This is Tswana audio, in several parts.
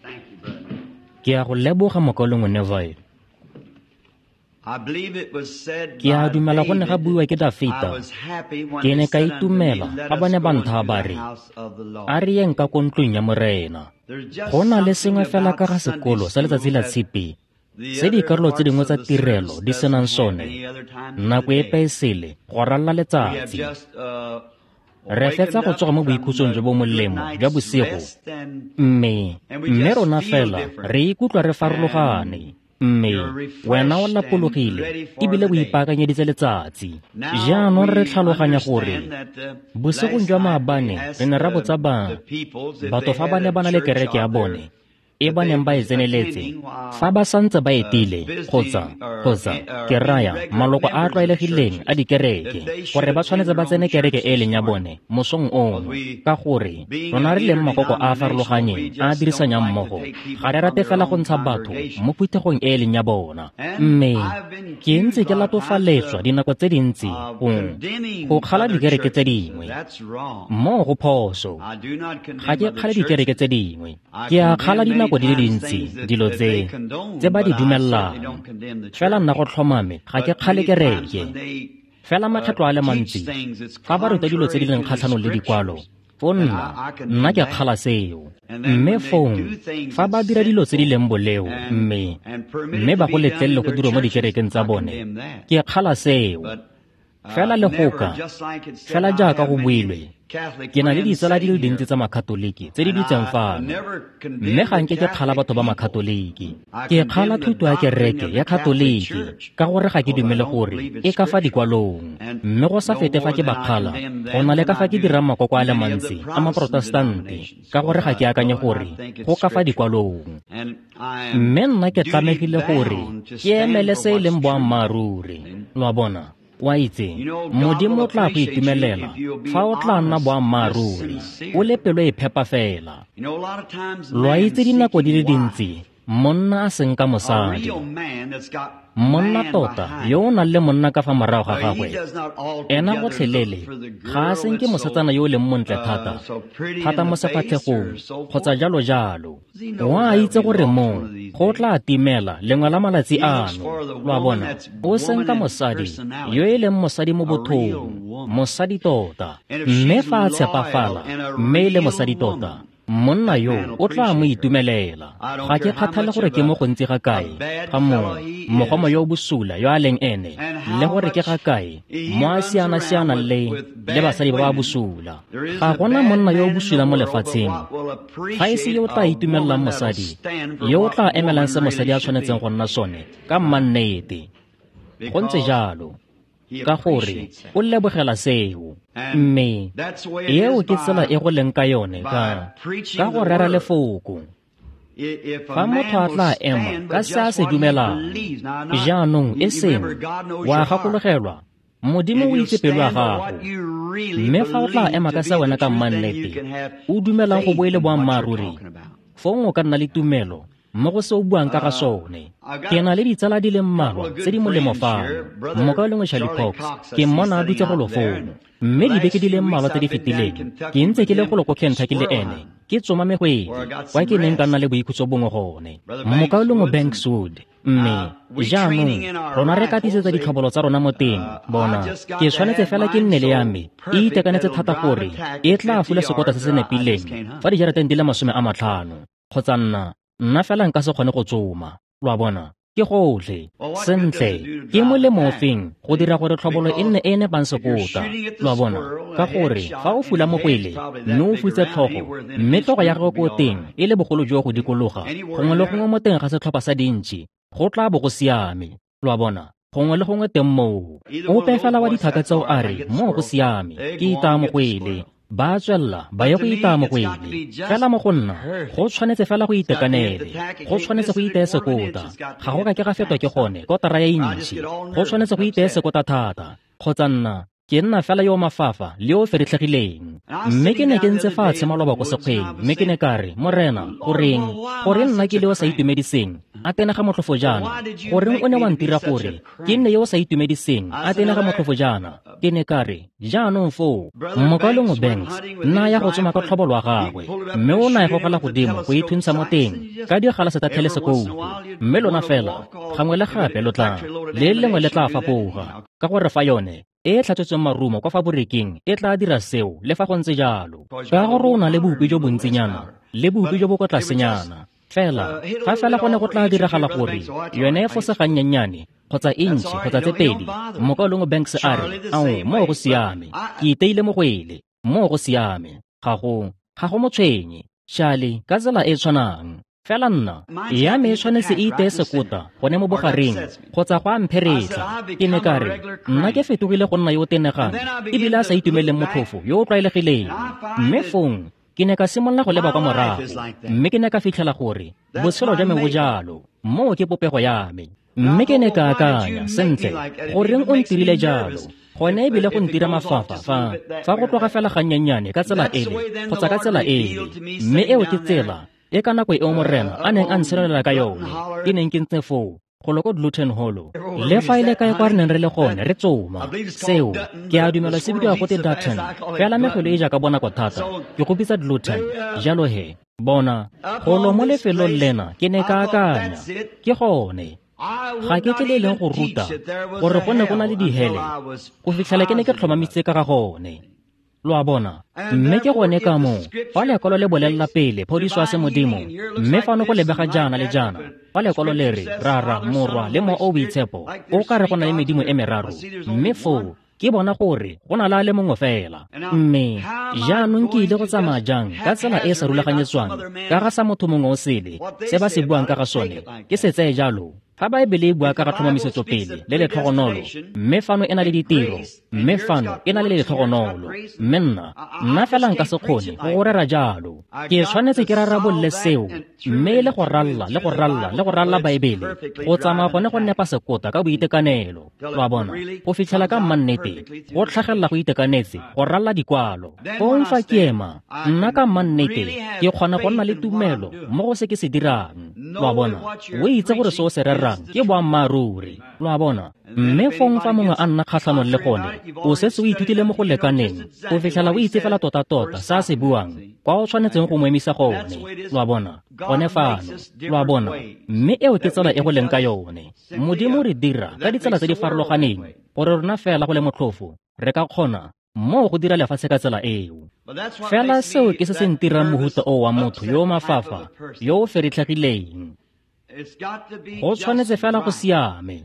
Ke a go leboga mokolong Neville. Ke a dumela go ne ga buiwa ke Dafita. Ke ne ka itumela ga ba ne ba ntha ba re a re yeng ka ko ntlong ya morena. Go na le sengwe fela ka ga sekolo sa letsatsi la tshipi se dikarolo tse dingwe tsa tirelo di senang sone. Nako e pesele go ralla letsatsi re fetsa go tsoga mo boikhutsong jo bo molemo jwa bosigo, mme rona fela re ikutlwa re farologane. Mme wena o lapologile ebile o ipaakanyeditse letsatsi. Jaanong re tlhaloganya gore bosigong jwa maabane re ne ra botsa batho fa ba ne ba na le kereke ya bone e ba neng ba e tseneletse fa ba santse ba etile kgotsa ke raya maloko a a tlwaelegileng a dikereke gore ba tshwanetse ba tsene kereke e leng ya bone mosong ono, ka gore rona re leng makoko a a farologaneng a a dirisanyang mmogo ga re rate fela go ntsha batho mo phuthegong e leng ya bona. Mme ke ntse ke latofaletswa dinako tse dintsi go kgala dikereke tse dingwe mo go phoso. Ga ke kgale dikereke tse dingwe, ke a kgala dinako di le dintsi dilo tse ba di dumellang. Fela nna go tlhomame ga ke kgale kereke. Fela makgetlo a le mantsi fa ba ruta dilo tse di leng kgatlhanong le dikwalo, nna ke kgala seo. Mme fa ba dira dilo tse di leng boleo mme ba go letlelele go dira mo dikerekeng tsa bone, ke kgala seo. Fela fela jaaka go builwe, ke na le ditsala di le dintsi tsa makatoliki tse di dutseng fano, mme ga nke ke kgala batho ba makatoliki. Ke kgala thuto ya kereke ya katoliki ka gore ga ke dumele gore e ka fa dikwalong, mme go sa fete fa ke bakgala go na le ka fa ke dirang makoko a le mantsi a maprotestante ka gore ga ke akanye gore go ka fa dikwalong. Mme nna ke tlamegile gore ke emele se e leng boammaaruri. Lwa bona, wa itse Modimo o tla go itumelela fa o tla nna boammaaruri o le pelo e phepa fela. Lwa itse dinako di le dintsi monna a seng ka mosadi, monna tota yo o nang le monna ka fa morago ga gagwe, ena gotlhelele ga a senke mosetsana yo o leng montle thata mo sefatlhegong kgotsa jalo. Wa itse gore mo go tla timela lengwe la malatsi ano. Lwa bona, o senka mosadi yo e leng mosadi mo bothong, mosadi tota. Mme fa a tshepafala mme e le mosadi tota, monna yo o tla mo itumelela. Ga ke kgathale gore ke mo go ntse ga kae ga mogomo yo bosula yo a leng ene, le gore ke ga kae mo a siana le basadi ba ba bosula. Ga gona monna yo bosula mo lefatsheng ga e se yo tla itumelelang mosadi yo o tla emelang se mosadi a tshwanetseng go nna sone ka mmannete. Go ntse jalo ka gore o lebogela seo, mme eo ke tsela e go leng ka yone ka go rera lefoko. Fa motho a tla ema ka se a se dumelang, jaanong e seng wa gakologelwa Modimo o itse pelo ya gago. Mme fa o tla ema ka se wena ka mmannete o dumelang go boele boammaaruri, o ka nna le tumelo mo go se o buang ka ga sone. Ke na le ditsala di le mmalwa tse di molemo fano. Mmoka o lengwe Charlie Cox ke mmona a dutse go lofono, mme dibeke di le mmalwa tse di fetileng ke ntse ke le go ko Kentucky le ene ke tsoma megwedi kwa ke neng ka nna le boikhutso bongwe gone. Mmoka o lengwe Bankswood. Mme jaanong rona re katisetsa ditlhobolo tsa rona mo teng. Bona, ke tshwanetse fela ke nne le ya me e itekanetse thata gore e tla fula sekota se se nepileng fa dijarateng di le 50 kgotsa nna fela nka se kgone go tsoma. Lwa bona, ke gotlhe sentle ke molemo ofeng go dira gore tlhobolo e nne e nepang sekota. Lwa bona, ka gore fa o fula mo pele mme o futse tlhogo, mme tlhogo ya gago ko teng e le bogolo jo go dikologa, gongwe le gongwe mo teng ga setlhopha sa dintšhi go tla bo go siame. Lwa bona, gongwe le gongwe teng moo ope fela wa dithaka tseo a re mo go siame ke itamogele, ba tswelela ba ye go itamogele. Fela mo go nna go tshwanetse fela go itekanele, go tshwanetse go iteye sekota. Ga go ka ke ga fetwa ke gone kotara ya intšhi, go tshwanetse go iteye sekota thata kgotsa ke nna fela yo mafafa le yo feretlhegileng mme ke ne ke ntse fatshe maloba ko sekgweng mme ke ne ka re morena gore nna ke le o sa itumediseng a tenega motlhofo jaana goreng o ne wa ntira gore ke nne yo o sa itumediseng a tenega motlhofo jaana ke ne ka re jaanong foo mmokalong Banks nna ya go tsoma ka tlhobolo wa gagwe mme o na e gogela godimo go ithuntsha mo teng ka digala se ta telesekoupu mme lona fela gangwe le gape lo tla le lengwe le tla fapoga ka gore fa yone e tlhatswetsweng marumo kwa faborekeng e tla dira seo le fa go ntse jalo ka gore o na le bopi jo bontsinyana le bopi jo bo kwa tlasenyana fela fa fela go ne go tla diragala gore yone e fosegang nyenyane kgotsa intšhi kgotsa tse pedi mmokalong Banks a re ao mo go siame ke iteile mogwele mo go siame ga go motshwenye šale ka tsela e tshwanang fela nna ya me tshwanetse e itee sekota gone mo bogareng kgotsa go a mpheretla ke ne ka re nna ke fetogile go nna yo tenegang ebile a sa itumeleng motlhofo yo o tlwaelegileng mme fong ke ne ka simolola go leba kwa morago mme ke ne ka fitlhela gore botshelo jwa me bo jalo mo ke popego ya me mme ke ne ka akanya sentle goreng o ntirile jalo gone ebile go ntira mafafa fa go tloga fela gannyenyane ka tsela ele kgotsa ka tsela ele mme eo ke tsela e ka nako eo morena a neng a ntshelelela ka yone ke neng ke ntse foo go lo ko Dluton Hall le fa ile kae kwa re neng re le gone re tsoma seo ke a dumela se bidiwa go te Dutton fela megelo e jaaka bona kwa thata ke go bitsa Dluton jalo he bona go lo mo lefelong lena ke ne ka akanya ke gone ga ke tle le leng go ruta gore go ne go na le dihele go fitlhela ke ne ke tlhomamitse ka ga gone lo a bona mme ke gone ka mo fa lekwalo le bolelela pele phodiso a se modimo mme fano go lebega jaana le jaana fa lekwalo le re rara morwa le mo o boitshepo o ka re go na le medimo e meraro mme foo ke bona gore go na la le mongwe fela mme jaanong ke ile go tsamaya jang ka tsela e sa rulaganyetswang ka ga sa motho mongwe o sele se ba se buang ka ga sone ke se tseye jalo fa baebele e bua ka ga tlhomamisetso pele le letlhogonolo mme fano e na le ditiro mme fano e na le letlhogonolo mme nna fela nka se kgone go go rera jalo ke tshwanetse ke rarabolle seo mme le go ralla baebele go tsamaya gone go nepa sekota ka boitekanelo wa bona go fitlhela ka mmannete go tlhagelela go itekanetse go ralla dikwalo go mfa ke ema nna ka mmannete ke kgona go nna le tumelo mo go se ke se dirang wa bona o itse gore se o se rerang ke boammaaruri lo a bona mme fong fa mongwe a nna kgatlhanong le gone o setse o ithutile mo go lekaneng o fitlhela o itse fela tota sa se buang kwa o tshwanetseng go mo emisa gone lo a bona gone fano lo a bona mme eo ke tsela e go leng ka yone modimo re dira ka ditsela tse di farologaneng gore rona fela go le motlhofo re ka kgona mo go dira lefatshe ka tsela eo fela seo ke se se ntirang mohuta o wa motho yo mafafa yo o feretlhegileng go tshwanetse fela go siame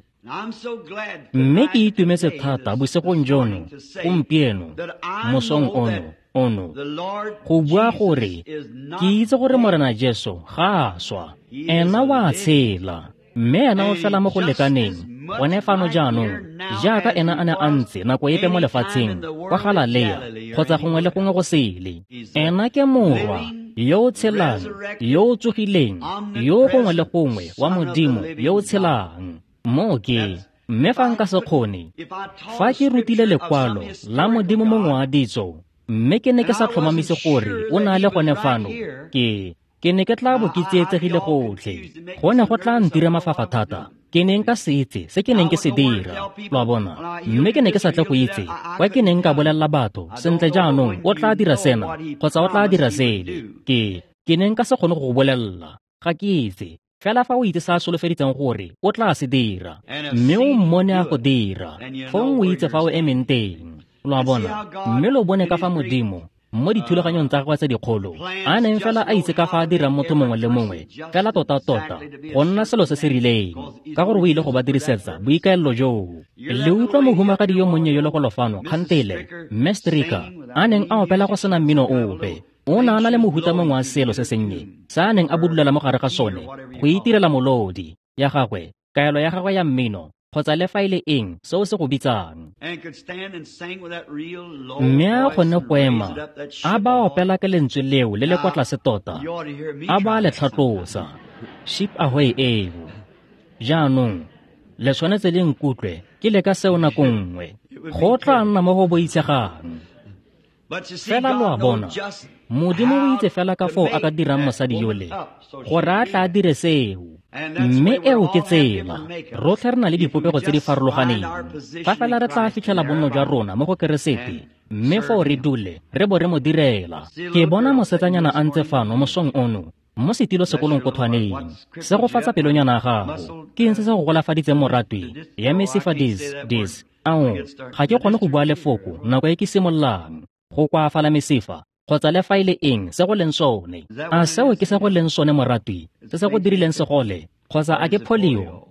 mme ke itumetse thata bosegong jono gompieno mosong ono go bua gore ke itse gore morena Jesu ga a swa ena wa tshela mme ena o fela mo go lekaneng gone fano jaanong jaaka ena a ne a ntse nako epe mo lefatsheng kwa Galilea kgotsa gongwe le gongwe go sele ena ke morwa yo o tshelang yo o tsogileng yo gongwe le gongwe wa modimo yo o tshelang mo ke mme fa nka se kgone fa ke rutile lekwalo la modimo mo ngwaditso mme ke ne ke sa tlhomamise gore o na le gone fano ke ne ke tla bo ke tsietsegile gotlhe gone go tla ntira mafafa thata ke neng ka se itse se ke neng ke se dira lo a bona mme ke ne ke sa tle go itse kwa ke neng ka bolelela batho sentle jaanong o tla dira sena kgotsa o tla dira sele ke neng ka se kgone go go bolelela ga ke itse fela fa o itse sa solofeditseng gore o tla se dira mme o mmone a go dira fong o itse fa o emeng teng lo a bona mme lo bone ka fa modimo mo dithulaganyong tsa gagwe tse dikgolo a neng fela a itse ka fa a dirang motho mongwe le mongwe fela tota go nna selo se se rileng ka gore o ile go ba dirisetsa boikaelelo joo le utlwa mohumagadi yo monnye yo le go lofano kgantele Mestrika a neng a opela go sena mmino ope o na le mohuta mongwe wa selo se sennye sa a neng a budulela mo gare ga sone go itirela molodi ya gagwe kaelo ya gagwe ya mmino kgotsa le faele eng seo se go bitsang mme a kgone go ema a ba opela ke lentswe leo le le kwa tlase tota a ba le tlhatlosa ship ahoy eo jaanong le tshwanetse le nkutlwe ke le ka seo nako nngwe go tla nna mo go boitshegang. Fela lo a bona Modimo o itse fela ka foo a ka dirang mosadi yole gore a tla a dire seo, mme eo ke tsela. Rotlhe re na le dipopego tse di farologaneng, fa fela re tla fitlhela bonno jwa rona mo go keresete, mme foo re dule re bo re mo direla. Ke bona mosetsanyana a ntse fano mosong ono mo setilo sekolong ko thwaneng, se go fatsa pelonyana ya gago. Ke eng se se go golafaditseng moratwe ya mesifa dis ao ga ke kgone go bua lefoko nako e ke simololang go koafala mesifa kgotsa le fa ile eng se go leng sone. A seo ke se go leng sone moratwe se se go dirileng segole, kgotsa a ke polio?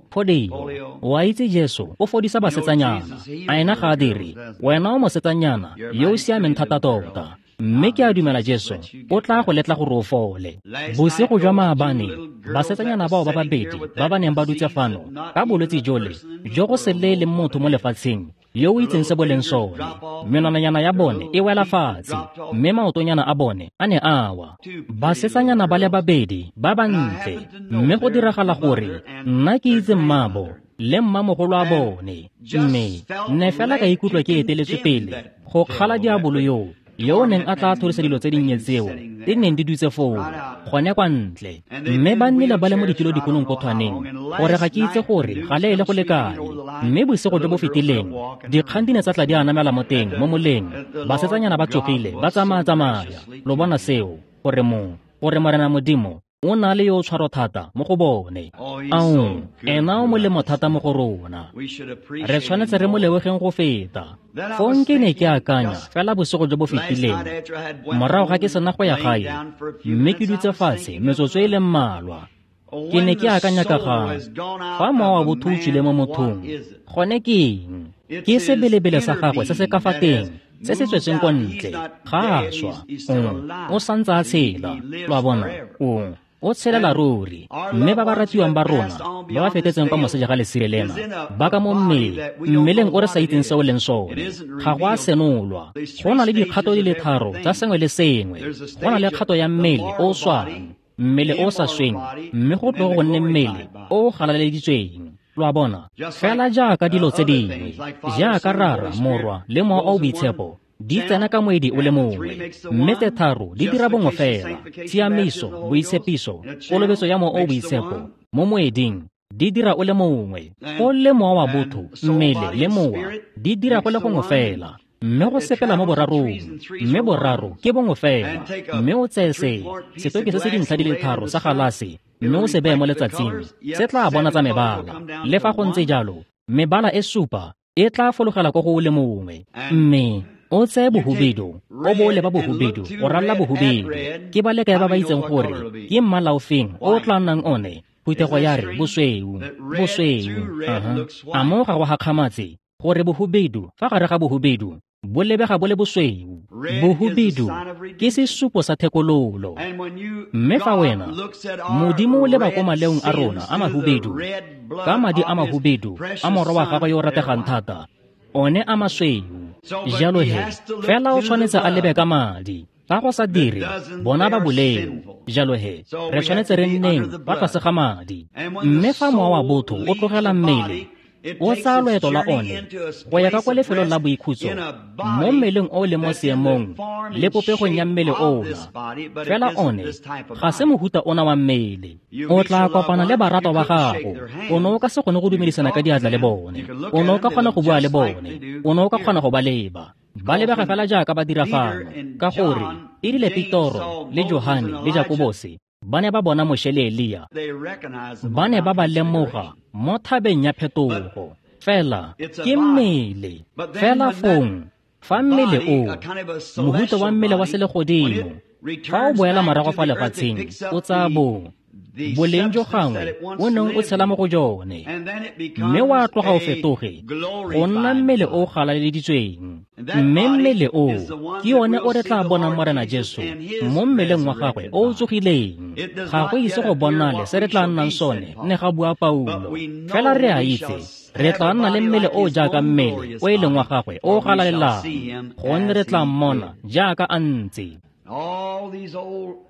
Wa itse Jesu o fodisa basetsanyana, a ena ga a dire. Wena o mosetsanyana yo o siameng thata tota, mme ke a dumela Jesu o tla go letla gore o fole. Bosigo jwa maabane basetsanyana bao ba babedi ba ba neng ba dutse fano ka bolwetse jole jo go se le motho mo lefatsheng yo o itseng se boleng sone. Menonanyana ya bone e wela fatshe, mme maotonyana a bone a ne a wa. Basetsanyana ba le babedi ba bantle, mme go diragala gore nna ke itse mmabo le mmamogolo a bone, mme nne fela ka ikutlwa ke eteletswe pele go kgala diabolo yo o neng a tla thorisa dilo tse dinnye tseo di neng di dutse foo gone kwa ntle. Mme ba nnile ba le mo dikilo dikolong ko thwaneng gore ga ke itse gore ga le ele go lekane. Mme bosigo jo bo fetileng dikgang di ne tsa tla di anamela mo teng mo moleng. Basetsanyana ba tsogile ba tsamaya lo bona seo gore Morena Modimo o na le yo o tshwaro thata mo go bone. Ao ena o molemo thata mo go rona, re tshwanetse re mo lebogeng go feta. Fo nke ne ke akanya fela bosigo jo bo fetileng morago ga ke sena go ya gae, mme ke dutse fatshe metsotso e le mmalwa. Ke ne ke akanya ka gang fa mowa wa botho o tswile mo mothong, gone ke eng? Ke sebelebele sa gagwe se se ka fa teng se se tswetseng kwa ntle ga swa. O santse a tshela, lo a bona o tshelela ruri, mme ba ba ratiwang ba rona ba ba fetetseng kwa moseja ga lesire lena ba ka mo mmeleng o re sa itseng seo leng sone. Ga go a senolwa, go na le dikgato di le 3 tsa sengwe le sengwe. Go na le kgato ya mmele o swang, mmele o sa sweng, mme go tlo go nne mmele o galaleditsweng. Lo a bona fela jaaka dilo tse dingwe, jaaka rara, morwa le mowa o boitshepo di tsena ka moedi o le mongwe, mme tse 3 di dira bongwe fela: tshiamiso, boitshepiso, kolobetso ya mowa o boitshepo mo moeding di dira o le mongwe. Go le mowa wa botho, mmele le mowa di dira go le gongwe fela, mme go sepela mo borarong, mme boraro ke bongwe fela. Mme o tseye setoke se se dintlha di le 3 sa galase, mme o se beye mo letsatsing, se tla bona tsa mebala. Le fa go ntse jalo, mebala e supa e tla fologela ko go le mongwe. Mme o tseye bohubedu, o bo leba bohubedu, o ralla bohubedu. Ke ba le kae ba itseng gore ke mmala o feng o tla nnang one? Phutego ya re bosweu. A mo ga go gakgamatse gore bohubedu fa gare ga bohubedu bo lebega bo le bosweu. Bohubedu ke sesupo sa thekololo, mme fa wena Modimo o leba ko maleong a rona a mahubedu, ka madi a mahubedu a morwa wa gagwe yo rategang thata, one a masweu. Jalo fela o tshwanetse a lebe ka madi, fa go sa dire bona ba boleu. Jalo re tshwanetse re nneng ba tlase ga madi, mme fa mowa wa botho o tlogela mmele o tsaya loeto la one go ya ka kwa lefelong la boikhutso mo mmeleng o le mo seemong le popegong ya mmele ona. Fela one ga se mohuta ona wa mmele. O tla kopana le barato ba gago, o ne o ka se kgone go dumedisana ka diatla le bone, o ne o ka kgona go bua le bone, o ne o ka kgona go ba leba. Ba lebega fela jaaka ba dira fano, ka gore e rile Petoro le Johane le Jakobose ba ne ba bona mošele Elia, ba ne ba ba lemoga mo thabeng ya phetogo. Fela ke mmele fela fong, fa mmele o mohuta wa mmele wa selegodimo fa o boela morago fa lefatsheng o tsaya boleng jo gangwe o neng o tshela mo go jone, mme wa tloga o fetoge go nna mmele o galaleditsweng. Mme mmele o ke yone o re tla bonang Morena Jesu mo mmeleng wa gagwe o o tsogileng. Ga go ise go bonale se re tla nnang sone ne ga bua Paulo, fela re a itse re tla nna le mmele o jaaka mmele o e leng wa gagwe o galalelang, gonne re tla mmona jaaka a ntse.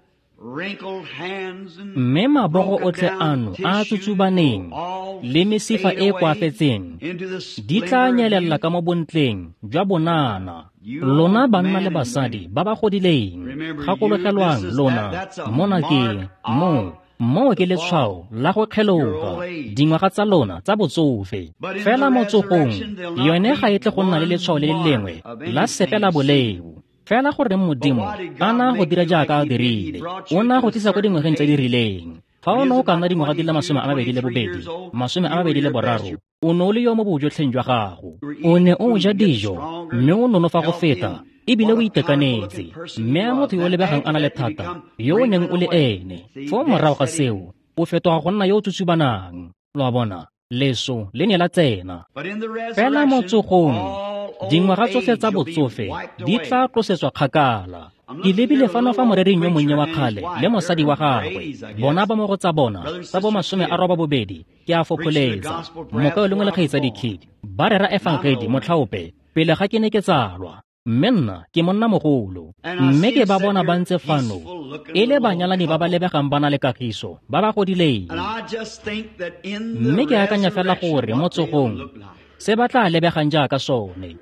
mme mabogo otlhe ano a tsutsubaneng le mesifa e koafetseng di tla nyelela ka mo bontleng jwa bonana. Lona banna le basadi ba ba godileng, gakologelwang lona mo nakeng mo ke letshwao la go kgeloga dingwaga tsa lona tsa botsofe. Fela mo tsogong yone ga e tle go nna le letshwao le le lengwe la sepela boleu. Fela gore Modimo a na go dira jaaka a dirile, o na go tlisa ko dingwageng tse di rileng. Fa o ne o ka nna dingwaga di le 22, 23, o ne o le yo mo bojotlheng jwa gago. O ne o ja dijo, mme o nonofa go feta, ebile o itekanetse, mme a motho yo o lebegang a na le thata, yo o neng o le ene. Fo morago ga seo, o fetoga go nna yo o tsutsubanang. Lo a bona, leso le ne la tsena. Fela mo tsogong, dingwaga tsotlhe tsa botsofe di tla tlosetswa kgakala. Ke lebile fano fa morering yo monnye wa kgale le mosadi wa gagwe, bona ba mo go tsa bona tsa bo 92 ke a fopholetsa. Moka o lengwe le kgaitsadi Kid ba rera efangedi motlhaope pele ga ke ne ke tsalwa, mme nna ke monna mogolo, mme ke ba bona ba ntse fano e le banyalani ba ba lebegang ba na le kagiso ba ba godileng. Mme ke akanya fela gore mo tsogong se ba tla lebegang jaaka sone.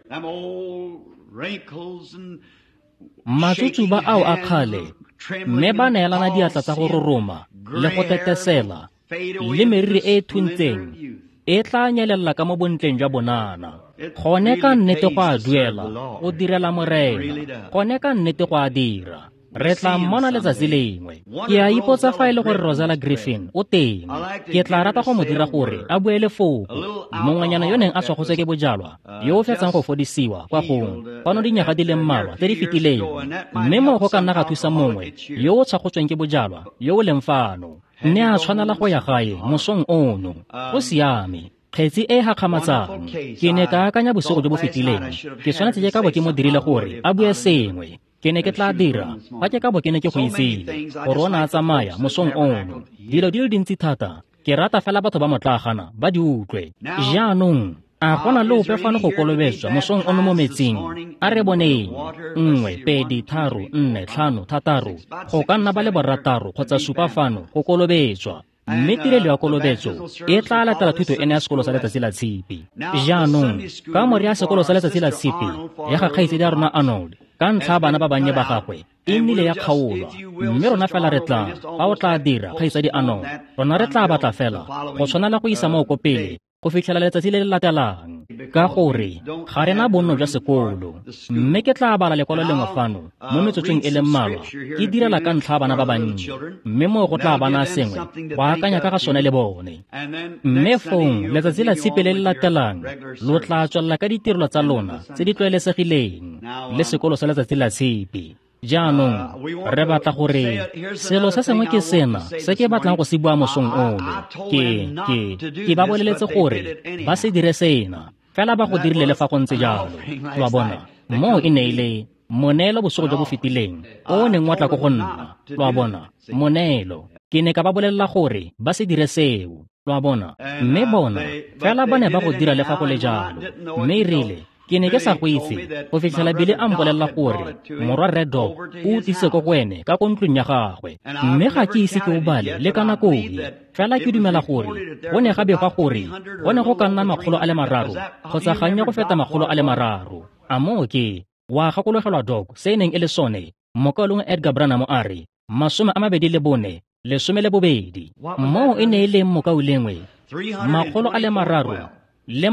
Matsutsuba ao a kgale, mme ba neelana diatla tsa go roroma le go tetesela, le meriri e thuntseng e tla nyelela ka mo bontleng jwa bonana. Gone ka nnete go a duela, o direla morena, gone ka nnete go a dira. Re tla mmona letsatsi lengwe. Ke a ipotsa fa e le gore Rosella Griffin o teng, ke tla rata go mo dira gore a buele foko. Mongwenyana yo neng a tshwagotse ke bojalwa, yo o fetsang go fodisiwa kwa gong fano dinyaga di le mmalwa tse di fetileng, mme mo go ka nna ga thusa mongwe yo o tshwagotsweng ke bojalwa yo o leng fano. Nne a tshwanela go ya gae mosong ono. Go siame. Kgetsi e gakgamatsang, ke ne ka akanya bosigo jo bo fetileng, ke tshwanetse ke ka bo ke mo dirile gore a bue sengwe. Ke ne ke tla dira fa ke ka bo ke ne ke go itsile gore o na a tsamaya mosong ono. Dilo di le dintsi thata, ke rata fela batho ba motlagana ba di utlwe. Jaanong a gona le ope fano go kolobetswa mosong ono mo metsing. A re boneng 1, 2, 3, 4, 5, 6, go ka nna ba le borataro kgotsa supa fano go kolobetswa. Mme tirelo ya kolobetso e tla latela thuto ene ya sekolo sa letsatsi la tshipi. Jaanong ka more ya sekolo sa letsatsi la tshipi ya ga kgaitsedi ya rona Arnold, ka ntlha bana ba bannye ba gagwe e nnile ya kgaolwa, mme rona fela re tla fa o tla dira kgaitsedi Arnold, rona re tla batla fela go tshwanela go isa moko pele go fitlhela letsatsi le le latelang, ka gore ga rena bonno jwa sekolo. Mme ke tla bala lekwalo lengwe fano mo metsotsong e le mmalwa ke direla ka ntlha bana ba bannye, mme mo go tla bana sengwe go akanya ka ga sone le bone. Mme fong letsatsi la tshipi le le latelang lo tla tswelela ka ditirelo tsa lona tse di tlwaelesegileng le sekolo sa letsatsi la tshipi. Jaanong re batla gore selo se sengwe ke sena se ke batlang go se bua mosong ono. Ke ba boleletse gore ba se dire sena fela ba go dirile le fa go ntse jalo. Wa bona mo e ne ile monelo bosigo jo bo fetileng o neng wa tla go nna. Wa bona monelo ke ne ka ba bolelela gore ba se dire seo. Wa bona mme bona fela ba ne ba go dira le fa go le jalo. Mme e rile ke ne ke sa go itse go fitlhela Bile a mpolelela gore morwa Red Dog o tlise ko go ene ka ko ntlong ya gagwe, mme ga ke ise ke o bale le ka nako e. Fela ke dumela gore go ne ga begwa gore go ne go ka nna 300 kgotsa gannye go feta 300. A mo ke wa gakologelwa Dog se neng e le sone mokaolong Edgar Branham a re 24 12 mo e ne e le mokaolengwe 300 le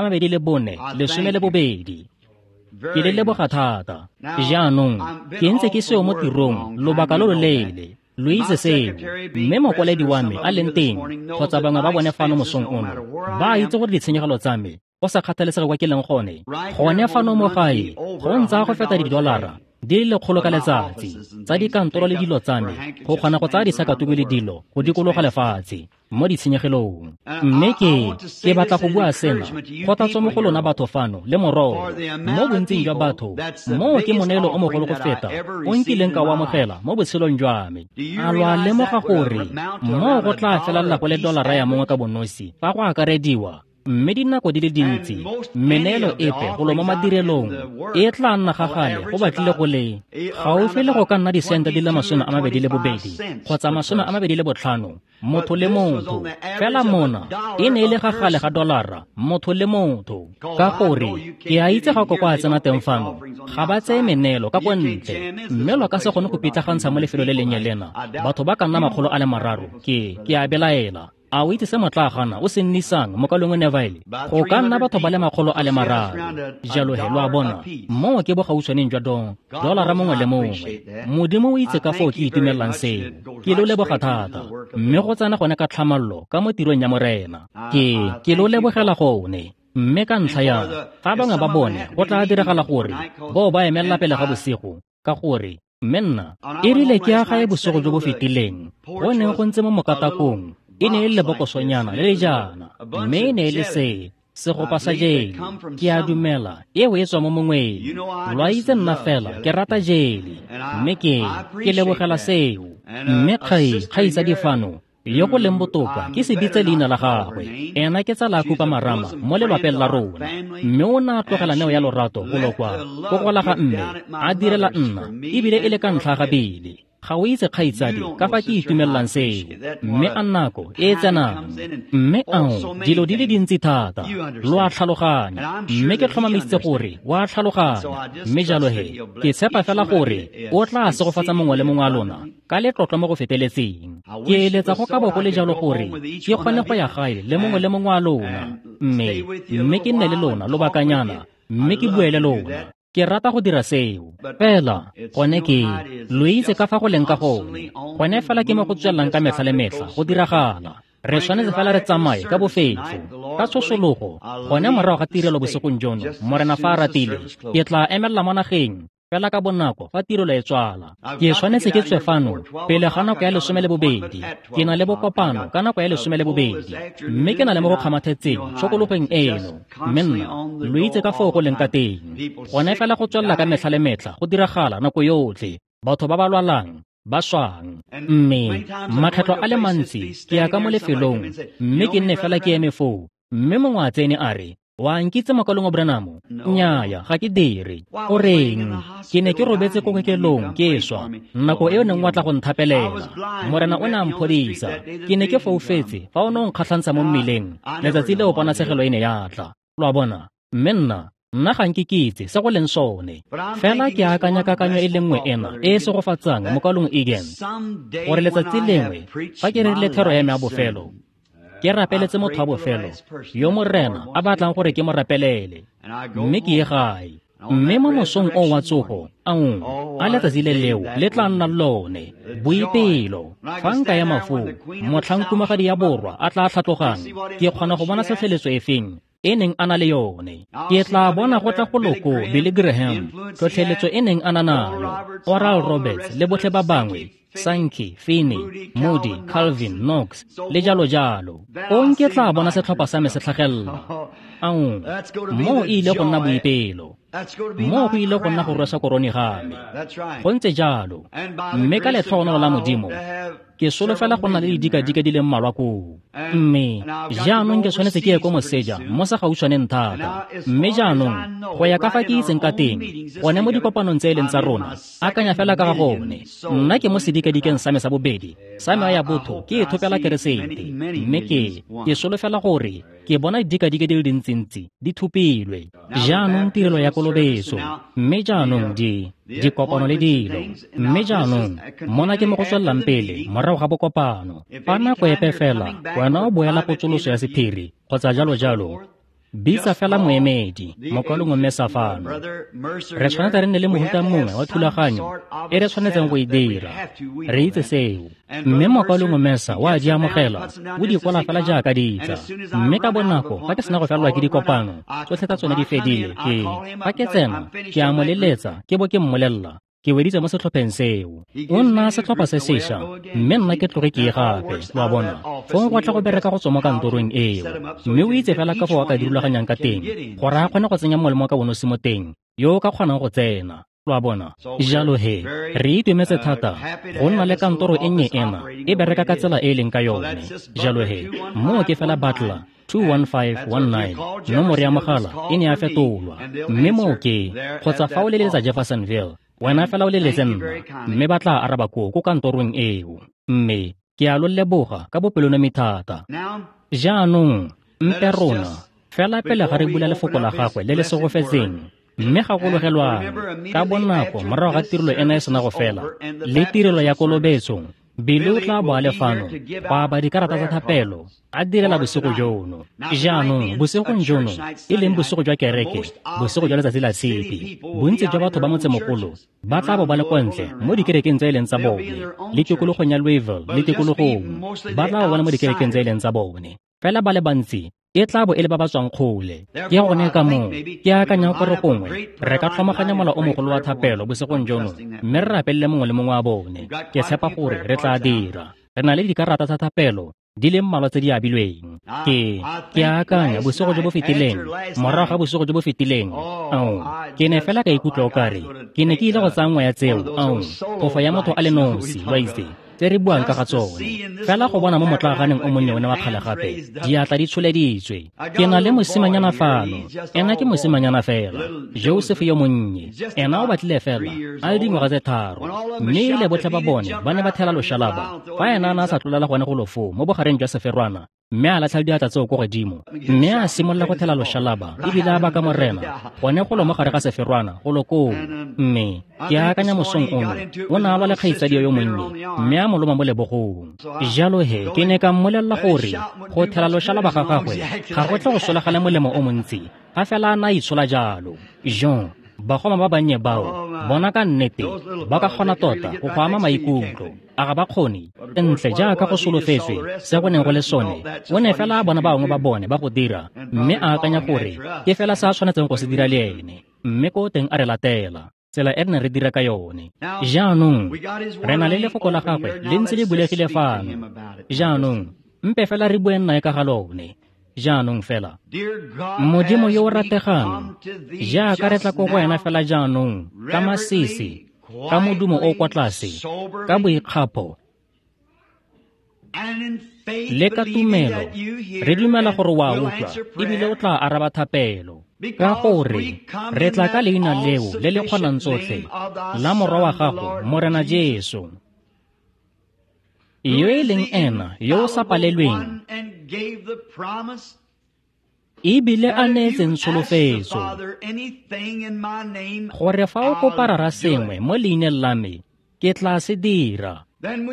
24 ke le leboga thata. Jaanong ke ntse ke seo mo tirong lobaka lo loleele lo itse seo, mme mokwaledi wa me a leng teng kgotsa bangwe ba bone fano mosong ono ba itse gore ditshenyegelo tsa me go sa kgathalesege kwa ke leng gone fano mo gae go ntsa go feta $1 di le 100 ka letsatsi tsa dikantoro le dilo tsa me go kgona go tsaya disakatuku le dilo go dikologa lefatshe mo ditshenyegelong. Mme ke batla go bua sena go tatswa mo go lona batho fano le morogo mo bontsing jwa batho mo ke monelo o mogolo go feta o nkileng ka o amogela mo botshelong jwa me. A lwa lemoga gore mo go tla felelela go le $1 ya mongwe ka bonosi fa go akarediwa mme dinako di le dintsi meneelo epe go lo mo madirelong e tla nna gagale go batlile go le gaufi le go ka nna disente di le 22 kgotsa 25 motho le motho fela mona e ne e le gagale ga dolara motho le motho ka gore ke a itse ga kwa tsena teng fano ga ba tseye meneelo ka kontle mme lo ka se gone go pitlagantsha mo lefelo le lenye lena batho ba ka nna 300 ke a belaela a o itse se motlagana o se nnisang mo kalong Neville go ka nna batho ba le 300 jalo he lo a bona mo ke bo gautshwaneng jwa dolara mongwe le mongwe modimo o itse ka fo ke itumellang seo ke lo leboga thata mme go tsena gone ka tlhamallo ka mo tirong ya morena ke lo lebogela gone mme ka ntlha ya fa bangwe ba bone go tla diragala gore bo ba emelela pele ga bosigo ka gore menna e rile ke aga e bosigo jo bo fetileng go neng go ntse mo mokatakong e ne e le bokosonyana le le jana mme e ne e le segopa sa jele ke a dumela eo e tswa mo mongweng lwa itse nna fela ke rata jele mme ke lebogela seo mme kgaisa difano yo go leng botoka ke se bitse leina la gagwe ena ke tsala kupa marama mo lelwapeng la rona mme o na tlogela neo ya lorato go lokwa go gola ga mme a direla nna ebile e le ka ntlha gabedi ga o itse kgaitsadi ka fa ke itumellang seo mme a nako e tsenang mme ao dilo di le dintsi thata lo a tlhaloganya mme ke tlhomamisitse gore o a tlhaloganya mme jalo he ke tshepa fela gore o tla segofatsa mongwe le mongwe a lona ka letlotlo mo go feteletseng ke eletsa go ka bo go le jalo gore ke kgone go ya gae le mongwe a lona mme ke nne le lona lobakanyana mme ke bue le lona ke rata go dira seo fela gone ke lo itse ka fa go leng ka gone gone fela ke mo go tswelang ka metlha le metlha go diragala re tshwanetse fela re tsamaye ka bofefo ka tshosologo gone morago ga tirelo bosigong jono morena fa a ratile ke tla emelela mo nageng fela ka bonako fa tirelo e tswala ke tshwanetse ke tswe fano pele ga nako ya 12 ke na le bokopano ka nako ya 12 mme ke na le mo go kgamathetseng tshokologeng eno mme nna lo itse ka fao go leng ka teng gone fela go tswelela ka metlha le metlha go diragala nako yotlhe batho ba ba lwalang ba swang mme makgetlo a le mantsi ke ya ka mo lefelong mme ke nne fela ke eme foo mme mongwe a tsene a re wa nkitse makalong a Branamo nnyaya ga ke dire o reng ke ne ke robetse ko kokelong ke swa nako eo neng wa tla go nthapelela morena o ne a mphodisa ke ne ke foufetse fa o ne o nkgatlhantsha mo mmeleng letsatsi leo ponatshegelo e ne ya tla lo a bona mme nna ga nke kitse se go leng sone fela ke akanya kakanyo e le nngwe ena e se go fatsang mo kalong again gore letsatsi lengwe fa ke re thero ya me a bofelo ke rapeletse motho a bofelo yo morena a batlang gore ke mo rapelele mme ke ye gae mme mo mosong o wa tsogo a letsatsi le leo le tla nna lone boipelo fa nka ya mafu motlhankumagadi ya borwa a tla tlhatlogang ke kgona go bona setlheletso e feng e neng a na le yone ke tla bona go tla go loko Billy Graham tlhotlheletso e neng a na nayo Oral Roberts le botlhe ba bangwe Sankey, Finney, Moody, Calvin, Knox, le jalo jalo. O nke tla bona setlhopha sa me se tlhagelela. Mo ile go nna boipelo. Mo go ile go nna go rwesa korone game. Go ntse jalo. Mme ka letlhono la modimo ke solofela go nna le didika-dika di le mmalwa koo. Mme jaanong ke tshwanetse ke ye ko moseja mo sa gautshwaneng thata. Mme jaanong go ya ka fa ke itseng ka teng gone mo dikopanong tse e leng tsa rona akanya fela ka ga gone nna ke mo sedikadikeng sa me sa bobedi sa me ya botho ke ithopela keresete mme ke solofela gore ke bona didika-dika di le dintsintsi di thupilwe jaanong tirelo ya kolobeso mme jaanong dikopano le dilo mme jaanong mona ke mo go tswelelang pele morago ga bokopano fa nako epe fela wena o boela potsoloso ya sephiri kgotsa jalo bitsa fela moemedi mokalong mme safano re tshwanetse re nne le mohuta mongwe wa thulaganyo e re tshwanetseng go e dira re itse seo mme mokalong mmesa wa di amogela o di kwala fela jaaka ditla mme ka bonako fa ke sena go felelwa ke dikopano tsotlhe tsa tsone di fedile fa ke tsena ke a moleletsa ke bo ke mmolelela ke weditse mo setlhopheng seo o nna setlhopha se sešwa mme nna ke tloge ke ye gape wa bona fo go tla go bereka go tswa mo kantorong eo mme o itse fela ka fo a ka dirulaganyang ka teng gore a kgone go tsenya molemo ka bonosi mo teng yo o ka kgonang go tsena wa bona jalo he re itumetse thata go nna le kantoro e nnye ena e bereka ka tsela e leng ka yone jalo he mo ke fela batla 21519 nomoro ya mogala e ne ya fetolwa mme moo ke kgotsa fa o leletsa Jeffersonville wena fela o leletse nna mme ba tla araba ko kantorong eo mme ke a lo leboga ka bopelonomi thata. Jaanong mpe rona fela pele ga re bula lefoko la gagwe le le segofetseng mme ga gologelwane ka bonako morago ga tirelo ena e sena go fela le tirelo ya kolobetso Bile o tla boa lefano go aba dikarata tsa thapelo a direla bosigo jono. Jaanong bosigong jono e leng bosigo jwa kereke, bosigo jwa letsatsi la tshipi, bontsi jwa batho ba motsemogolo ba tla bo ba le kontle mo dikerekeng tse e leng tsa bone le tikologong ya Louisville le tikologong ba tla bona mo dikerekeng tse e leng tsa bone. Fela ba le bantsi e tla bo e le ba ba tswang kgole. Ke gone ka moo ke akanya gore gongwe re ka tlhomaganya mola o mogolo wa thapelo bosigong jono mme re rapelele mongwe le mongwe wa bone. Ke tshepa gore re tla dira. Re na le dikarata tsa thapelo di le mmalwa tse di abilweng. Ke akanya bosigo jo bo fetileng morago ga bosigo jo bo fetileng ke ne fela ka ikutlwa o kare ke ne ke ile go tsaya ngwa ya tseo pofo ya motho a le nosi wa itse tse re buang ka ga tsone. Fela go bona mo motlaganeng o monnye one wa kgale gape diatla di tsholeditswe. Ke na le mosimanyana fano, ena ke mosimanyana fela, Joseph yo monnye. Ena o batlile fela a le dingwaga tse 3 mme ile botlhe ba bone ba ne ba thela loshalaba fa ena a sa tlolela gone go lofo mo bogareng jwa seferwana mme a latlha diatla tseo ko godimo mme a simolola go thela loshalaba ebile a baka morena gone go lo mo gare ga seferwana go lo koo. Mme ke akanya mosong ono o na ba le kgaitsadi yo monnye mme a moloma mo lebogong. Jalo he ke ne ka mmolelela gore go thela loshalaba ga gagwe ga go tle go solagala molemo o montsi ga fela a na itshola jalo. Jean bagoma ba bannye bao bona ka nnete ba ka kgona tota go go ama maikutlo a ga ba kgone ntle jaaka go solofetswe se go neng go le sone. O ne fela a bona bangwe ba bone ba go dira mme a akanya gore ke fela sa tshwanetseng go se dira le ene mme ko teng a re latela tsela e re ne re dira ka yone. Jaanong re na le lefoko la gagwe le ntse le bulegile fano. Jaanong mpe fela re bue nnae ka ga lone. Jaanong fela Modimo yo o rategang jaaka re tla ko go wena fela jaanong ka masisi ka modumo o kwa tlase ka boikgapo le ka tumelo re dumela gore wa utlwa ebile o tla araba thapelo ka gore re tla ka leina leo le le kgonang tsotlhe la morwa wa gago Morena Jesu yo e leng ena yo o sa palelweng ebile a neetseng tsholofetso gore fa o kopa rara sengwe mo leineng la me ke tla se dira.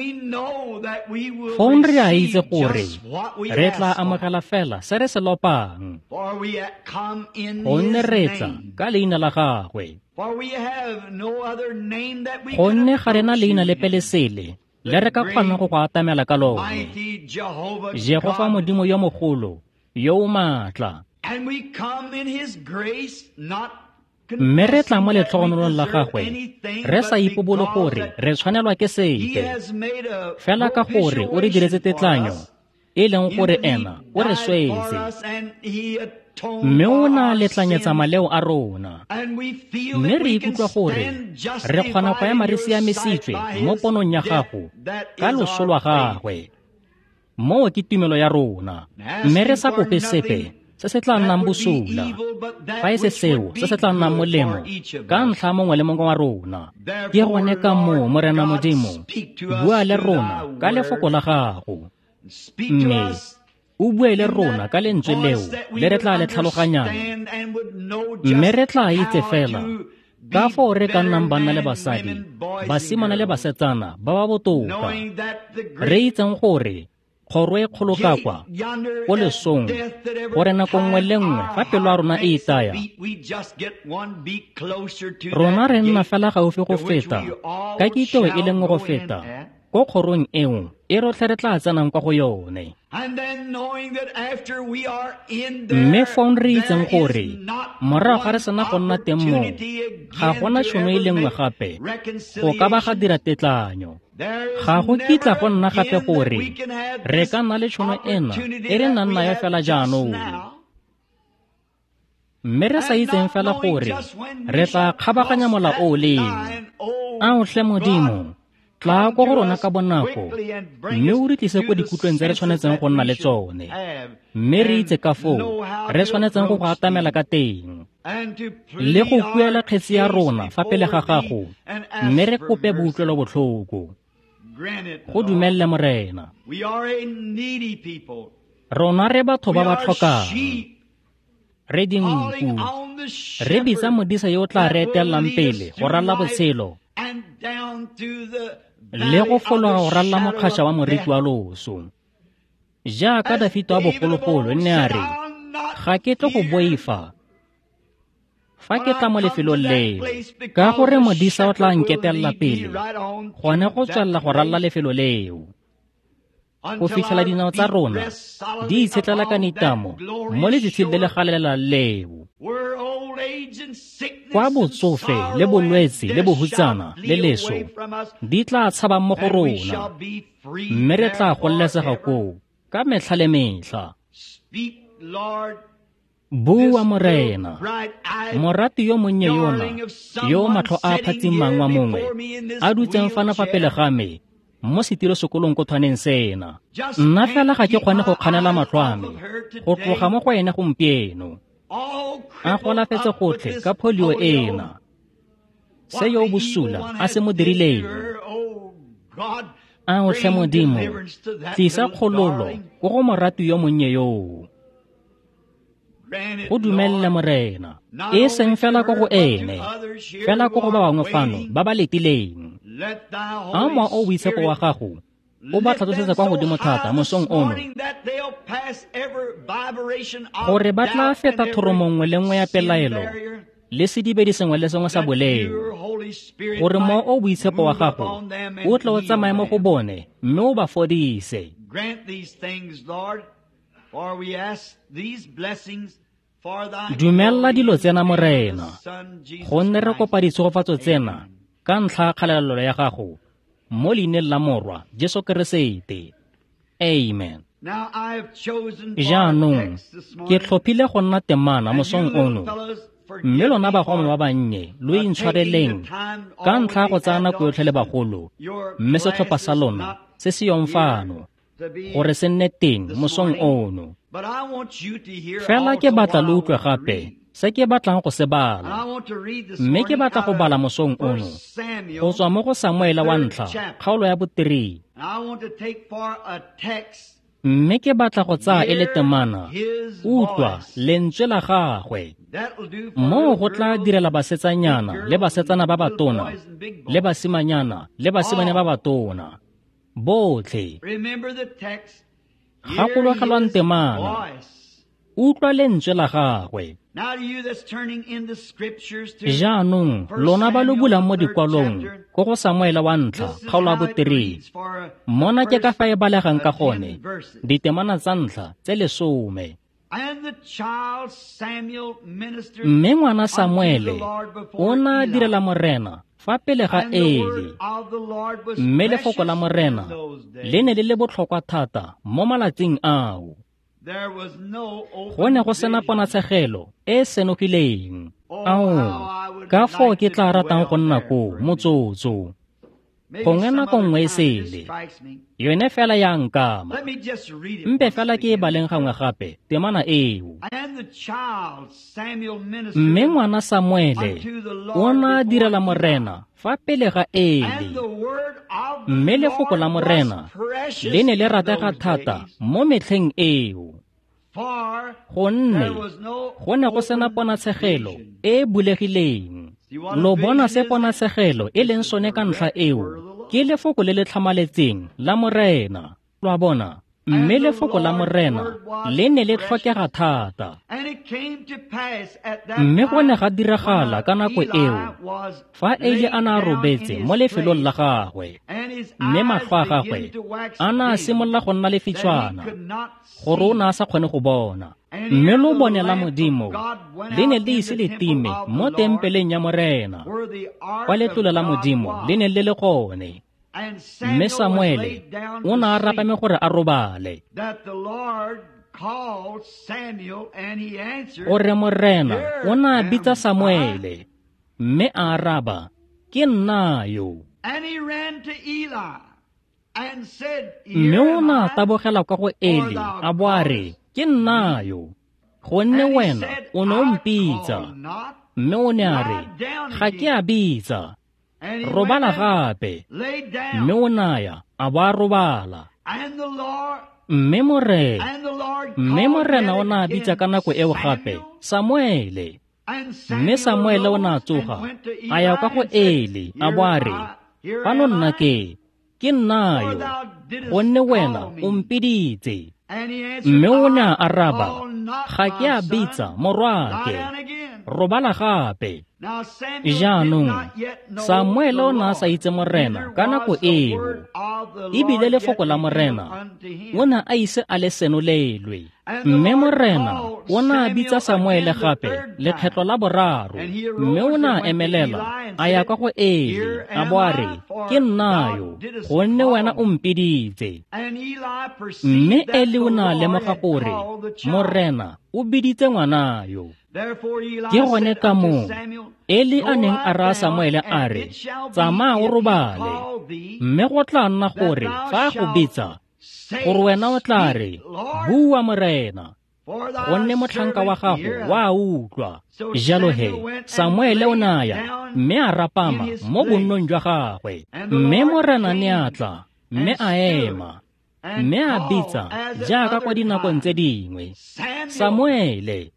Fong re a itse gore re tla amogela fela se re se lopang gonne re tla ka leina la gagwe gonne ga re na leina le pelesele le re ka kgona go go atamela ka lone. Jehova Modimo yo mogolo yo o maatla mme re tla mo letlhogomelong la gagwe re sa ipobolo gore re tshwanelwa ke sepe fela ka gore o re diretse tetlanyo e leng gore ena o re swetse mme o na letlanyetsa maleo a rona mme re ikutlwa gore re kgona go ema re siamesitswe mo ponong ya gago ka loso lwa gagwe. Moo ke tumelo ya rona mme re sa kope sepe se se tla nnang bosula fa e se seo se se tla nnang molemo ka ntlha mongwe le mongwe wa rona. Ke gone ka moo Morena Modimo bua le rona ka lefoko la gago mme o bue le rona ka lentswe leo le re tla le tlhaloganyang mme re tla itse fela ka fao re ka nnang banna le basadi, basimana le basetsana ba ba botoka re itseng gore kgoro e kgolo ka kwa ko lesong gore nako nngwe le nngwe fa pelo ya rona e itaya rona re nna fela gaufi go feta ka kitso e le nngwe go feta ko kgorong eo e rotlhe re tla tsenang kwa go yone. Mme fong re itseng gore morago ga re sena go nna teng moo ga gona tšhono e le nngwe gape go ka ba ga dira tetlanyo. Ga go kitla go nna gape gore re ka nna le tšhono ena e re nang nayo fela jaanong mme re sa itseng fela gore re tla kgabaganya mola o leng. Ao hle Modimo tla kwa go rona ka bonako mme o re tlise kwa dikutlweng tse re tshwanetseng go nna le tsone mme re itse ka foo re tshwanetseng go go atamela ka teng le go kuela kgetsi ya rona fa pele ga gago mme re kope boutlwelo botlhoko go dumelele Morena. Rona re batho ba ba tlhokang, re dinku, re bitsa Modisa yo o tla re etelang pele go rala botshelo le go fologa go rala mokgatlha wa moriti wa loso. Jaaka Dafita wa bogologolo ne a re, ga ke tle go boifa fa ke tla mo lefelong leo, ka gore Modisa o tla nketelela pele gone go tswelela go rala lefelo leo go fitlhela dinao tsa rona di itshetlela ka neitamo mo letshitsing le le galelela leo, kwa botsofe le bolwetse le bohutsana le leso di tla tshaba mo go rona, mme re tla gololesega koo ka metlha le metlha. Bua Morena, morati yo monnye yona yo matlho a phatsimang wa mongwe a dutseng fana fa pele ga me mo setirosekolong ko thwaneng sena. Nna fela ga ke kgone go kganela matlho a me go tloga mo go ene gompieno. A golafetse gotlhe ka polio ena, se yo bosula a se mo dirileng. A o tle Modimo, tlisa kgololo go go morati yo monnye yoo. Go dumelele Morena, e seng fela ko go ene, fela ko go ba bangwe fano ba ba letileng. A moa o boitshepo wa gago o ba tlhatlosetsa kwa godimo thata mosong ono, gore ba tla feta thoromo nngwe le nngwe ya pelaelo le sedibedi sengwe le sengwe sa boleo, gore moa o boitshepo wa gago o tle o tsamaye mo go bone mme o ba fodise. Dumelela dilo tsena Morena, gonne re kopa ditshegofatso tsena ka ntlha kgalelelo ya gago mo leineng la Morwa Jesu Keresete. Amen. Jaanong ke tlhophile go nna temana mosong ono, mme lona bagome ba bannye lo intshwareleng ka ntlha go tsaya nako yotlhe le bagolo, mme setlhopha sa lona se se yong fano gore se nne teng mosong ono. Fela ke batla le utlwe gape se ke batlang go se bala, mme ke batla go bala mosong ono go tswa mo go Samuela wa ntlha kgaolo ya 3, mme ke batla go tsaya e le temana utlwa lentswe la gagwe. Mo go tla direla basetsanyana le basetsana ba batona le basimanyana le basimane ba batona botlhe. Gakologelwang temana, utlwa lentswe la gagwe. Jaanong lona ba lo bulang mo dikwalong ko go Samuela wa ntlha kgaolo ya 3, mona ke ka fa e balegang ka gone ditemana tsa ntlha tse 10. Mme ngwana Samuele o na direla Morena fa pele ga Eli, mme lefoko la Morena le ne le le botlhokwa thata mo malatsing ao. Go ne go sena ponatshegelo e senogileng. Ka foo ke tla ratang go nna ko motsotso, gongwe nako nngwe e sele yone fela ya nkama, mpe fela ke e baleng gangwe gape temana eo. Mme ngwana Samuele o na direla Morena fa pele ga Eli, mme lefoko la Morena le ne le ratega thata mo metlheng eo, gonne go ne go sena ponatshegelo e bulegileng. Lo bona se ponatshegelo e leng sone ka ntlha eo ke lefoko le le tlhamaletseng la Morena. Lwa bona, mme lefoko la Morena le ne le tlhokega thata. Mme go ne ga diragala ka nako eo fa Eli a na robetse mo lefelong la gagwe, mme matlho a gagwe a na simolola go nna lefitshwana gore o na a sa kgone go bona. Mme lo bone la Modimo le ne le ise le time mo tempeleng ya Morena, kwa letlole la Modimo le ne le le gone. Mme Samuele o na a rapame gore a robale, gore Morena o na a bitsa Samuele, mme a araba, ke nna yo. mme o na tabogela kwa go Eli a bo a re, ke nna yo, gonne wena o ne o mpitsa. Mme o ne a re, ga ke a bitsa, robala gape. Mme o naya a bo a robala. Mme morena o na a bitsa ka nako eo gape Samuele. Mme Samuele o na a tsoga a ya kwa go Eli a bo a re, fano nna ke nna yo, gonne wena o mpiditse. Mme o ne a araba, ga ke a bitsa morwake, robala gape. Jaanong Samuele o na a sa itse morena ka nako eo, ebile lefoko la morena o na a ise a le senolelwe. Mme morena o na a bitsa Samuele gape lekgetlo la boraro, mme o na a emelela a ya kwa go Eli a bo a re, ke nna yo, gonne wena o mpiditse. Mme Eli o na a lemoga gore morena o biditse ngwana yo. Ke gone ka moo Eli a neng a raya Samuele a re, tsamaya o robale, mme go tla nna gore fa go bitsa gore wena o tla re, bua morena, gonne motlhanka wa gago wa utlwa. Jalo he, Samuele o naya, mme a rapama mo bonnong jwa gagwe. Mme morena ne a tla, mme a ema, mme a bitsa jaaka kwa dinakong tse dingwe, Samuele.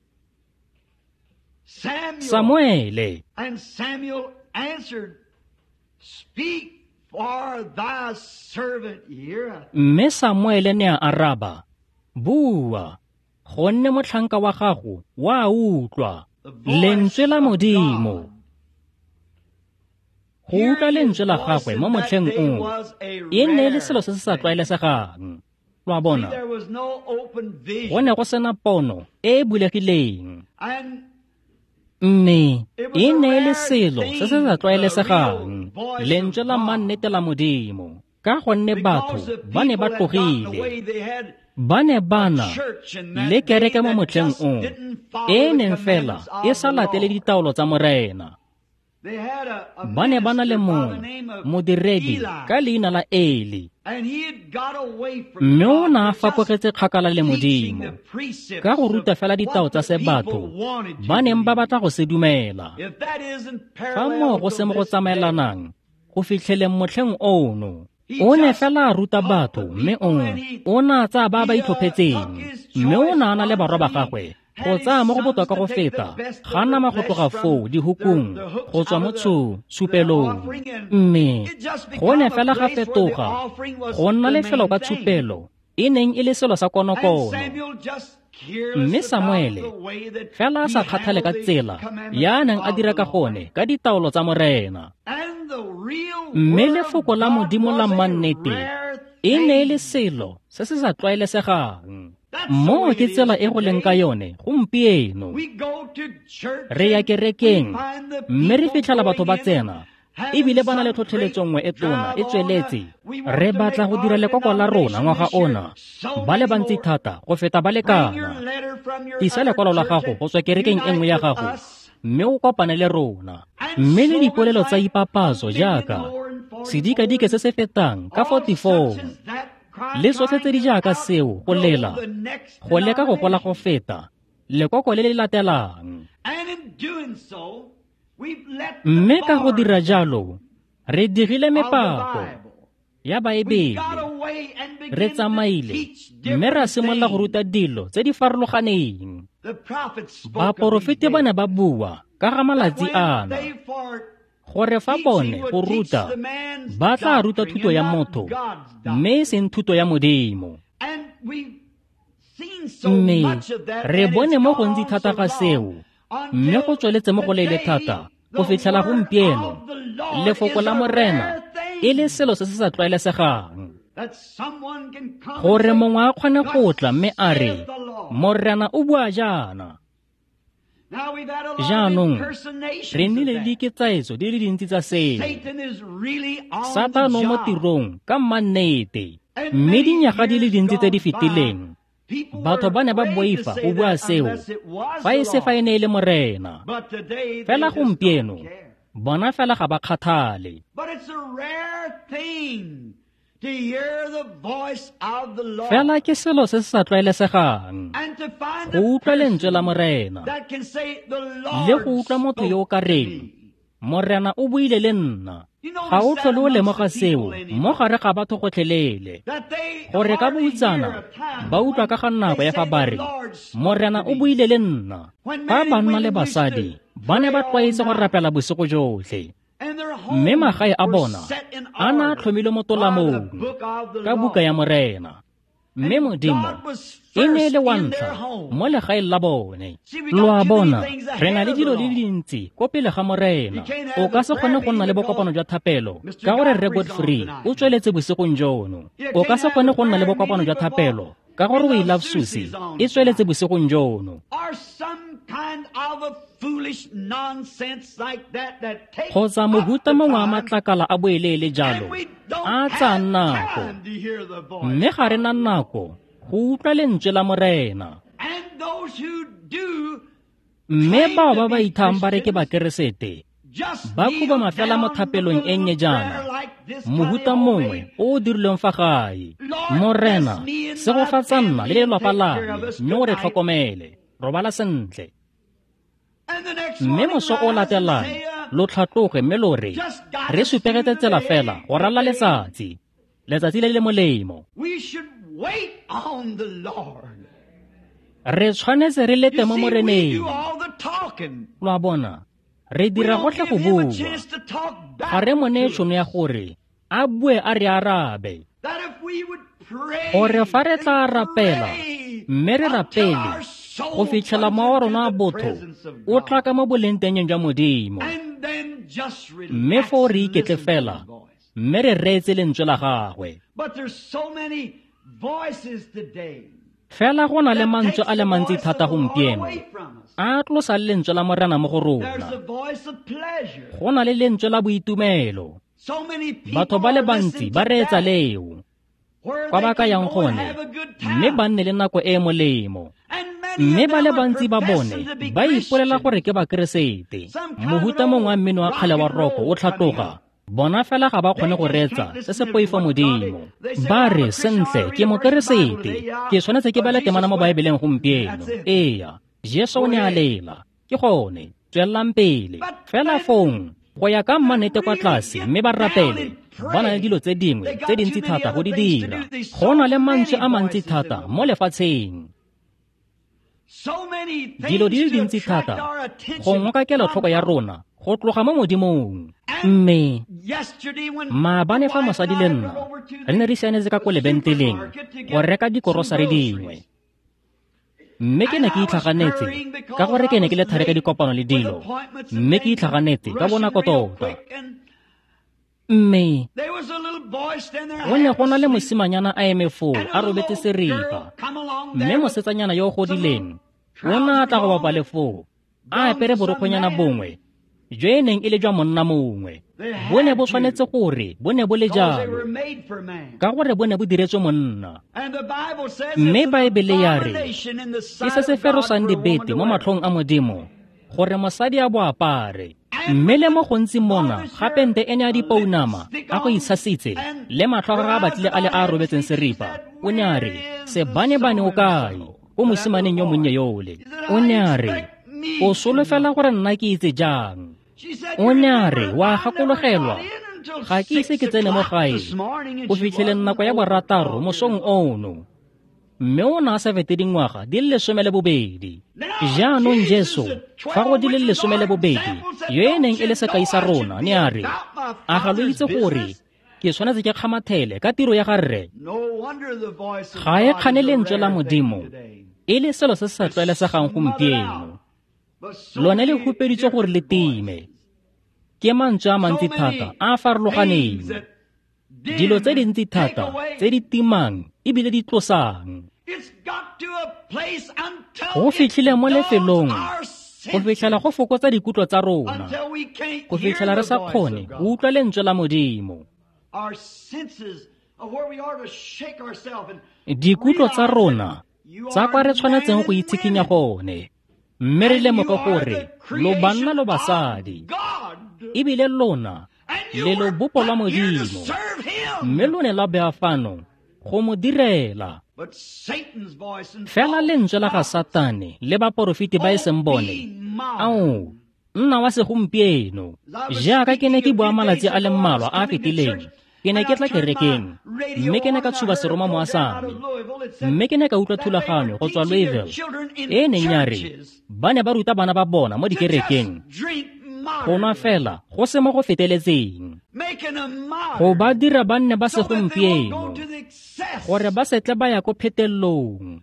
And Samuel answered, speak, for thy servant heareth. Mme Samuele ne a araba, bua, gonne motlhanka wa gago wa utlwa. Lentswe la Modimo. Go utlwa lentswe la gagwe mo motlheng o e ne le selo se se sa tlwaelesegang. Wa bona, go ne go sena pono e bulegileng. Mme e ne le selo se se sa tlwaelesegang, lentswe la mannete la Modimo, ka gonne batho ba ne ba tlogile, ba ne bana le kereke mo motlheng o e neng fela e sa latele ditaolo tsa morena. Ba ne ba na le mongwe modiredi ka leina la Eli, mme o na a fapogetse kgakala le Modimo ka go ruta fela ditao tsa se batho ba neng ba batla go se dumela. Fa moo go se mo go tsamaelanang go fitlheleng motlheng ono, o ne fela a ruta batho, mme o na tsaya ba itlhophetseng, mme o na le barwa ba gagwe go tsaya mo go botoka go feta, ga nama go tloga foo dihukung go tswa mo tshupelong. Mme go ne fela ga fetoga go nna lefelo ka tshupelo e neng e le selo sa konokono. Mme Samuele fela a sa kgathale ka tsela ya neng a dira ka gone ka ditaolo tsa morena. Mme lefoko la Modimo la mannete e ne e le selo se se sa tlwaelesegang. Mo ke tsela e go leng ka yone gompieno. Re ya kerekeng, mme re fitlhela batho ba tsena, ebile ba na le tlhotlheletso nngwe e tona e tsweletse. Re batla go dira lekoko la rona ngwaga ona, ba le bantsi thata go feta ba lekana. Isa lekwalo la gago go tswa kerekeng e nngwe ya gago, mme o kopane le rona. Mme le dipolelo tsa ipapatso jaaka sedikadike se se fetang ka 44 le tsotlhe tse di jaaka seo go lela go leka go gola go feta lekoko le le latelang. Mme ka go dira jalo re digile mepako ya Baebele, re tsamaile mme ra simolola go ruta dilo tse di farologaneng. Baporofete ba ne ba bua ka ga malatsi ana gore fa bone go ruta ba tla ruta thuto ya motho, mme seng thuto ya Modimo. Mme re bone mo gontsi thata ga seo, mme go tsweletse mo go leele thata go fitlhela gompieno lefoko la morena e le selo se se sa tlwaelesegang, gore mongwe a kgone go tla mme a re morena o bua jaana. Jaanong re nnile le diketsaetso di le dintsi tsa seo. Satano mo tirong ka mmannete, mme dinyaga di le dintsi tse di fetileng batho ba ne ba boifa go bua seo fa e se fa e ne e le morena. Fela gompieno bona fela ga ba kgathale. But it's a rare thing to hear the voice of the Lord. Fela ke selo se se sa tlwaelesegang And to find go a utlwa lentswe la person morena that can say the le Lord go utlwa motho yo o ka spoke to reng me. morena o buile le nna. Ga o tlhole o lemoga seo mo gare ga batho gotlhelele That they gore ka hardly hear boutsana a time ba utlwa ka ga nako they ya fa say ba the re Lord spoke morena to o me. buile le nna. Ba banna le basadi ba ne ba tlwaetse go rapela bosigo jotlhe, And their mme homes magae a were bona set in a na a order tlhomilwe mo by tolamong the book of the ka buka ya morena. Mme And modimo God was e ne first le wa in their ntlha home. mo legaeng la bone. See, we Lo got a too many bona things re na ahead le of the dilo di law. le dintsi ko pele ga morena. You can't O have ka the se kgone prayer go nna le meeting bokopano jwa thapelo Mr. ka gore Godfrey's Record on Free tonight. o tsweletse bosegong jono. You O ka can't se have kgone the go nna le prayer bokopano jwa meeting thapelo before ka gore We We Love Love Susie's Susie on e tsweletse tonight. bosegong jono. Or some kind of a foolish nonsense like that takes Kgotsa up mohuta the mongwe a time, matlakala a boeleele and jalo we don't a tsa have nako, time to hear the voice. mme ga re na nako go utlwa lentswe la morena. And those who do Mme bao ba ba ithang ba re ke bakeresete just ba kneel khubama fela mo down thapelong with a e nnye little prayer jaana. like this, Mohuta Connie mongwe Holly. o o dirilweng fa gae. Lord, Morena bless me and se go my fatsa nna family le and lelapa take la care of me, us mme o re tonight. tlhokomele. Robala sentle. And the next Mme morning, moso o rise and latelang say, lo tlhatloge mme lo re just got re us through supegetse the tsela day, fela go rala letsatsi le le molemo. we should wait on the Lord. Re tshwanetse re lete You mo see, we moreneng. do all the talking. Lo a bona re We dira don't gotlhe give go him a bua chance to talk ga back re mo neye to tšhono ya us. gore a bue a re arabe. That if we would pray Gore fa re tla and rapela pray mme re until rapele our soul go fitlhela comes mowa wa rona into a the botho presence of o God. tla ka mo bolentenyeng jwa modimo, And then just mme relax fo re and iketle listen to fela his voice. mme re reetse lentswe la gagwe. But there's so many voices today Fela go na le that mantswe takes a le the mantsi voice of thata the Lord gompieno away from us. a tlosa le lentswe la morena mo go There's rona. the voice of pleasure. Go na le lentswe la boitumelo. So many people Batho ba le are bantsi listening ba to reetsa that, leo where kwa they ba ka can yang go and gone have a good mme time. ba nne le nako e e molemo. And many Mme of ba le them are bantsi ba professing bone to be ba ipolela gore Christians. ke bakeresete. Some kind Mohuta of mongwe wa old mmino wa kgale wa rock and roko o roll tlhatloga. coming up. Bona fela ga ba kgone go reetsa se se poifo modimo. Ba re sentle ke mokeresete, ke tshwanetse ke bale temana mo baebeleng gompieno. Eya, Jesu o ne a lela ke gone tswelelang pele fela fong go ya ka mmanete kwa tlase mme ba rapele ba na le dilo tse dingwe tse dintsi thata go di dira. Go na le mantswe a mantsi thata mo lefatsheng, So many dilo di le things to dintsi attract thata our go attention. ngoka kelotlhoko ya rona go tloga mo modimong. Mme Yesterday when maabane fa my wife mosadi and le I nna went over to re ne re the sianetse ka ko lebenteleng supermarket to go get reka dikorosari some dingwe. groceries. Mme ke ne ke itlhaganetse ka gore ke ne ke le thare ka dikopano le dilo, mme ke itlhaganetse ka bonako tota. Mme There was a little boy standing there go ne go na le half asleep, mosimanyana a eme foo and a a little robetse old seripa, girl come along mme there with mosetsanyana yo o godileng some o na a tla go trousers bapa le foo a apere borokgonyana bongwe jo e neng e le jwa monna mongwe. Bo ne bo tshwanetse gore bo ne bo le because they jalo were made for man. ka gore bo ne bo diretswe monna. And the Bible says Mme it's an Baebele ya re abomination in the ke sight se se of God ferosang for a woman dibete to mo wear. matlhong a modimo gore mosadi a bo apare. Mme le mo gontsi mona gape nte e ne a dipounama a go itshasitse le matlho a gagwe a batlile a le a robetseng seripa. O ne a re sebanebane o kae o mosimaneng yo monnye yole. O ne a re o solofela gore nna ke itse jang. She said, O ne a "You re remember, wa I never gakologelwa got in until ga ke ise ke tsene mo 6 gae o'clock this morning, and go she fitlhele wasn't nako ya borataro over mosong 12 years ono. Mme o ne a sa fete dingwaga di le 12. Jaanong Jesu fa go di le 12 yo e neng e le sekai sa rona ne a re a ga lo itse gore ke tshwanetse ke kgamathele ka tiro ya ga Rre. No wonder the voice of Ga e God kgane is a lentswe la rare modimo thing today. e le selo se se sa tlwaelesegang gompieno. But so Lone le many hupeditswe gore le different time ke mantswe a mantsi So thata many a a farologaneng, things that dilo tse dintsi take thata away. tse di timang ebile di tlosang. It's got to a place until Go it fitlhile mo dulls lefelong our go fitlhela go fokotsa dikutlo tsa rona, until we can't go hear fitlhela re the sa voice kgone of go God. utlwa lentswe la modimo. Our senses of where we are to shake ourselves and Dikutlo tsa realize rona that you tsa kwa re are tshwanetseng man go and itshikinya women, gone, mme re and lemoge you are gore the lo banna creation lo of basadi God. ebile lona le lo bopo la modimo mme lo ne la bea fano go mo direla. Fela lentswe la ga Satane le baporofiti ba seng bone ao nna wa segompieno. Jaaka ke ne ke bua malatsi a le mmalwa a fetileng, ke ne ke tla kerekeng mme ke ne ka tshuba seroma mo a same mme ke ne ka utlwa thulaganyo go tswa Louisville e neng ya re ba ne ba ruta bana ba bona mo dikerekeng go nwa fela go se mo go feteletseng, go ba dira ba nne ba segompieno gore ba setle ba ya ko phetelelong.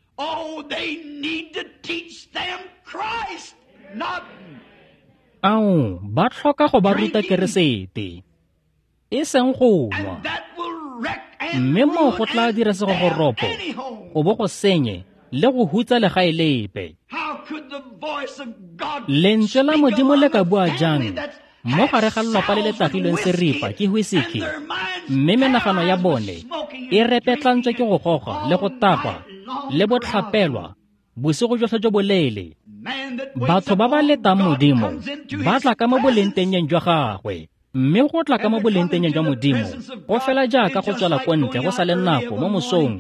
Ao ba tlhoka go ba ruta keresete e seng go nwa, mme mo go tla dira se go ropo go bo go senye le go hutsa legae lepe. Lentswe la Modimo le ka bua jang mo gare ga lelapa le le tagilweng seripa ke whisky, mme menagano ya bone e repetlantswe ke go goga le go tapa le botlhapelwa bosigo jotlhe jo boleele. Batho ba ba letang Modimo ba tla ka mo bolentenyeng jwa gagwe, mme go tla ka mo bolentenyeng jwa Modimo go fela jaaka go tswela ko ntle go sa le nako mo mosong.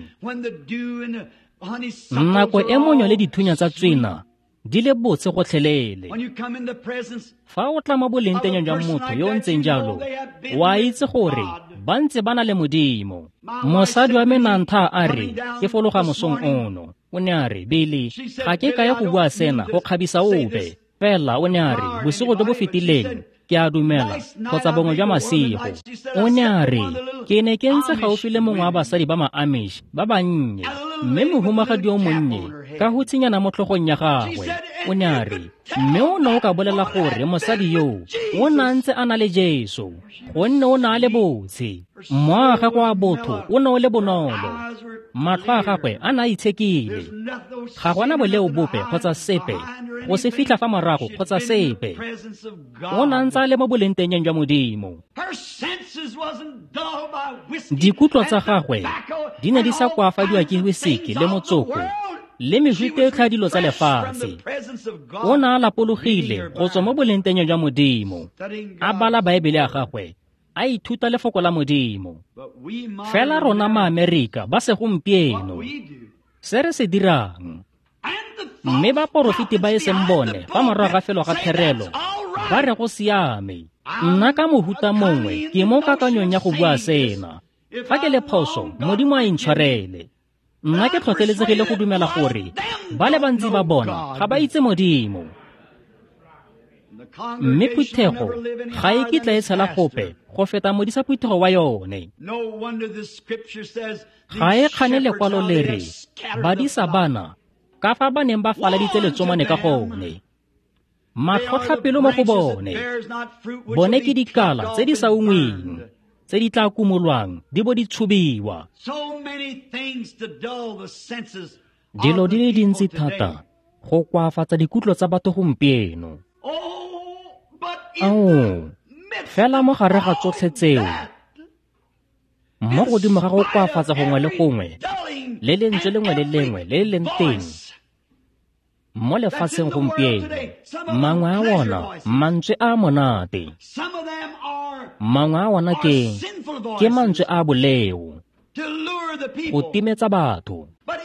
Nako e monyo le dithunya tsa tswina di le botse gotlhelele. Fa o tla mo bolentenyeng jwa motho yo ntseng jalo, wa itse gore ba ntse ba na le Modimo. Mosadi wa menantha a re ke fologa mosong ono, o ne a re, Bele, ga ke kaya go bua sena go kgabisa ope, fela o ne a re bosigo jo bo fetileng ke a dumela kgotsa bongwe jwa masigo. O ne a re ke ne ke ntse gaufi le mongwe wa basadi ba ma-Amish ba bannye, mme mohumagadi o monnye ka go tshenyana mo tlhogong ya gagwe. O ne a re mme o ne o ka bolela gore mosadi yo o na ntse a na le Jesu gonne o na le botse, moaga kwa botho o ne o le bonolo, matlho a gagwe a na itshekile, ga gona boleo bope kgotsa sepe go se fitlha fa morago kgotsa sepe. O na ntse a le mo bolentenyeng jwa Modimo. Dikutlo tsa gagwe di ne di sa koafadiwa ke whisky le motsoko le mehuta e tlha dilo tsa lefatshe. O ne a lapologile go tswa mo bolentenyeng jwa Modimo, a bala Baebele ya gagwe, a ithuta lefoko la Modimo. Fela rona ma-Amerika ba segompieno se re se dirang, mme baporofiti ba seng bone fa morago ga felo ga therelo ba re go siame. Nna ka mohuta mongwe ke mo kakanyong ya go bua sena. Fa ke le phoso, Modimo a intshwarele. Nna ke tlhotlheletsegile go dumela gore ba le bantsi ba bona ga ba itse Modimo, mme phuthego ga e kitla e tshela gope go feta modisa phuthego wa yone. Ga e kgane lekwalo le re badisa bana ka fa ba neng ba faladitse letsomane ka gone. Matlhotlhapelo mo go bone ke dikala tse di sa ungweng, tse di tla kumolwang di bo di tshubiwa. Dilo di le dintsi thata go koafatsa dikutlo tsa batho gompieno. Fela mo gare ga tsotlhe tseo, mo godimo ga go koafatsa gongwe le gongwe le lentswe lengwe le lengwe le le leng teng mo lefatsheng gompieno, mangwe a wona mantswe a monate, mangwe a wona ke mantswe a boleo go timetsa batho.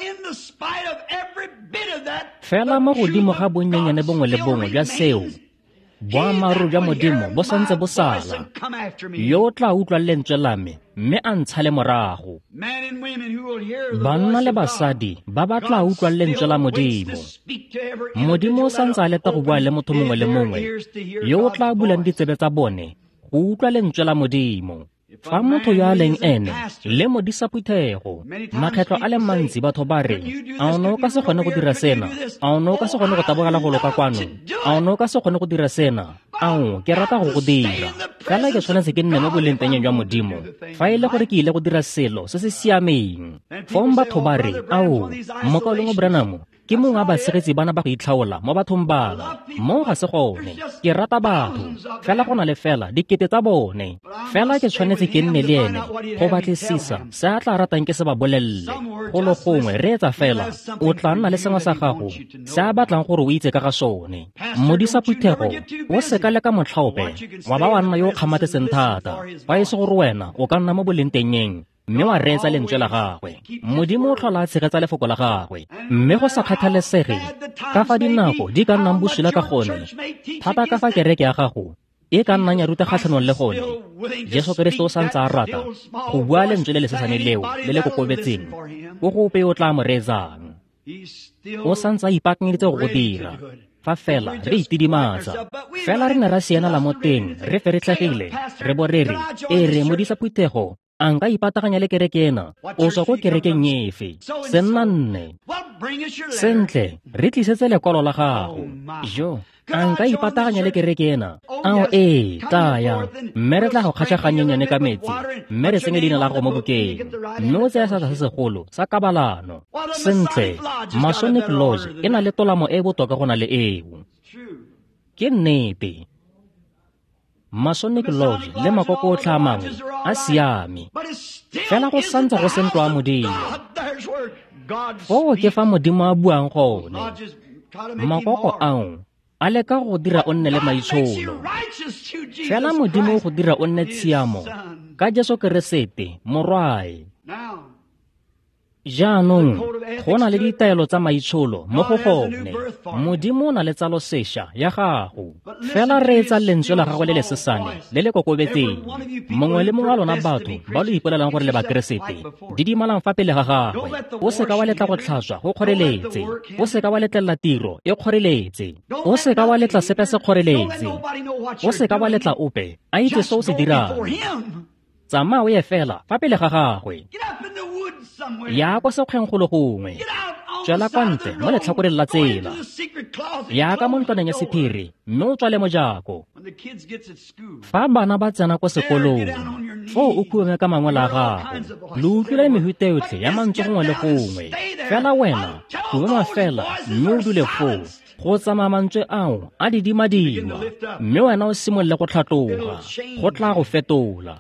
Fela mo godimo ga bonyenyane bongwe le bongwe jwa seo, boammaaruri jwa Modimo bo santse bo sala, yo o tla utlwa lentswe la me mme a ntsha le morago. Banna le basadi ba ba tla utlwa lentswe la Modimo. Modimo o santse a leta go bua le motho mongwe le mongwe yo o tla bulang ditsebe tsa bone go utlwa lentswe la Modimo. Fa motho yo a leng ene le modisa phuthego, makgetlo a le mantsi batho ba re, a o ne o ka se kgone go dira sena, a o ne o ka se kgone go tabogela go loka kwano, a o ne o ka se kgone go dira sena. Ao ke rata go dira, fela ke tshwanetse ke nne mo bolentenyeng jwa Modimo fa e le gore ke ile go dira selo se se siameng. Fa batho ba re, ao mokaoleng o Branham ke mongwe a basegetsi bana ba go itlhaola mo bathong bangwe mo ga se gone ke rata batho fela go na le fela dikete tsa bone fela ke tshwanetse ke nne le ene go batlisisa se a tla ratang ke se ba bolelele go lo gongwe re etsa fela o tla nna le sengwe sa gago se a batlang gore o itse ka ga sone modisa Phuthego o seka le ka motlhaope wa ba wa nna yo o kgamatetseng thata fa e se gore wena o ka nna mo bolentengeng mme wa reetsa lentswe la gagwe modimo o tlhola a tshegetsa lefoko la gagwe mme go sa kgathalesege ka fa dinako di ka nnang bosula ka gone thata ka fa kereke ya gago e ka nnang ya ruta kgatlhanong le gone Jesu Kriste o santse a rata go bua lentswe le le sesane leo le le kokobetseng o gope o tla mo reetsang o santse a ipaakanyeditse go dira fa fela re itidimatsa fela re ne ra siana la mo teng re feretlhegile re bo re re re modisa Phuthego a nka ipataganya le kereke ena o tswa ko kerekeng efe se nna nne sentle re tlisetse lekwalo la gago jo a nka ipataganya le kereke ena ao taya mme re tla go kgatlhaganyenyane ka metsi mme re tsenye leina la go mo bukeng mme o tsaya sata se segolo sa kabalano sentle Masonic Lodge e na le tolamo e botoka go na le eo ke nnete Masonic Lodge le makoko otlhe a mangwe a siame fela go santse go sentwa a modimo foo ke fa modimo a buang gone makoko ao a leka go dira o nne le maitsholo fela modimo go dira o nne tshiamo ka Jesu Keresete morwae jaanong go na le ditaelo tsa maitsholo mo go gone modimo o na le tsalo sešwa ya gago fela re etsa lentswe la gago le le sesane le le kokobetseng mongwe le mongwe a lona batho ba lo ipolelang gore le bakeresete didimalang fa pele ga gagwe o seka wa letla go tlhatswa go kgoreletse o seka wa letlelela tiro e kgoreletse o seka wa letla sepe se kgoreletse o seka wa letla ope a itse se o se dirang tsamaya o ye fela fa pele ga gagwe ya kwa sekgweng go le gongwe tswela kwa ntle mo letlhakoreng la tsela ya ka mo ntlwaneng ya sephiri mme o tswale mojako fa bana ba tsena kwa sekolong foo o khueme ka mangwele a gago le utlwile mehuta yotlhe ya mantswe gongwe le gongwe fela wena khuema fela mme o dule foo go tsamaya mantswe ao a didimadima mme wena o simolole go tlhatloga go tla go fetola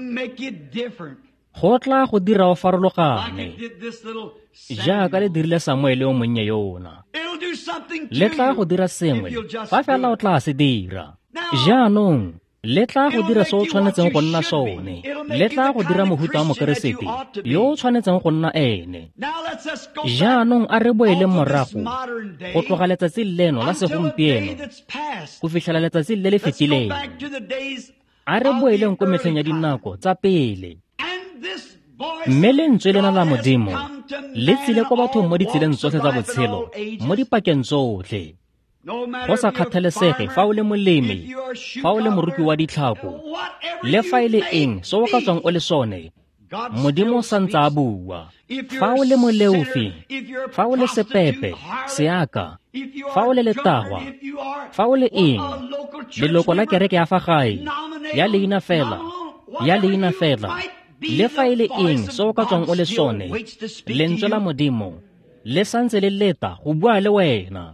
go tla go dira o farologane jaaka le dirile Samuele o monnye yona le tla go dira sengwe fa fela o tla se dira jaanong le tla go dira se o tshwanetseng go nna sone le tla go dira mohuta wa mokeresete yo o tshwanetseng go nna ene jaanong a re boele morago go tloga letsatsi leno la segompieno go fitlhela letsatsi le le fetileng a re boeleng ko metlheng ya dinako tsa pele mme lentswe lena la modimo le tsile ko bathong mo ditseleng tsotlhe tsa botshelo mo dipakeng tsotlhe go sa kgathalesege fa o le molemi fa o le moruki wa ditlhako le fa e le eng se o ka tswang o le sone modimo o santse a bua fa o le moleofi fa o le sepepe seaka fa o le letagwa fa o le eng leloko la kereke ya fa gae ya leina fela le fa e le eng se o ka tswang o le sone lentswe la modimo le santse le leta go bua le wena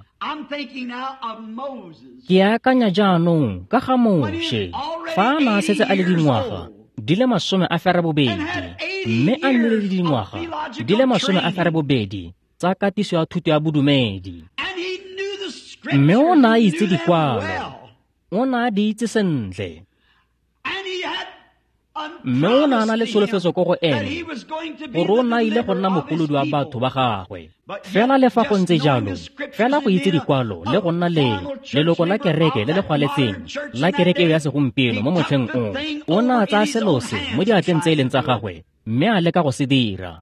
ke akanya jaanong ka ga Moshe fa a na setse a le dingwaga di le 12 mme a nnile le dingwaga di le 12 tsa katiso ya thuto ya bodumedi mme o na a itse dikwalo o na a di itse sentle mme o na le solofetso ko go ene gore o na ile go nna mogolodi wa batho ba gagwe fela le fa go ntse jalo fela go itse dikwalo le go nna leloko la kereke le le gwaletseng la kereke ya segompieno mo motlheng o na a tsaya selose mo diatleng tse e leng tsa gagwe mme a leka go se dira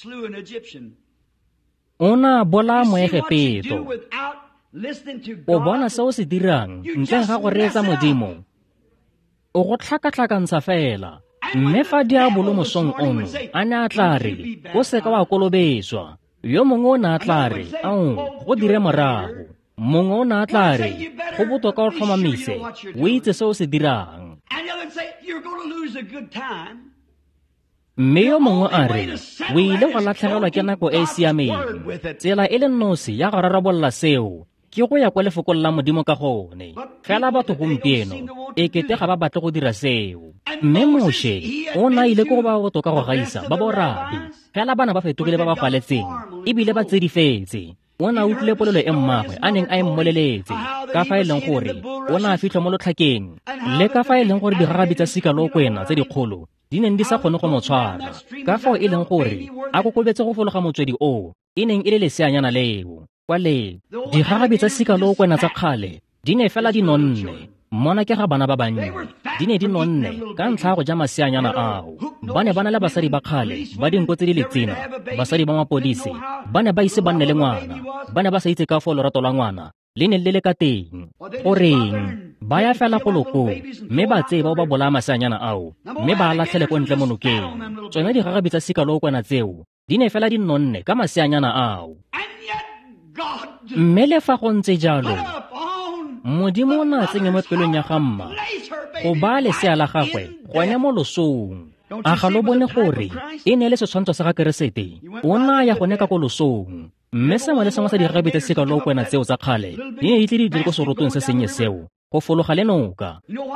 o na a bola moegepeto o bona se o se dirang ntleng ga go reetsa modimo o go tlhakatlhakantsha fela mme fa diabolo mosong ono a ne a tla re o seka wa kolobetswa yo mongwe o ne a tla re go dire morago mongwe o ne a tla re go botoka o tlhomamise o itse se o se dirang mme yo mongwe a re o ile go latlhegelwa ke nako e e siameng tsela e le nosi ya go rarabolola seo ke go ya kwa lefokong la Modimo ka gone fela batho gompieno ekete ga ba batle go dira seo mme Moshe o na ile go ba botoka go gaisa ba borabi fela bana ba fetogile ba ba gwaletseng ebile ba tsedifetse o na utlwile polelo e mmagwe a neng a e mmoleletse ka fa e leng gore o na a fitlha mo lotlhakeng le ka fa e leng gore digagabi tsa sikalokwena tse dikgolo di neng di sa kgone go mo tshwara ka fao e leng gore a kokobetse go fologa motswedi o e neng e le leseanyana leo kwa le digagabi tsa sikalokwena tsa kgale di ne fela di nonne mona ke ga bana ba bannye di ne di nonne ka ntlha ya go ja maseanyana ao ba ne ba na le basadi ba kgale ba dinko tse di letsena basadi ba mapodisi ba ne ba ise ba nne le ngwana ba ne ba sa itse ka fao lorato la ngwana le ne le le ka teng goreng ba ya fela goloko mme ba tseba o ba bolaya maseanyana ao mme ba latlhele ko ntle mo nokeng tsona digagabi tsa sikalokwena tseo di ne fela di nonne ka maseanyana ao mme le fa go ntse jalo Modimo o na tsenya mo pelong ya gamma go ba lesea la gagwe gone mo losong a ga lo bone gore e ne le setshwantsho sa ga keresete o na ya gone ka ko losong mme sengwe le sengwe sa digagabi tsa sikalokwena tseo tsa kgale di ne di tle di dire ko serotong se sennye seo go fologa le noka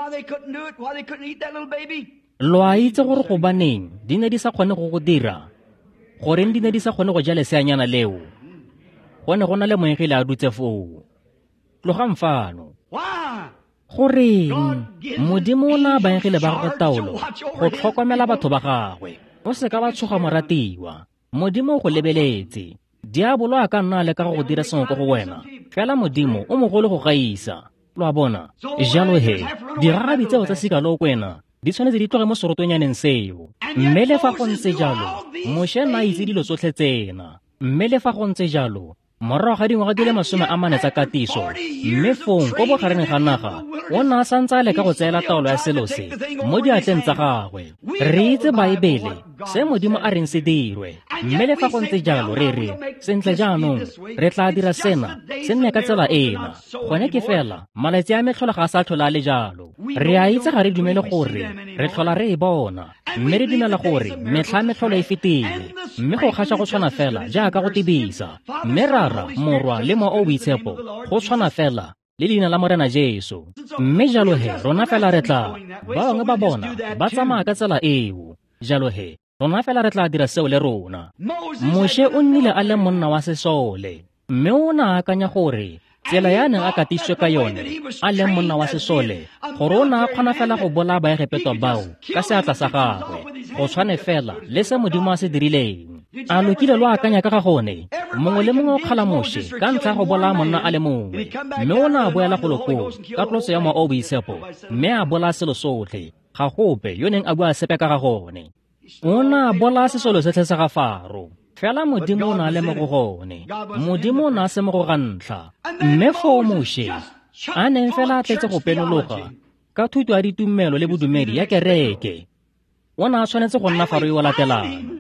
lo a itse gore go baneng di ne di sa kgone go dira goreng di ne di sa kgone go ja leseanyana leo gone go na le moegile a dutse foo tlogang fano goreng Modimo o na baegile ba gagwe taolo go tlhokomela batho ba gagwe o se ka ba tshoga moratiwa Modimo o go lebeletse diabolo a ka nna le ka go dira sengwe ko go wena fela Modimo o mogolo go gaisa lo a bona jalo he digagabi tseo tsa sikalokwena di tshwanetse di tloge mo serotwanyaneng seo mme le fa go ntse jalo Moshe na itse dilo tsotlhe tsena mme le fa go ntse jalo morago ga dingwaga di le 40 tsa katiso mme fong ko bogareng ga naga o na a santse a leka go tseela taolo ya selo se mo diatleng tsa gagwe re itse baebele se Modimo a reng se dirwe mme le fa go ntse jalo re re sentle jaanong re tla dira sena se nne ka tsela ena gone ke fela malatsi a metlhola ga a sa tlhola a le jalo re a itse ga re dumele gore re tlhola re e bona mme re dumela gore metlha metlholo e fetile mme go kgatlha go tshwana fela jaaka go tebisa mme rara morwa le mo o boitshepo go tshwana fela le leina la Morena Jesu mme jalo he rona fela re tla ba bangwe ba bona ba tsamaya ka tsela eo jalo he rona fela re tla dira seo le rona Moshe o nnile a le monna wa sesole mme o na akanya gore tsela ya neng a katisitswe ka yone a leng monna wa sesole gore o na a kgona fela go bolaya baegepetwa bao ka seatla sa gagwe go tshwane fela le se Modimo a se dirileng a lokile lo akanya ka ga gone mongwe le mongwe o kgala Moshe ka ntlha ya go bolaya monna a le mongwe mme o na a boela golokong ka tloso ya moa o boitshepo mme a bolaya selo sotlhe ga gope yo neng a bua sepe ka ga gone o na a bolaya sesolo setlhe sa ga Faro fela Modimo o na le mo go gone Modimo o na a se mo go ga ntlha mme foo Moshe a neng fela a tletse go penologa ka thuto ya ditumelo le bodumedi ya kereke o na a tshwanetse go nna Faro yo latelang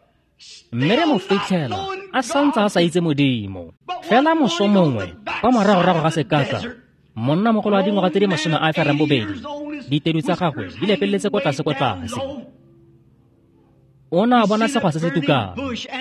mme re mo fitlhela a santse a sa itse Modimo fela moso mongwe kwa morago-rago ga sekaka monna mogolo wa dingwaga tse di 2 ditedu tsa gagwe di lepeletse ko tlase o na a bona segwa se se tukang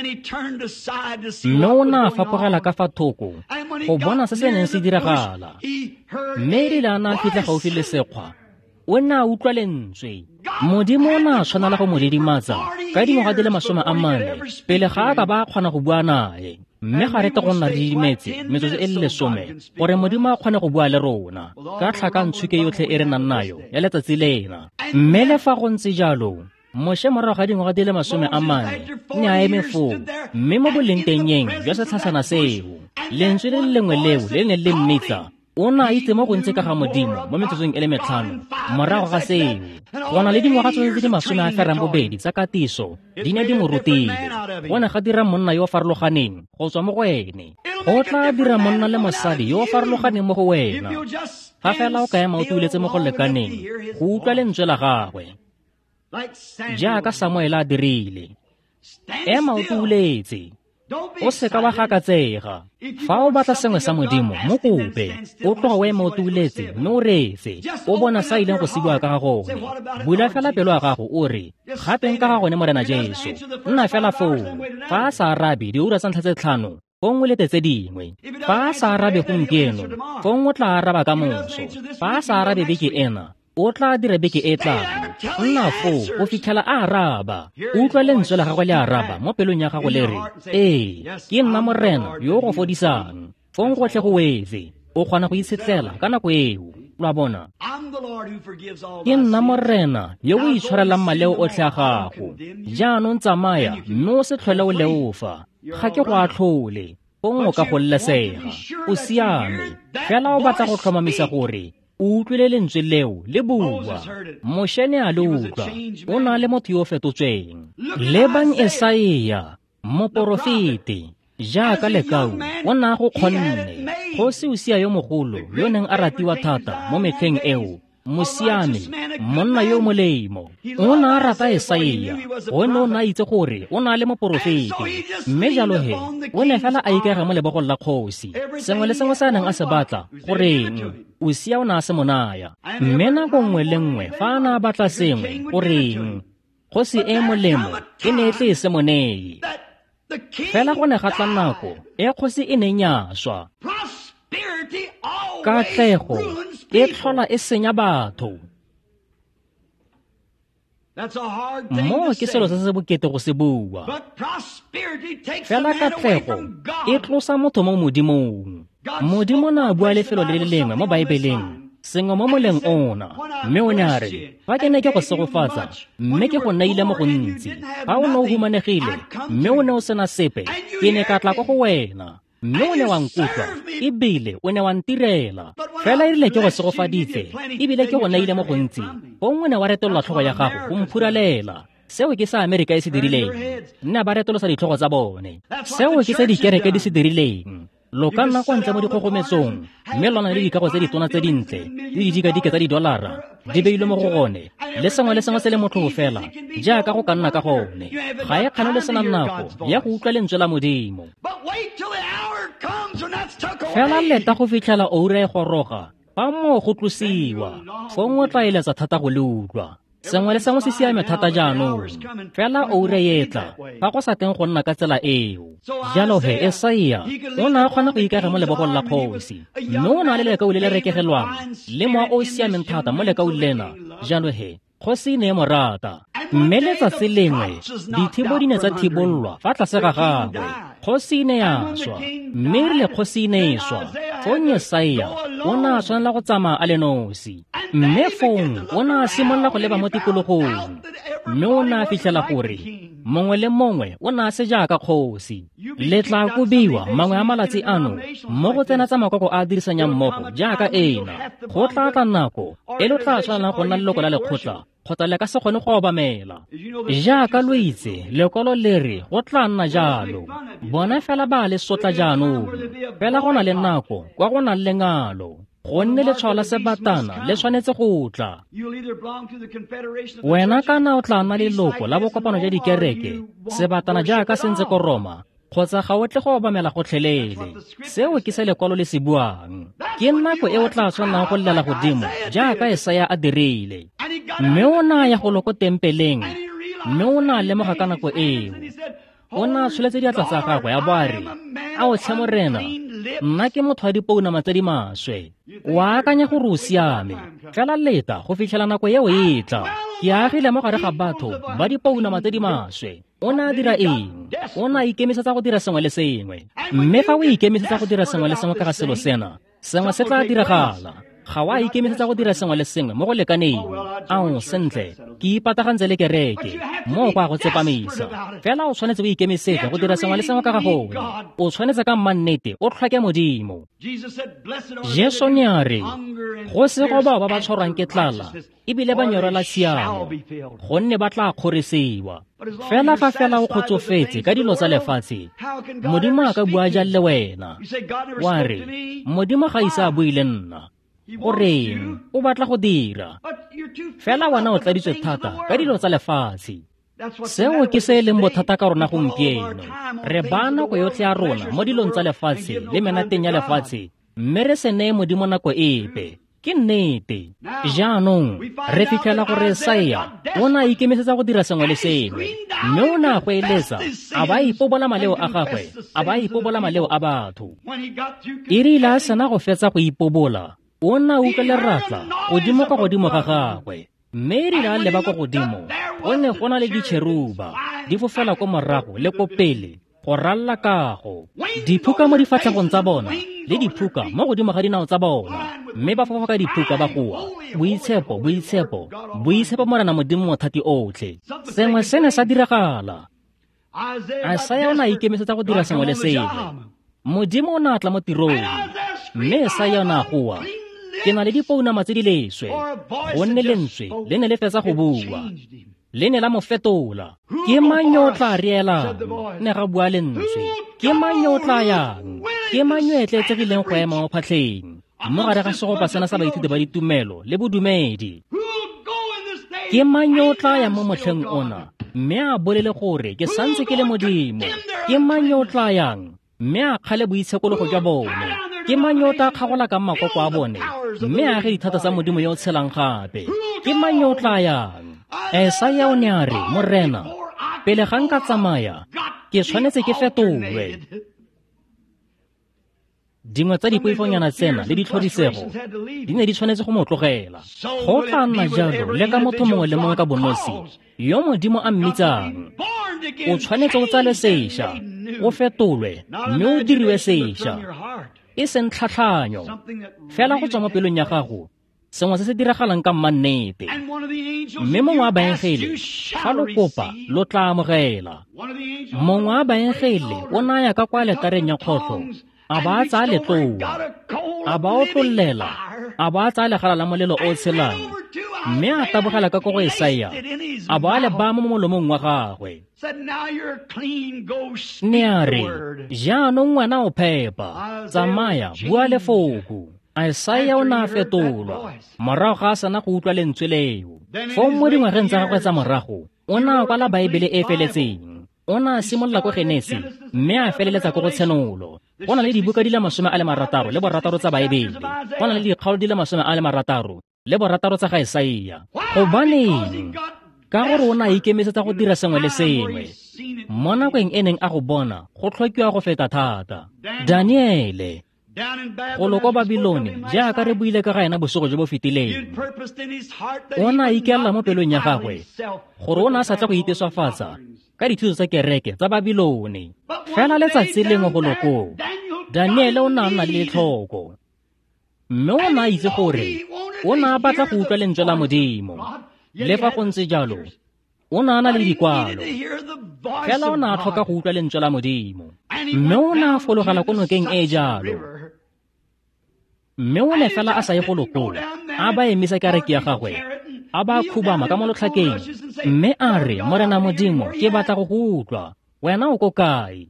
mme o na a fapogela ka fa thoko go bona se se neng se diragala mme erile a na a fitlha gaufi le sekgwa o na a utlwa lentswe Modimo o na a tshwanela go mo didimatsa ka dingwaga di le 40 pele ga a ka ba kgona go bua naye mme ga rete go nna re didimetse metsotso e le 10 gore Modimo a kgone go bua le rona ka tlhakantshuke yotlhe e re nang nayo ya letsatsi lena mme le fa go ntse jalo Moshe morago ga dingwaga di le 40 ne a eme foo mme mo bolentenyeng jwa setlhasana seo lentswe le lengwe leo le ne le mmitsa o na a itse mo go ntse ka ga Modimo mo metsotsong e le 5 morago ga seo go na le dingwaga tse di 12 tsa katiso di ne di mo rutile go ne ga dira monna yo farologaneng go tswa mo go ene go tla dira monna le mosadi yo farologaneng mo go wena ga fela o ka ema o tuletse mo go lekaneng go utlwa lentswe la gagwe jaaka Samuel a dirile ema o tuletse o seka wa gakatsega fa o batla sengwe sa modimo mo kope o tloga o eme o tuletse mme o reetse o bona sa ileng go sidiwa ka ga gone bula fela pelo ya gago o re gapeng ka ga gone Morena Jesu nna fela foo fa a sa arabe diura tsa ntlha tse 5 gongwe le tse dingwe fa a sa arabe gompieno gongwe o tla araba ka moso fa a sa arabe beke ena o tla dira beke e tlang nna foo o fitlhela a araba utlwa lentswe la gagwe le araba mo pelong ya gago le re ee ke nna Morena yo go fodisang fong gotlhe go wetse o kgona go itshetlela ka nako eo lwa bona ke nna Morena yo o itshwarelang maleo otlhe a gago jaanong tsamaya mme o se tlhole o leofa ga ke go atlhole gongwe o ka go llesega o siame fela o batla go tlhomamisa gore o utlwile lentswe leo le bua mošene a le utlwa o na le motho yo o fetotsweng lebang Esaia moporofete jaaka lekau o na go kgonne kgosi Usia yo mogolo yo neng a ratiwa thata mo metlheng eo mosiame monna yo molemo o na a rata Esaia o ne o na itse gore o na le moporofete mme jalo he o ne fela a ikega mo lebogong la kgosi sengwe le sengwe sa neng a se batla goreng Usia o na a se monaya mme nako nngwe le nngwe fa a na a batla sengwe goreng kgosi e molemo e ne e tle e se monei fela go ne ga tla nako e kgosi e neng ya swa katlego e tlhola e senya batho mo ke selo se se bokete go se bua fela katlego e tlosa motho mo modimong modimo na bua lefelo le le lengwe mo baebeleng sengwe mo moleng ona mme o ne a re fa ke ne ke go segofatsa mme ke go naile mo gontsi fa o ne o humanegile mme o ne o sena sepe ke ne ka tla ko go wena mme o ne wa nkutlwa ebile o ne wa ntirela fela e rile ke go segofaditse ebile ke go naile mo gontsi gongwe ne wa retolola tlhogo ya gago go mphuralela seo ke sa Amerika e se dirileng nne ba retolosa ditlhogo tsa bone seo ke se dikereke di se dirileng lo ka nna kwa ntle mo dikgogometsong mme lona le dikago tse ditona tse dintle le didikadike tsa $, di beilwe mo go gone le sengwe se le motlho fela jaaka go ka nna ka gone ga e kgane le sena nako ya go utlwa lentswe la modimo fela leta go fitlhela oura e goroga fa mo go tlosiwa gongwe tla eletsa thata go le utlwa sengwe le sengwe se siame thata jaanong fela oura etla fa go sa teng go nna ka tsela eo jalo he Esaia o na kgona go ikega mo lebogong la kgosi mme o na le lekau le le rekegelwang le moa o siameng thata mo lekau lena jalo he kgosi ne mo rata mme letsatsi lengwe dithibo di ne tsa thibollwa fa tlase ga gagwe kgosi ne ya swa mme rile kgosi ne swa fong Esaia o na tshwanela go tsamaya a le nosi mme fong o na simolola go leba mo tikologong mme o na fitlhela gore mongwe le mongwe o na se jaaka kgosi le tla kobiwa mangwe a malatsi ano mo go tsena tsa makoko a dirisanyang mmogo jaaka ena go tla tla nako e lo tla tshwanela go nna leloko la lekgotla kgotsa le ka se kgone go obamela jaaka lo itse lekolo le re go tla nna jalo bona fela ba le sotla jaanong fela go na le nako kwa go na le ngalo go nne letshwao la sebatana le tshwanetse go tla wena kana o tla nna leloko la bokopano jwa dikereke sebatana jaaka se ntse ko Roma kgotsa ga o tle go obamela gotlhelele seo ke se lekwalo le se buang ke nako e o tla tshwanang go llela godimo jaaka Esaia a dirile mme o na ya go loko tempeleng mme o na lemoga ka nako eo o na tsholetse diatla tsa gagwe a boare a o tlhe Morena nna ke motho wa dipounama tse di maswe wa akanya gore o siame fela leta go fitlhela nako eo e tla ke agile mo gare ga batho ba dipounama tse di maswe o na dira eng o na ikemisetsa go dira sengwe le sengwe mme fa o ikemisetsa go dira sengwe le sengwe ka ga selo sena sengwe se tla diragala ga wa ikemisetsa go dira sengwe le sengwe mo go lekaneng ao sentle ke ipatagantse le kereke mo kwa go tsepamisa fela o tshwanetse o ikemisetse go dira sengwe le sengwe ka ga gone o tshwanetse ka mmannete o tlhoke modimo Jesu ne a re go se go ba ba tshwarwang ke tlala ebile ba nyorela tshiamo gonne ba tla kgorisiwa fela fa fela o kgotsofetse ka dilo tsa lefatshe modimo a ka bua jang le wena wa re modimo ga isa a buile nna goreng o batla go dira fela wena o tladitswe thata ka dilo tsa lefatshe seo ke se leng bothata ka rona gompieno. Re ba nako yotlhe ya rona mo dilong tsa lefatshe le menateng ya lefatshe, mme re se neye Modimo nako epe. Ke nnete. Jaanong re fitlhela gore Isaiah o ne a ikemisetsa go dira sengwe le sengwe, mme o ne a go eletsa a ba ipobola maleo a gagwe, a ba ipobola maleo a batho. E rile a sena go fetsa go ipobola, o ne a utlwa leratla godimo ka godimo ga gagwe, mme e rile a leba ko godimo go ne go na le ditšheruba di fofela ko morago le ko pele go ralla kago, diphuka mo difatlhegong tsa bona le diphuka mo godimo ga dinao tsa bona, mme ba fofa ka diphuka ba goa. Boitshepo, boitshepo, boitshepo mo rena Modimo mothati otlhe. Sengwe se ne sa diragala. Isaiah o ne a ikemisetsa go dira sengwe le sengwe. Modimo o ne a tla mo tirong, mme Isaiah o ne a goa. Ke na le dipounama tse di leswe, gonne lentswe le ne le fetsa go bua, le ne la mo fetola. Ke mang yo o tla reelang? Ne ga bua lentswe. Ke mang yo o tla yang? Ke mang yo etletsegileng go ema mo phatlheng mo gare ga segopa sena sa baithuti ba ditumelo le bodumedi? Ke mang yo o tla yang mo motlheng ona, mme a bolele gore ke santse ke le Modimo? Ke mang yo o tla yang, mme a kgale boitshekologo jwa bone? Ke mang yo o tla kgagola ka makoko a bone, mme a ge dithata tsa Modimo yo o tshelang gape? Ke mang yo o tla yang? Isaiah o ne a re, Morena, pele ga nka tsamaya ke tshwanetse ke fetolwe. Dingwe tsa dipoifonyana tsena le ditlhorisego di ne di tshwanetse go mo tlogela. Go tla nna jalo le ka motho mongwe le mongwe ka bonosi yo Modimo a mmitsang. O tshwanetse o tsale sešwa, o fetolwe, mme o diriwe sešwa. E seng tlhatlhanyo fela go tswa mo pelong ya gago, sengwe se se diragalang ka mmannete. Mme mongwe a baengele ga lo kopa lo tla amogela. Mongwe a baengele o naya ka kwa letareng ya kgotlho, a ba a tsaya letloa, a ba otlololela, a ba a tsaya legala la molelo o tshelang, mme a tabogela ka go Isaiah, a ba a le baa mo molomong wa gagwe. Ne a re, jaanong ngwana o phepa, tsamaya, bua lefoko. Isaiah o ne a fetolwa morago ga a sana go utlwa lentswe leo. Fo mo dingwageng tsa gagwe tsa morago, o ne a kwala Baebele e feletseng. O ne a simolola ko Genesi, mme a feleletsa ko go Tshenolo. Go na le dibuka di le 66 tsa Baebele. Go na le dikgaolo di le 66 tsa ga Isaiah. Gobaneng? Ka gore o ne a ikemisetsa go dira sengwe le sengwe. Mo nakong e neng a go bona go tlhokiwa go feta thata. Daniele go lo kwa Babilone jaaka re buile ka ga ena bosigo jo bo fetileng. O ne a ikelela mo pelong ya gagwe gore o ne a sa tla go iteswafatsa ka dithuso tsa kereke tsa Babilone. Fela letsatsi lengwe go loko Daniele o ne a nna le tlhoko, mme o ne a itse gore o ne a batla go utlwa lentswe la Modimo. Le fa go ntse jalo, o ne a na le dikwalo, fela o ne a tlhoka go utlwa lentswe la Modimo. Mme o ne a fologela ko nokeng e jalo, mme o ne fela a sa ye go loko, a ba emisa kereke ya gagwe, a ba khubama ka mo lotlhakeng, mme a re, Morena Modimo, ke batla go go utlwa, wena o ko kae?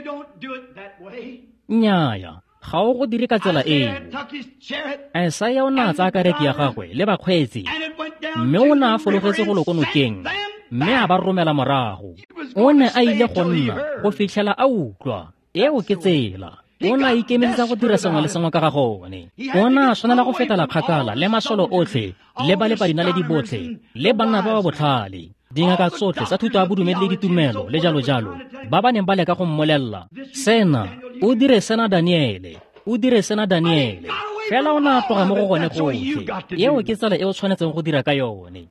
Nnyaya, ga o go dire ka tsela eo. Isaiah o ne a tsaya kereke ya gagwe le bakgweetsi, mme o ne a fologetse go loko nokeng, mme a ba romela morago. O ne a ile go nna go fitlhela a utlwa. Eo ke tsela. O ne a ikemisetsa go dira sengwe le sengwe ka ga gone. O ne a tshwanela go fetela kgakala le masolo otlhe le ba le badinaledi botlhe le banna ba ba botlhale, dingaka tsotlhe tsa thuto ya bodumedi le ditumelo le jalo ba ba neng ba leka go mmolelela. Sena o dire sena Daniele, o dire sena Daniele. Fela o ne a tloga mo go gone gotlhe. Eo ke tsela e o tshwanetseng go dira ka yone.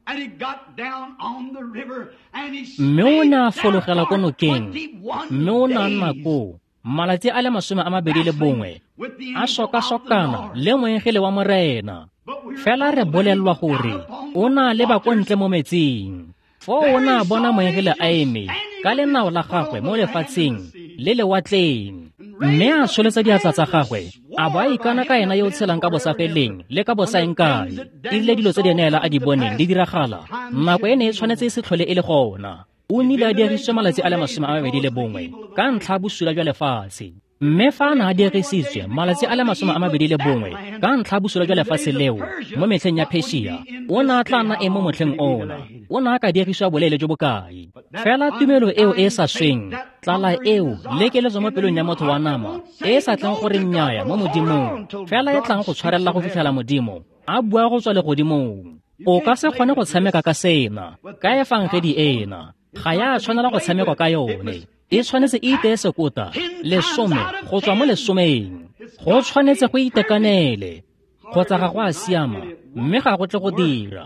Mme o ne a fologela ko nokeng, mme o ne a nna koo malatsi a le 21 a soka-sokana le moengele wa morena. Fela re bolelwa gore o ne a leba ko ntle mo metsing. Fo o ne a bona moengele a eme ka lenao la gagwe mo lefatsheng le lewatleng, mme a tsholetsa diatla tsa gagwe, a ba ikana ka ena yo o tshelang ka bosafeleng le ka bosaenkai. E rile dilo tse di neela a di boneng di diragala. Nako e ne e tshwanetse e se tlhole e le gona. O nnile a dirisitswe malatsi a le 21 ka ntlha bosula jwa lefatshe, mme fa a ne a dirisitswe malatsi a le 21 ka ntlha bosolo jwa lefatshe leo mo metlheng ya Persia, o ne a tla nna mo motlheng ona, o ne a ka dirisiwa boleele jo bokae. Fela tumelo eo e sa sweng, tlala eo le keletso mo pelong ya motho wa nama e sa tleng gore nnyaya mo modimong, fela e tlang go tshwarelela go fitlhela modimo a bua go tswa legodimong. O ka se kgone go tshameka ka sena, ka efangedi ena ga ya tshwanela go tshamekwa ka yone. E tshwanetse e itee sekota 10 go tswa mo 10. Go tshwanetse go itekanele kgotsa ga go a siama, mme ga go tle go dira.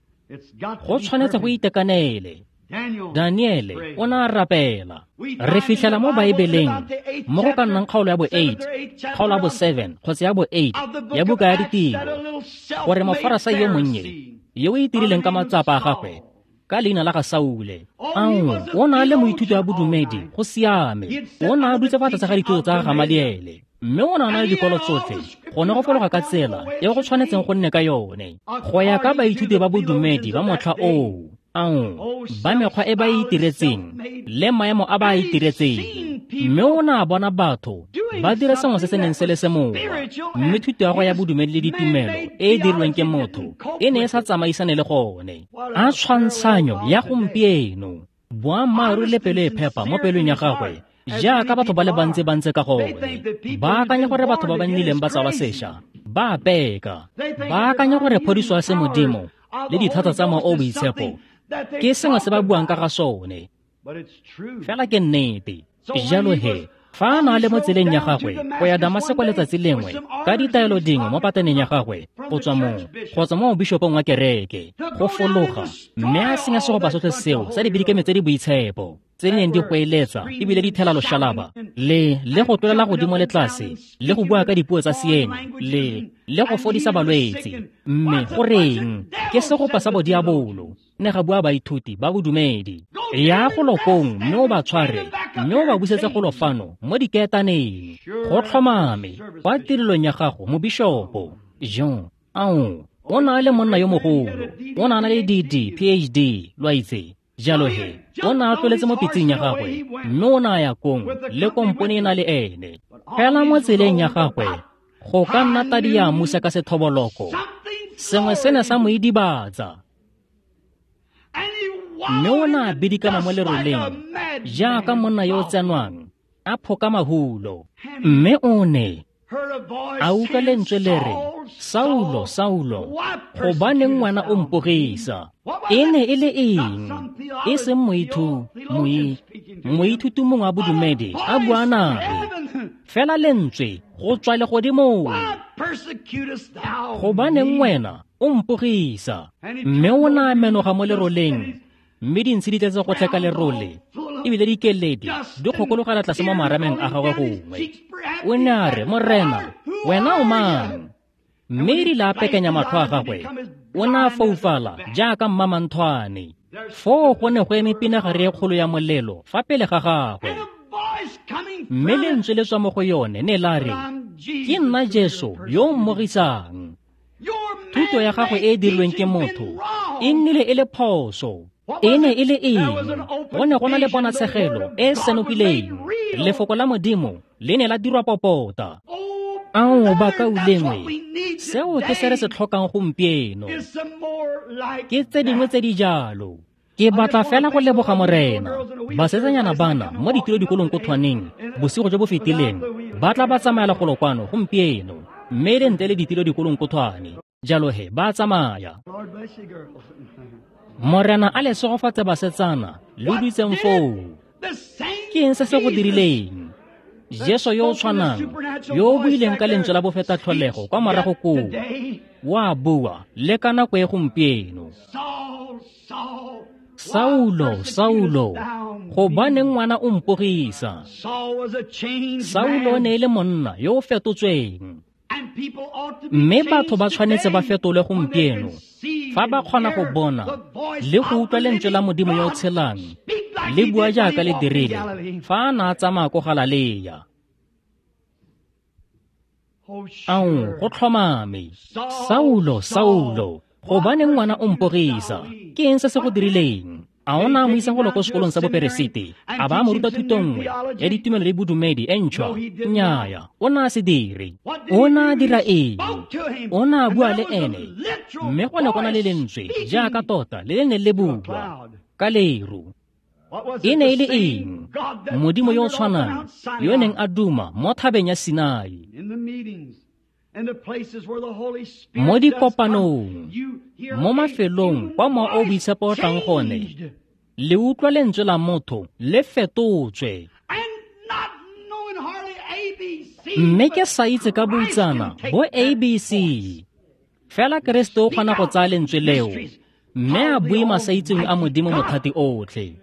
Go tshwanetse go itekanele. Daniele o ne a rapela. Re fitlhela mo Baebeleng mo go ka nnang kgaolo ya bo 8, kgaolo ya bo 7 kgotsa ya bo 8 ya buka ya ditiro, gore Mofarisi yo monnye yo o itirileng ka matsapa a gagwe ka leina la ga Saule, o ne a le moithuti wa bodumedi go siame. O ne a dutse fa tlase ga dithuto tsa Gamaliele, mme o ne a na le dikolo tsotlhe go ne go fologa ka tsela e go tshwanetseng go nne ka yone go ya ka baithuti ba bodumedi ba motlha oo, ba mekgwa e ba e itiretseng le maemo a ba a itiretseng. Mme o ne a bona batho ba dira sengwe se se neng se le semowa, mme thuto ya go ya bodumedi le ditumelo e e dirilweng ke motho e ne e sa tsamaisane le gone. A tshwantshanyo ya gompieno, boammaaruri le pelo e phepa mo pelong ya gagwe, jaaka batho ba le bantsi ba ntse ka gone. Ba akanya gore batho ba ba nnileng ba tsalwa sešwa ba peka, ba akanya gore phodiso ya semodimo le dithata tsa mao boitshepo ke sengwe se ba buang ka ga sone, fela ke nnete. Jalo fa a na le mo tseleng ya gagwe go ya Damaseko letsatsi lengwe ka ditaelo dingwe mo pataneng ya gagwe go tswa moo kgotsa mo bishopong wa kereke, go fologa mme a senya segopa sotlhe seo sa dibidikeme tse di boitshepo tse di neng di goeletsa ebile di thela loshalaba le go tlolela godimo le tlase le go bua ka dipuo tsa siene le go fodisa balwetsi. Mme goreng ke segopa sa bodiabolo ne ga bua baithuti ba bodumedi, ya go lokong mme o ba tshware mme o ba busetse go lofano mo diketaneng. Go tlhomame kwa tirilong ya gago mo bishopo Jean o na le monna yo mogolo, o na le DD PhD lwaitse. Jalo o na tloletse mo pitseng ya gagwe mme o na ya kong le kompone e na le ene. Fela mo tseleng ya gagwe go ka nna tadi ya musa ka sethoboloko, sengwe sene sa mo idibatsa, mme o na a bidikana mo leroleng jaaka monna yo o tsenwang a phoka mahulo. Mme o ne a utlwa lentswe le re, Saulo, Saulo, gobaneng ngwana o mpogisa? E ne e le eng? E seng moithuti mongwe wa bodumedi a bua nae, fela lentswe go tswa legodimong, gobaneng wena o mpogisa? Mme o ne a menoga mo leroleng, mme dintshi di tletse go tlheka lerole ebile dikeledi di kgokologela tlase mo marameng a gagwe gongwe. O ne a re, Morena, wena o mang? Mme e rile a pekanya matlho a gagwe, o ne a foufala jaaka mmamanthwane. Foo go ne go eme pinagare e kgolo ya molelo fa pele ga gagwe, mme lentswe le tswa mo go yone ne la re, ke nna Jesu yo o mmogisang. Thuto ya gagwe e e dirilweng ke motho e nnile e le phoso. E ne e le eng? Go ne go na le ponatshegelo e senopileng. Lefoko la Modimo le ne la dirwa popota. Ba ka ulengwe, seo ke se re se tlhokang gompieno ke tse dingwe tse di jalo. Ke batla fela go leboga Morena. Basetsanyana bana mo ditiro dikolong ko Thwaneng bosigo jo bo fetileng ba tla ba tsamayela go lokwano gompieno, mme le ntle le ditiro dikolong ko Thwane. Jalo ba tsamaya. Morena a le segofatse basetsana le dutseng foo. Ke eng se se go dirileng? Jesu yo o tshwanang, yo o buileng ka lentswe la bofetatlholego kwa morago koo, wa bua le ka nako e gompieno. Saulo, Saulo, gobaneng ngwana o mpogisa? Saulo ne e le monna yo o fetotsweng, mme batho ba tshwanetse ba fetole gompieno fa ba kgona go bona le go utlwa lentswe la Modimo yo o tshelang le bua jaaka le dirile fa a na a tsamaya ko Galilea. Go tlhomame, Saulo, Saulo, gobaneng ngwana o mpogisa? Ke eng se se go dirileng? a ona mo isa go lo ko sekolong sa boperesite a ba mo ruta thuto nngwe ya ditumelo le bodumedi e ntšhwa nnyaya o na se dire o na dira eng o na bua le ene mme go ne go na le lentswe jaaka tota le le ne le bua ka leru e ne e le eng modimo yo o tshwanang yo neng a duma mo thabeng ya Sinai mo dikopanong mo mafelong kwa mo o boitshepo o tlang gone le utlwa lentswe la motho le fetotswe mme ke sa itse ka boitsana bo ABC fela Keresete o kgona go tsaya lentswe leo mme a bue masaitseng a modimo mothati otlhe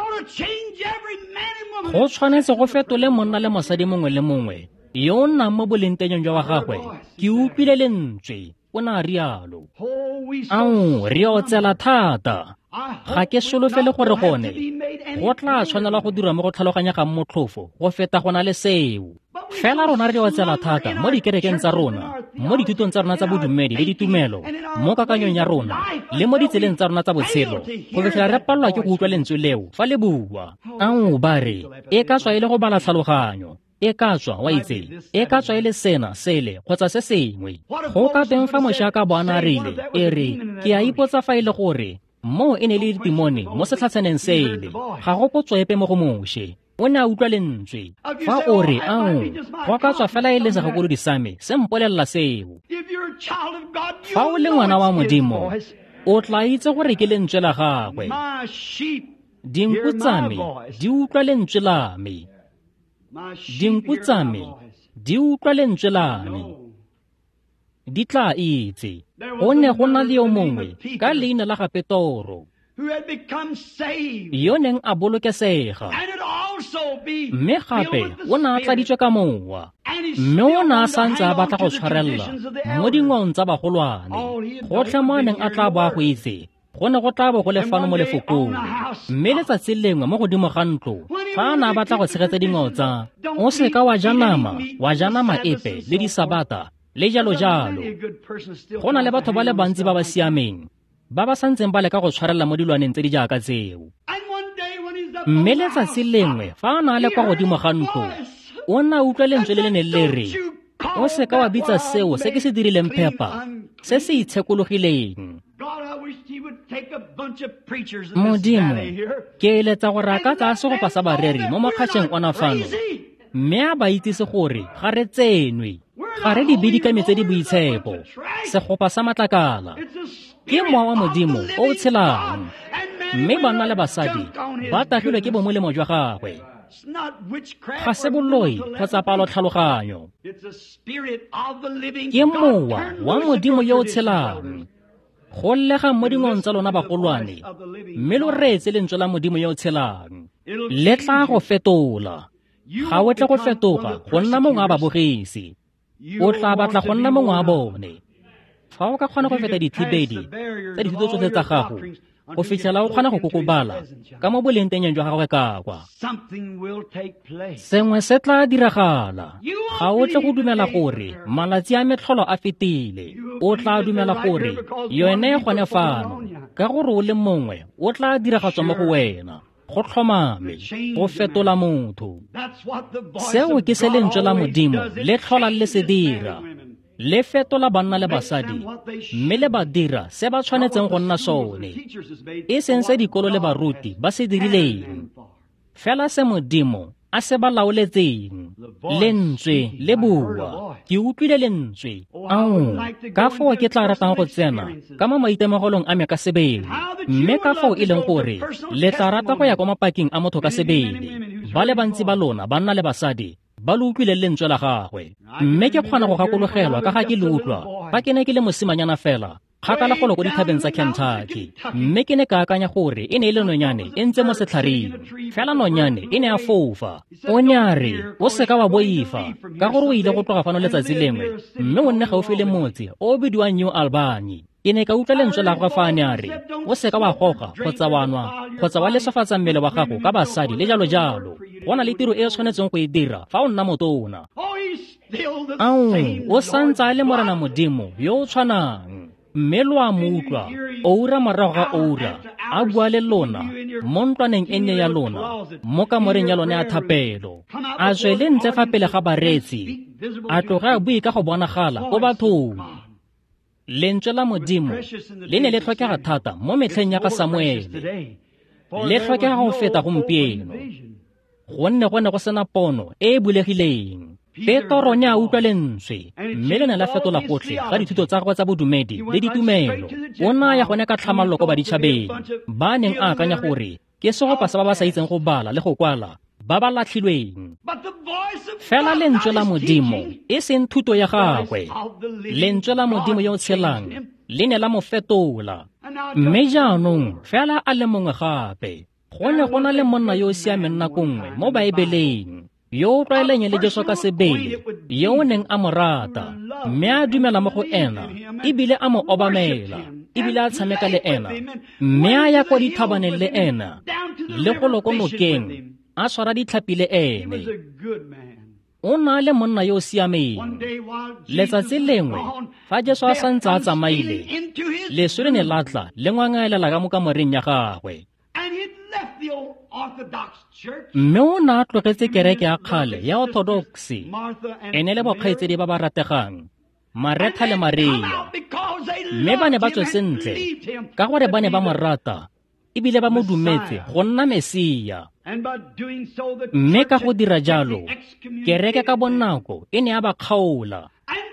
go tshwanetse go fetole monna le mosadi mongwe le mongwe yo o nnang mo bolentenyong jwa wa gagwe ke utlwile lentswe o ne a rialo ao re o tsela thata ga ke solofele gore gone go tla tshwanela go dira mo go tlhaloganya ga motlhofo go feta go na le seo fela rona re o tsela thata mo dikerekeng tsa rona mo dithutong tsa rona tsa bodumedi le ditumelo mo kakanyong ya rona le mo ditseleng tsa rona tsa botshelo go fitlhela re palelwa ke go utlwa lentswe leo fa le bua ao ba re e ka tswa e le go bala tlhaloganyo e ka tswa wa itse e ka tswa e le sena sele kgotsa se sengwe go ka teng fa mošaka bona rile e re ke a ipotsa fa e le gore mo e ne le ditimone mo setlhatsaneng sele ga go potswepe mo go moše o ne a utlwa lentswe fa o re ao go ka tswa fela e le segakolodi sa me se mpolelela seo fa o le ngwana wa modimo o tla itse gore ke lentswe la gagwe dinku tsa me di utlwa lentswe la me dinku tsa me di utlwa lentswe la me di tla itse go ne go na le yo mongwe ka leina la ga Petoro yo neng a bolokesega mme gape o ne a tladitswe ka mowa mme o ne a santse a batla go tshwarelela mo dingwaong tsa bagolwane gotlhe mo a neng a tla bo a go itse go ne go tla bo go lefano mo lefokong mme letsatsi lengwe mo godimo ga ntlo fa a ne a batla go tshegetsa dingwao tsa o seka wa ja nama epe le disabata le jalo go na le batho ba le bantsi ba ba siameng ba ba santseng ba leka go tshwarelela mo dilwaneng tse di jaaka tseo mme letsatsi lengwe fa a ne a le kwa godimo ga ntlo o ne a utlwa lentswe le le ne le re o seka wa bitsa seo se ke se dirileng phepa se se itshekologileng modimo ke eletsa gore a ka tsaya segopa sa bareri mo makgatšheng ona fano mme a ba itsise gore ga re tsenwe ga re dibidikame tse di boitshepo segopa sa matlakala ke mowa wa modimo o o tshelang mme banna le basadi ba tagilwe ke bomolemo jwa gagwe ga se boloi kgotsa palotlhaloganyo ke mowa wa modimo yo o tshelang go llega mo dingwong tsa lona bagolwane mme lo reetse lentswe la modimo yo o tshelang le tla go fetola ga o tle go fetoga go nna mongwe a babogisi o tla batla go nna mongwe a bone fa o ka kgona go feta dithibedi tsa dithuto tsotlhe tsa gago go fitlhela o kgona go kokobala ka mo bolentenyeng jwa gagwe ka kwa sengwe se tla diragala ga o tle go dumela gore malatsi a metlholo a fetile o tla dumela gore yone gone fano ka gore o le mongwe o tla diragatswa mo go wena go tlhomame go fetola motho seo ke se lentswe la modimo le tlhola le se dira le fetola banna le basadi mme le ba dira se ba tshwanetseng go nna sone e seng se dikolo le baruti ba se dirileng fela se modimo a se ba laoletseng lentswe le bua ke utlwile lentswe ao ka fao ke tla ratang go tsena ka mo maitemogelong a me ka sebele mme ka fao e leng gore le tla rata go ya kwa mapakeng a motho ka sebele ba le bantsi ba lona banna le basadi ba le utlwile lentswe la gagwe mme ke kgona go gakologelwa ka ga ke le utlwa fa ke ne ke le mosimanyana fela kgakala golo ko dithabeng tsa Kentucky mme ke ne ka akanya gore e ne e le nonyane e ntse mo setlhareng fela nonyane e ne a fofa o ne a re o seka wa boifa ka gore o ile go tloga fano letsatsi lengwe mme o nne gaufi le motse o bidiwang New Albany ke ne ka utlwa lentswe la gagwe fa a ne a re o seka wa goga kgotsa wa nwa kgotsa wa lesofatsa mmele wa gago ka basadi le jalo go na le tiro e tshwanetseng go e dira fa o nna motona ao o santse a le morena modimo yo o tshwanang mme lo a mo utlwa oura morago ga oura a bua le lona mo ntlwaneng e nnye ya lona mo kamoreng ya lona ya thapelo, a tswe le ntle fa pele ga bareetsi, a tloga a bue ka go bonagala ko bathong. Lentswe la Modimo le ne le tlhokega thata mo metlheng ya ga Samuele, le tlhokega go feta gompieno, gonne go ne go sena pono e e bulegileng. Petro ne a utlwa lentswe, mme le ne la fetola gotlhe ga dithuto tsa gagwe tsa bodumedi le ditumelo. O naya gone ka tlhamalalo ko baditšhabeng ba neng a akanya gore ke segopa sa ba ba sa itseng go bala le go kwala, ba ba latlhilweng. Fela lentswe la Modimo e seng thuto ya gagwe. Lentswe la Modimo yo tshelang le ne la mo fetola, mme jaanong fela a le mongwe gape. Go ne go na le monna yo o siameng nako nngwe mo Baebeleng, yo o tlwaeleng le Jesu ka sebele, yo o neng a mo rata, mme a dumela mo go ena, ebile a mo obamela, ebile a tshameka le ena, mme a ya kwa dithabaneng le ena, le go lokonokeng a tshwara ditlhapi le ene. O na le monna yo o siameng. Letsatsi lengwe fa Jesu a santse a tsamaile, leswe le ne la tla le ngwangaelela ka mo kamoreng ya gagwe, mme o ne a tlogetse kereke ya kgale ya Orthodox. E ne le bokgaitsedi ba ba rategang, Maretha le Maria, mme ba ne ba tswe sentle ka gore ba ne ba mo rata ebile ba mo dumetse go nna Mesia. Mme ka go dira jalo, kereke ka bonako e ne ya ba kgaola,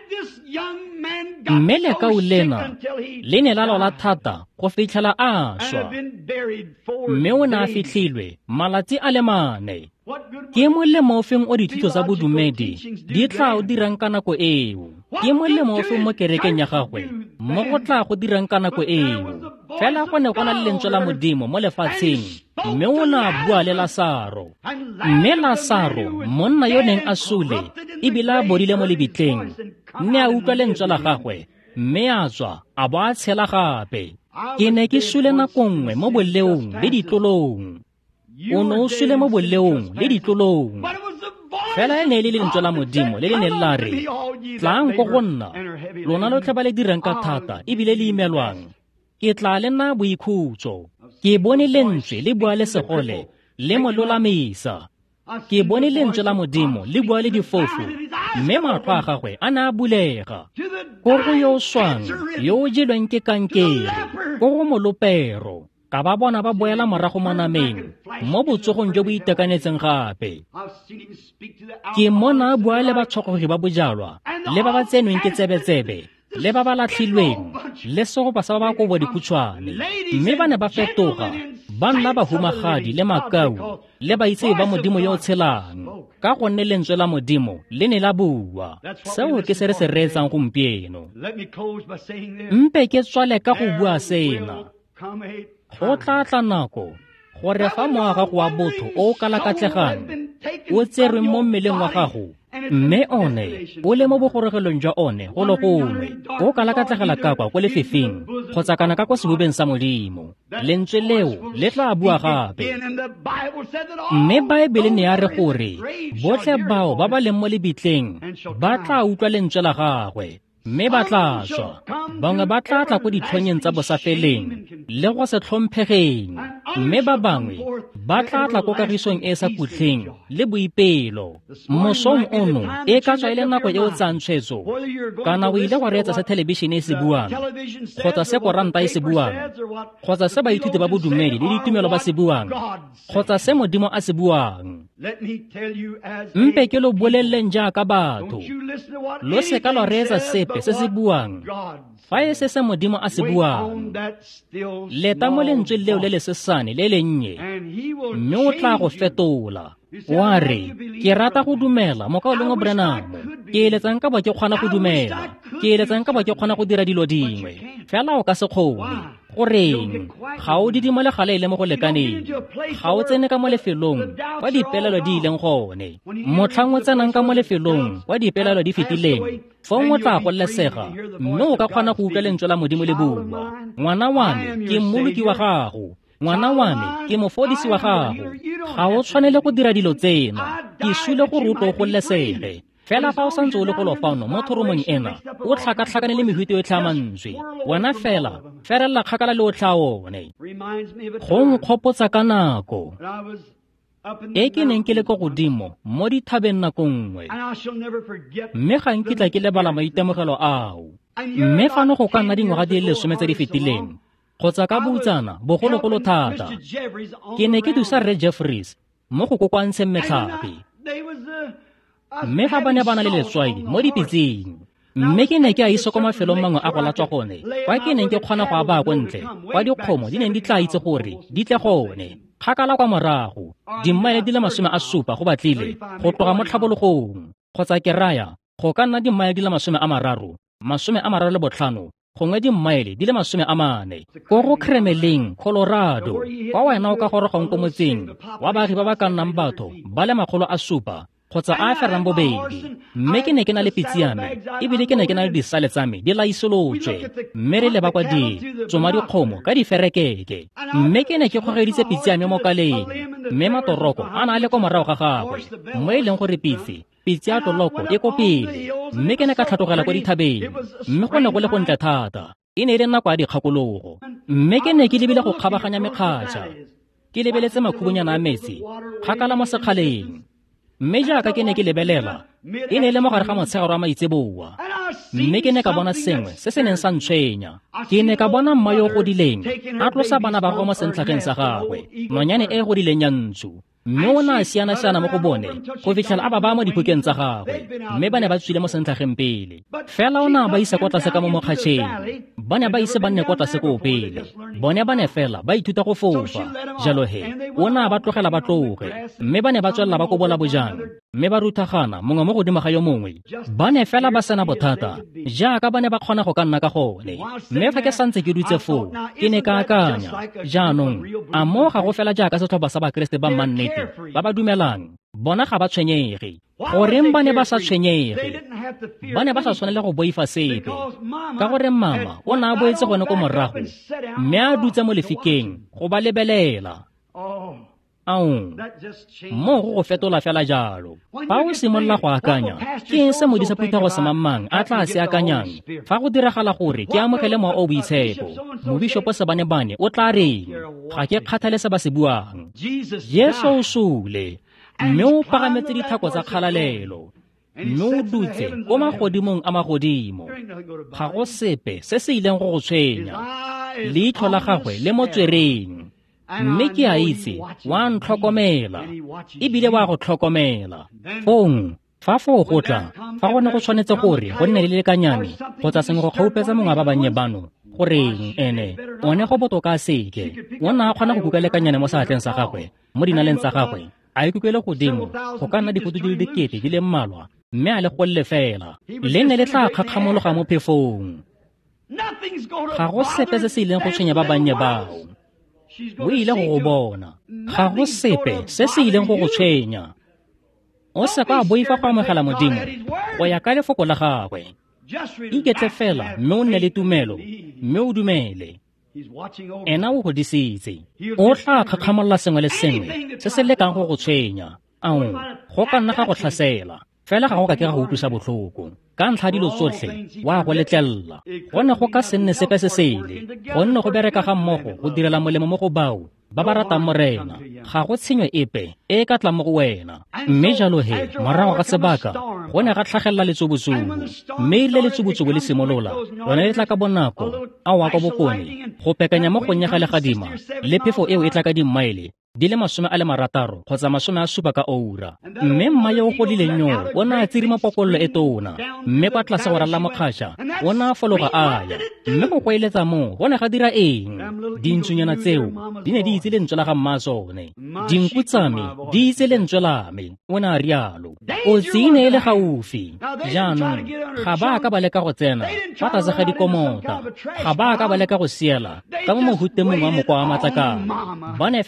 mme lekau lena le ne la lwala thata go fitlhela a swa, mme o ne a fitlhilwe malatsi a le 4. Ke molemo ofeng o dithuto tsa bodumedi di tla o dirang ka nako eo? Ke molemo ofeng mo kerekeng ya gagwe mo go tla go dirang ka nako eo? Fela go ne go na le lentswe la Modimo mo lefatsheng, mme o ne a bua le Lasaro. Mme Lasaro, monna yo neng a sule ebile a bodile mo lebitleng, ne a utlwa lentswe la gagwe, mme a tswa a bo a tshela gape. Ke ne ke sule nako nngwe mo boleong le ditlolong. O ne o sule mo boleong le ditlolong. Fela e ne le lentswe la Modimo le le ne la re, tlang ko go nna, lona lotlhe ba le dirang ka thata ebile le imelwang, ke tla le nna boikhutso. Ke bone lentswe le bua le segole le mo lolamisa. Ke bone lentswe la Modimo le bua le difofu, mme matlho a gagwe a ne a bulega. Ko go yo swang, yo o jelweng ke kankere, ko go molopero, ka ba bona ba boela morago mo nameng, mo botsogong jo bo itekanetseng gape. Ke mona a bua le batshogogi ba bojalwa, le ba ba tsenweng ke tsebetsebe, le ba ba latlhilweng, le segopa sa ba ba kobo dikhutshwane, mme ba ne ba fetoga, ba nna bahumagadi le makau, le baitsebe ba Modimo yo o tshelang, ka gonne lentswe la Modimo le ne la bua. Seo ke se re se reetsang gompieno. Mpe ke tswale ka go bua sena. Go tla nako gore fa mowa wa gago wa botho o kalakatlegang o tserwe mo mmeleng wa gago, mme one o le mo bogorogelong jwa one go le gongwe, o kalakatlegela ka kwa ko lefefeng kgotsa kana ka kwa sebubeng sa Modimo, lentswe leo le tla bua gape. Mme Baebele ne ya re gore botlhe bao ba ba leng mo lebitleng ba tla utlwa lentswe la gagwe, mme ba tla swa. Bangwe ba tla tla ko ditlhonyeng tsa bosafeleng le go se tlhomphegeng, mme ba bangwe ba tla tla ko kagisong e sa putlheng le boipelo. Mosong ono e ka tswa e le nako e o tsang tshwetso, kana o ile wa reetsa se thelebišene e se buang, kgotsa se koranta e se buang, kgotsa se baithuti ba bodumedi le ditumelo ba se buang, kgotsa se Modimo a se buang. Mpe ke lo boleleng jaaka batho, lo se ka lo reetsa sepe se se buang, fa e se Modimo a se buang. Leta mo lentswe leo le le sesane le le nnye, mme o tla go fetola. Wa re, ke rata go dumela mo kaolong o Branham, ke eletsang ka bo ke kgona go dumela, ke eletsang ka bo ke kgona go dira dilo dingwe, fela o ka se kgone. Goreng? Ga o didimo le gale le mo go lekaneng, ga o tsene ka mo lefelong wa dipelelo di ileng gone, motlhang o tsenang ka mo lefelong wa dipelelo di fetileng, fa o tla go lesega, mme o ka kgona go utlwa lentswe la Modimo le bua. Ngwana wa me ke mmoloki wa gago, ngwana wa me ke mofodisi wa gago. Ga o tshwanele go dira dilo tsena, ke sule gore o tlo go lesege, fela fa o santse o le go lofano mo thoromong ena o tlhakatlhakane le mehuta yotlhe ya mantswe wena fela ferelela kgakala le otlhe a one go nkgopotsa ka nako e ke neng ke le ko godimo mo dithabeng nako nngwe mme ga nkitla ke lebala maitemogelo ao mme fano go ka nna dingwaga di le 10 tse di fetileng kgotsa ka boutsana bogologolo thata ke ne ke dusa Rre Jeffries mo go kokwantsheng metlhape mme ga ba ne ba na le letswai mo dipitseng mme ke ne ke a iso ko mafelong mangwe a go latswa gone kwa ke neng ke kgona go a baya ko ntle kwa dikgomo di neng di tla itse gore di tle gone kgakala kwa morago dimmaele di le 70 go batlile go tloga mo tlhabologong kgotsa ke raya go ka nna dimmaele di le 35 gongwe dimmaele di le 40 ko go Kremeleng, Colorado kwa wena o ka gorogong ko motseng wa baagi ba ba ka nnang batho ba le 700 kgotsa a ferang bobedi mme ke ne ke na le pitsi ya me ebile ke ne ke na le disale tsa me di laisolotswe mme re leba kwa di tsoma dikgomo ka diferekeke mme ke ne ke kgogeditse pitsi ya me mo kaleng mme matoroko a na le ko morago ga gagwe mo e leng gore pitsi ya tloloko e ko pele mme ke ne ka tlhatogela kwa dithabeng mme go ne go le go ntle thata e ne e le nako ya dikgakologo mme ke ne ke lebile go kgabaganya mekgatlha ke lebeletse makhubonyana a metsi kgakala mo sekgaleng mme jaaka ke ne ke lebelela e ne le mo gare ga motshegaro wa maitseboa mme ke ne ka bona sengwe se se neng sa ntshwenya ke ne ka bona mma yo godileng a tlosa bana ba go mo sentlhageng sa gagwe nonyane e godileng ya ntsho mme o ne a siana-siana mo go bone go fitlhela a ba mo dipokeng tsa gagwe mme ba ne ba tswile mo sentlhageng pele fela o ne a ba isa kwa tlase ka mo mokgatšheng ba ne ba ise ba nne kwa tlase ko pele bone ba ne fela ba ithuta go fofa jalo he o ne a ba tlogela ba tloge mme ba ne ba tswelela ba kobola bojang mme ba ruthagana mongwe mo godimo ga yo mongwe ba ne fela ba sena bothata jaaka ba ne ba kgona go ka nna ka gone mme fa ke santse ke dutse foo ke ne ka akanya jaanong a mo ga go fela jaaka setlhopha sa bakeresete ba mannete ba ba dumelang bona ga ba tshwenyege goreng ba ne ba sa tshwenyege ba ne ba sa tshwanela go boifa sepe ka gore mama o ne a boetse gone ko morago mme a dutse mo lefikeng go ba lebelela mo go fetola fela jalo fa o simolola go akanya ke eng se modisa Phutha go semamang a tla se akanyang fa go diragala gore ke amogele mowa o boitshepo mobishopo Sebanebane o tla reng ga ke kgathale se ba se buang Yesu o sule mme o pagametse dithako tsa kgalalelo mme o dutse ko magodimong a magodimo ga go sepe se se ileng go go tshwenya leitlho la gagwe le mo tswereng mme ke a itse wa ntlhokomela ebile wa go tlhokomela fa foo go tla fa go ne go tshwanetse gore go nne le lekanyane kgotsa sengwe go kgaupetsa mongwe ba bannye bano goreng ene o ne go botoka seke o ne a kgona go kuka lekanyane mo seatleng sa gagwe mo dinaleng tsa gagwe a ikukele godimo go ka nna diputu di le dikete di le mmalwa mme a le golle fela le ne le tla kgakgamologa mo phefong ga go sepe se se ileng go tshwenya ba bannye bao o ile go go bona ga go sepe se se ileng go go tshwenya o se ka boifa go amogela modimo go ya ka lefoko la gagwe iketle fela mme o nne le tumelo mme o dumele ena o godisitse o tla kgakgamolola sengwe le sengwe se se lekang go go tshwenya go ka nna ga go tlhasela fela ga go ka ke ga go utlwisa botlhoko ka ntlha dilo tsotlhe wa go letlelela gone go ka se nne sepe se sele gonne go bereka ga mmogo go direla molemo mo go bao ba ba ratang morena ga go tshenyo epe e ka tla mo go wena mme jalo he morago ga sebaka go ne ga tlhagelela letsobotsobo mme ile letsobotsobo le simolola lone le tla ka bonako a wa ka bokone go pekanya mo gong ya ga legadima le phefo eo e tla ka dimmaele di le 60 kgotsa 70 ka oura mme mma yo o godileng yo o ne a tsirima pokololo e tona mme kwa tlase go rala mokgašha o ne a fologa aya mme go kweeletsa mo go ne ga dira eng dintsunyana tseo di ne di itse lentswe la ga mma tsone dinku tsa me di itse lentswe la me o ne a rialo o tsine e le gaufi jaanong ga ba ka ba leka go tsena fa tlase ga dikomota ga ba ka ba leka go siela ka mo mohuteng mongwe wa mokwa wa matlakala ba ne fela ba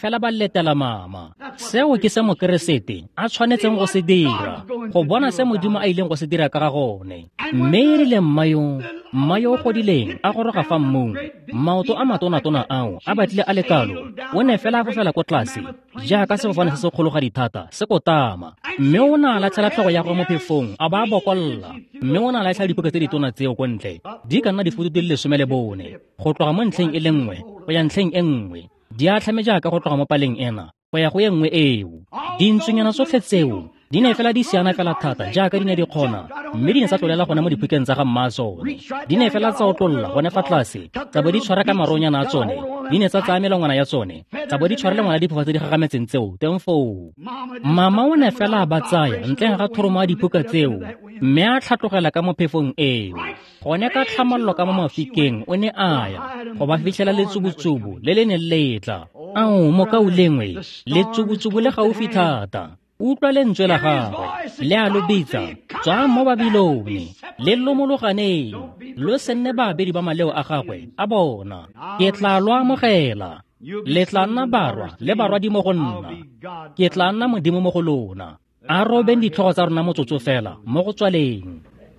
etela mama. Seo ke se mokeresete a tshwanetseng go se dira, go bona se Modimo a ileng go se dira ka ga gone. Mme e rile mma yo godileng a goroga fa mmung, maoto a matona-tona ao a batlile a lekalo, o ne fela a fofela ko tlase jaaka sefofane se se kgologa dithata se kotama. Mme o ne a latlhela tlhogo ya go mo phefong a ba a bokolla, mme o ne a latlhela dipuka tse ditona tseo ko ntle di ka nna difuto di le 14 go tloga mo ntlheng e le nngwe go ya ntlheng e nngwe. Di a tlhame jaaka go tloga mo paleng ena go ya go e nngwe eo. Dintswenyana tsotlhe tseo di ne fela di siana fela thata jaaka di ne di kgona, mme di ne sa tlolela gona mo dipukeng tsa ga mma tsone. Di ne fela tsa o tlolla gone fa tlase, tsa bo di tshwara ka maronyana a tsone, di ne tsa tsaya melongwana ya tsone, tsa bo di tshwara le ngwana diphofa tse di gagametseng tseo teng foo. Mama o ne fela a ba tsaya ntleng ga thoromo ya dipuka tseo, mme a tlhatlogela ka mo phefong eo. Gone ka tlhamallo ka mo mafikeng o ne a ya go ba fitlhela letsubutsubu le le ne letla. Ao mo ka o lengwe letsubutsubu le gaufi thata. Utlwa lentswe la gagwe le a lo bitsa, tswa mo Babilone le lomologaneng, lo se nne babedi ba maleo a gagwe a bona. Ke tla lo amogela, le tla nna barwa le barwadi mo go nna, ke tla nna Modimo mo go lona. A robeng ditlhogo tsa rona motsotso fela mo go tswaleng.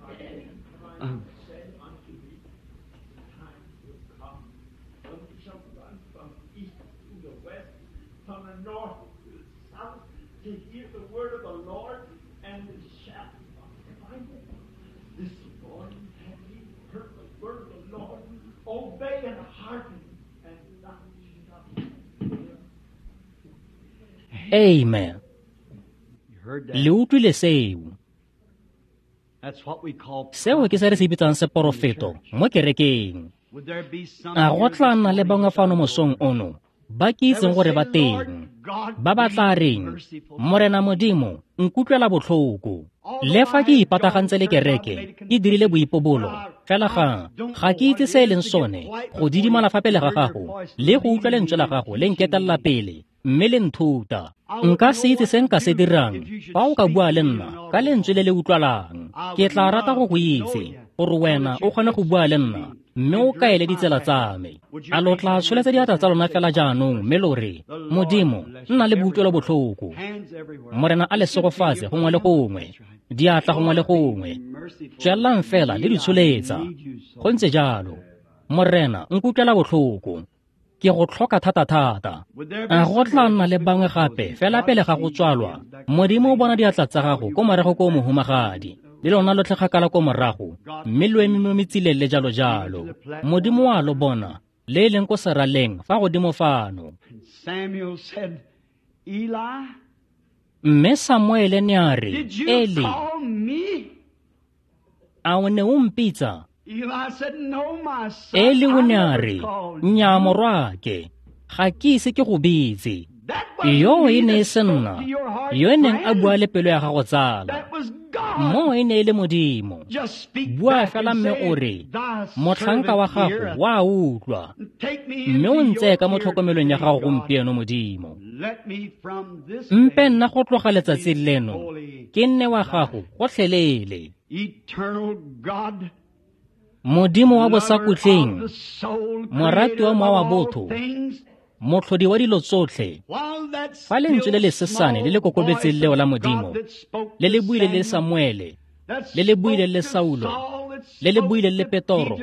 Amen. Le utlwile seo. Seo ke se re se bitsang seporofeto mo kerekeng. A go tla nna le bangwe fano mosong ono ba ke itseng gore ba teng, ba ba tla reng, Morena Modimo nkutlwela botlhoko. Le fa ke ipatagantse le kereke ke dirile boipobolo fela ga ke itse se e leng sone go didimala fa pele ga gago le go utlwa lentswe la gago le nketelela pele mme le nthuta. Nka se itse se nka se dirang fa o ka bua le nna ka lentswe le le utlwalang. Ke tla rata go go itse gore wena o kgone go bua le nna mme o kaele ditsela tsa me. A lo tla tsholetsa diatla tsa lona fela jaanong mme lore, Modimo nna le boutlwelo botlhoko. Morena a le segofatse gongwe le gongwe, diatla gongwe le gongwe, tswelelang fela le ditsholetsa. Go ntse jalo, Morena nkutlwela botlhoko, ke go tlhoka thata-thata. A go tla nna le bangwe gape fela pele ga go tswalwa, Modimo o bona diatla tsa gago ko morago ko mohumagadi, le lona lo tlhagakala ko morago, mme lo eme mo metsileng le jalo-jalo. Modimo wa lo bona le leng ko seraleng fa godimo fano. Mme Samuele ne a re, Eli, a o ne o mpitsa? Eli o ne a re, nnyaa morwake, ga ke ise ke go bitse. Yo e ne e se nna, yo e neng a bua le pelo ya gago tsala. Mo e ne e le Modimo. Bua fela mme o re, motlhanka wa gago wa utlwa, mme o ntse ka mo tlhokomelong ya gago gompieno Modimo. Mpe nna go tloga letsatsi leno ke nne wa gago gotlhelele. Modimo wa bosakutleng, morati wa mowa wa botho, motlhodi wa dilo tsotlhe, fa lentswe le le sesane le le kokobetseng leo la Modimo le le buile le Samuele, le le buile le Saulo, le le buile le Petoro,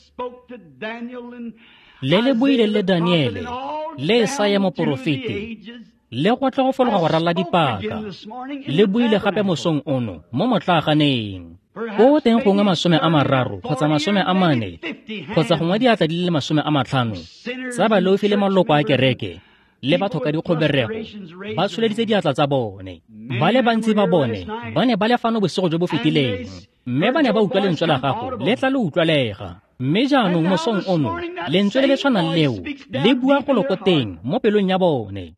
le le buile le Daniele, le Esaya moporofete, le go tla go fologa go rala dipaka, le buile gape mosong ono mo motlaganeng. Ko teng gongwe 30 kgotsa 40 kgotsa gongwe diatla di le 50 tsa balofi le maloko a kereke le batho ka dikgoberego ba tsholeditse diatla tsa bone. Ba le bantsi ba bone ba ne ba le fano bosigo jo bo fetileng, mme ba ne ba utlwa lentswe la gago le tla le utlwalega. Mme jaanong mosong ono lentswe le le tshwanang leo le bua go lokoteng mo pelong ya bone.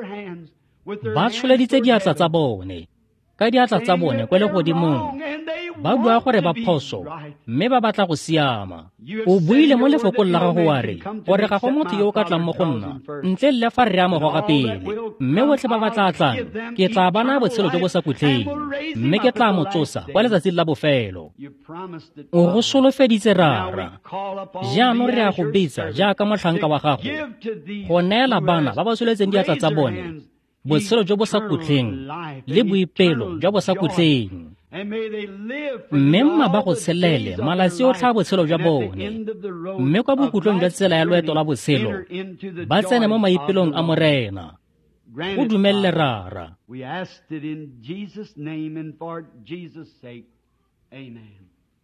Ba tsholeditse diatla tsa bone ka diatla tsa bone kwa le godimong, ba bua gore ba phoso mme ba batla go siama. O buile mo lefokong la gago wa re gore ga go motho yo o ka tlang mo go nna ntle le fa re a mo goga pele, mme botlhe ba ba tla tlang ke tla bana botshelo jo bo sa kutleng, mme ke tla mo tsosa kwa letsatsing la bofelo. O go solofeditse rara. Jaanong re a go bitsa jaaka motlhanka wa gago go neela bana ba ba soletseng diatla tsa bone botshelo jo bo sa kutleng le boipelo jo bo sa kutleng, mme mma ba go tshelele malatsi otlhe a botshelo jwa bone, mme kwa bokutlong jwa tsela ya loeto la botshelo ba tsene mo maipelong a Morena. O dumelele rara. We asked it in Jesus' name and for Jesus' sake. Amen.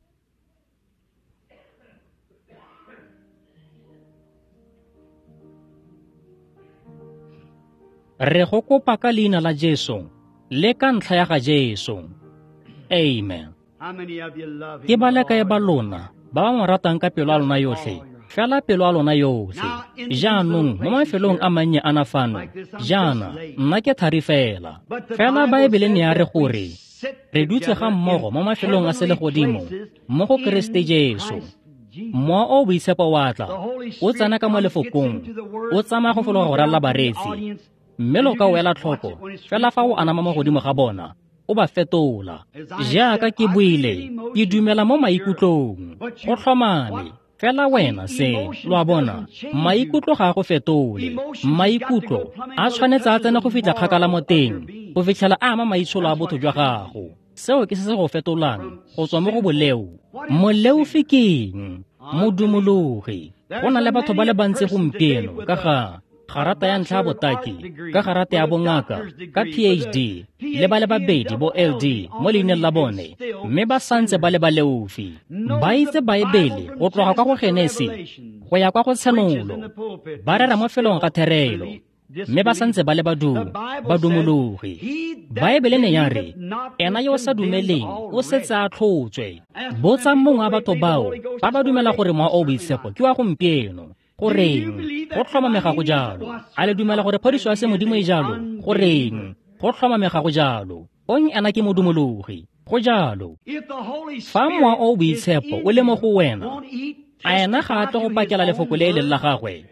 Re go kopa ka leina la Jesu le ka ntlha ya ga Jesu. Amen. How many of you love him? Ke ba le kae ba lona ba ba mo ratang ka pelo a lona yotlhe, fela pelo a lona yotlhe. Jaanong mo mafelong a mannye a nafano jaana nna ke thari fela, fela Baebele ne ya re gore re dutse ga mmogo mo mafelong a selegodimo mo go Keresete Jesu. Mowa o boitshepo wa tla o tsena ka mo lefokong, o tsamaya go fologa go ralla bareetsi, mme lo ka o ela tlhoko fela fa o anama mo godimo ga bona o ba fetola. Jaaka ke buile ke dumela mo maikutlong go tlhomane, fela wena se lo a bona maikutlo ga go fetole. Maikutlo a tshwanetse a tsena go fitlha kgakala mo teng go fitlhela a ama maitsholo a botho jwa gago. Seo ke se go fetolang go tswa mo go boleu. Moleu fikeng modumologi. Go na le batho ba le bantsi gompieno ka ga garata ya ntlha botaki, ka garata ya bongaka, ka PhD, le ba le babedi bo LD mo leineng la bone, mme ba santse ba le baleufi. Ba itse Baebele go tloga kwa go Genese go ya kwa go Tshenolo, ba rera mo felong ga Therelo, mme ba santse ba le badumologi. Baebele ne ya re ena yo o sa dumeleng o setse a tlhotswe. Botsa mongwe wa batho bao ba ba dumela gore mowa o boitshepo ke wa gompieno. Goreng go tlhomamega go jalo? A le dumela gore phodiso ya semodimo e jalo? Goreng go tlhomamega go jalo? Onye ena ke modumologi go jalo. Fa mowa o boitshepo o le mo go wena, a ena ga a tle go pakela lefoko le la gagwe.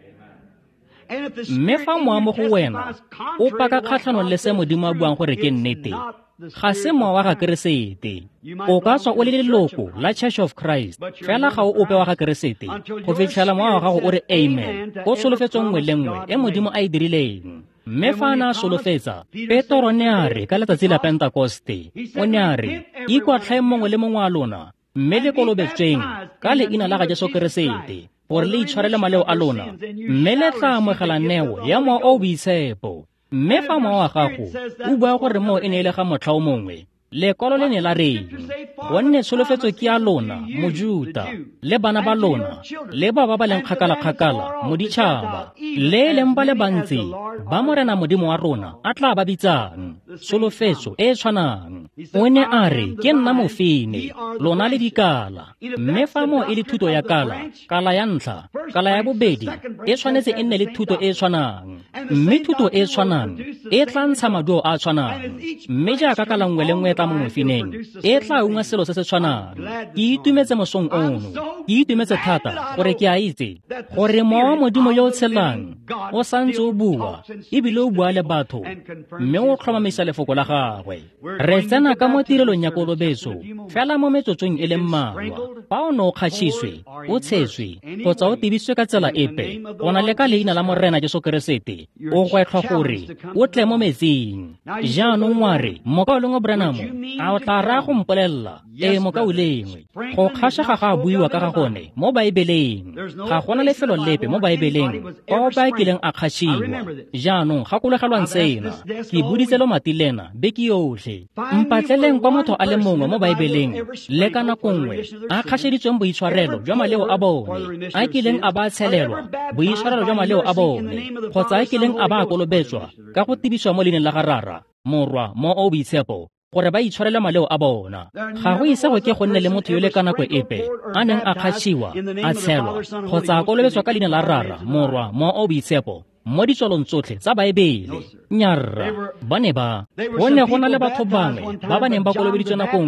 Mme fa mowa mo go wena o paka kgatlhanong le se modimo a buang gore ke nnete, ga se mowa wa ga Keresete. O ka tswa o le leloko la Church of Christ, fela ga o ope wa ga Keresete go fitlhela mowa wa gago o re amen o solofetso nngwe le nngwe e modimo a e dirileng. Mme fa a na a solofetsa, Petro ne a re ka letsatsi la Pentekoste, o ne a re ikwatlhae mongwe le mongwe wa lona, mme le kolobetsweng ka leina la ga Jesu Keresete gore le itshwarele maleo a lona, mme le tla amogela neo ya mowa o boitshepo. Mme fa mowa wa gago o bua gore mo e ne le ga motlha o mongwe, lekwalo le ne la reng gonne tsholofetso ke ya lona Mojuda le bana ba lona le ba ba leng kgakala mo ditšhaba le leng ba le bantsi ba Morena Modimo wa rona a tla ba bitsang tsholofetso e tshwanang. O ne a re ke nna mofine lona le dikala, mme fa mo e le thuto ya kala ya ntlha, kala ya bobedi e tshwanetse e nne le thuto e tshwanang, mme thuto e tshwanang e tla ntsha maduo a tshwanang, mme jaaka kala nngwe le nngwe mo mofineng e tla unga selo se se tshwanang. Ke itumetse mosong ono, ke itumetse thata gore ke a itse gore mowa wa Modimo yo o tshelang o santse o bua ebile o bua le batho, mme o tlhomamisa lefoko la gagwe. Re tsena ka mo tirelong ya kolobetso fela mo metsotsong e le mmalwa. Fa o ne o kgatšhiswe, o tshetswe kgotsa o tebiswe ka tsela epe, o na le ka leina la Morena Jesu Keresete, o gwetlhwa gore o tle mo metsing. Jaanong wa re moka o leng o Branamo a o tla raya go mpolelela moka o lengwe go kgašega ga a buiwa ka ga gone mo Baebeleng. Ga gona lefelo lepe mo Baebeleng kwa o ba kileng a kgašiwa. Jaanong gakologelwang sena ke buditse lo matilena beke yotlhe, mpatleleng kwa motho a le mongwe mo Baebeleng le ka nako nngwe a kgašeditsweng boitshwarelo jwa maleo a bone, a kileng a ba tshelelwa boitshwarelo jwa maleo a bone, kgotsa a kileng a ba a kolobetswa ka go tebisiwa mo leineng la garara morwa mo o boitshepo gore ba itshwarele maleo a bona. Ga go ise go ke go nne le motho yo le ka nako epe a neng a kgašiwa, a tshelwa kgotsa a kolobetswa ka leina la rara morwa mo o boitshepo mo ditswalong tsotlhe tsa Baebele. Nyarra, ba ne ba go ne go na le batho bangwe ba ba neng ba kolobeditswe nako nngwe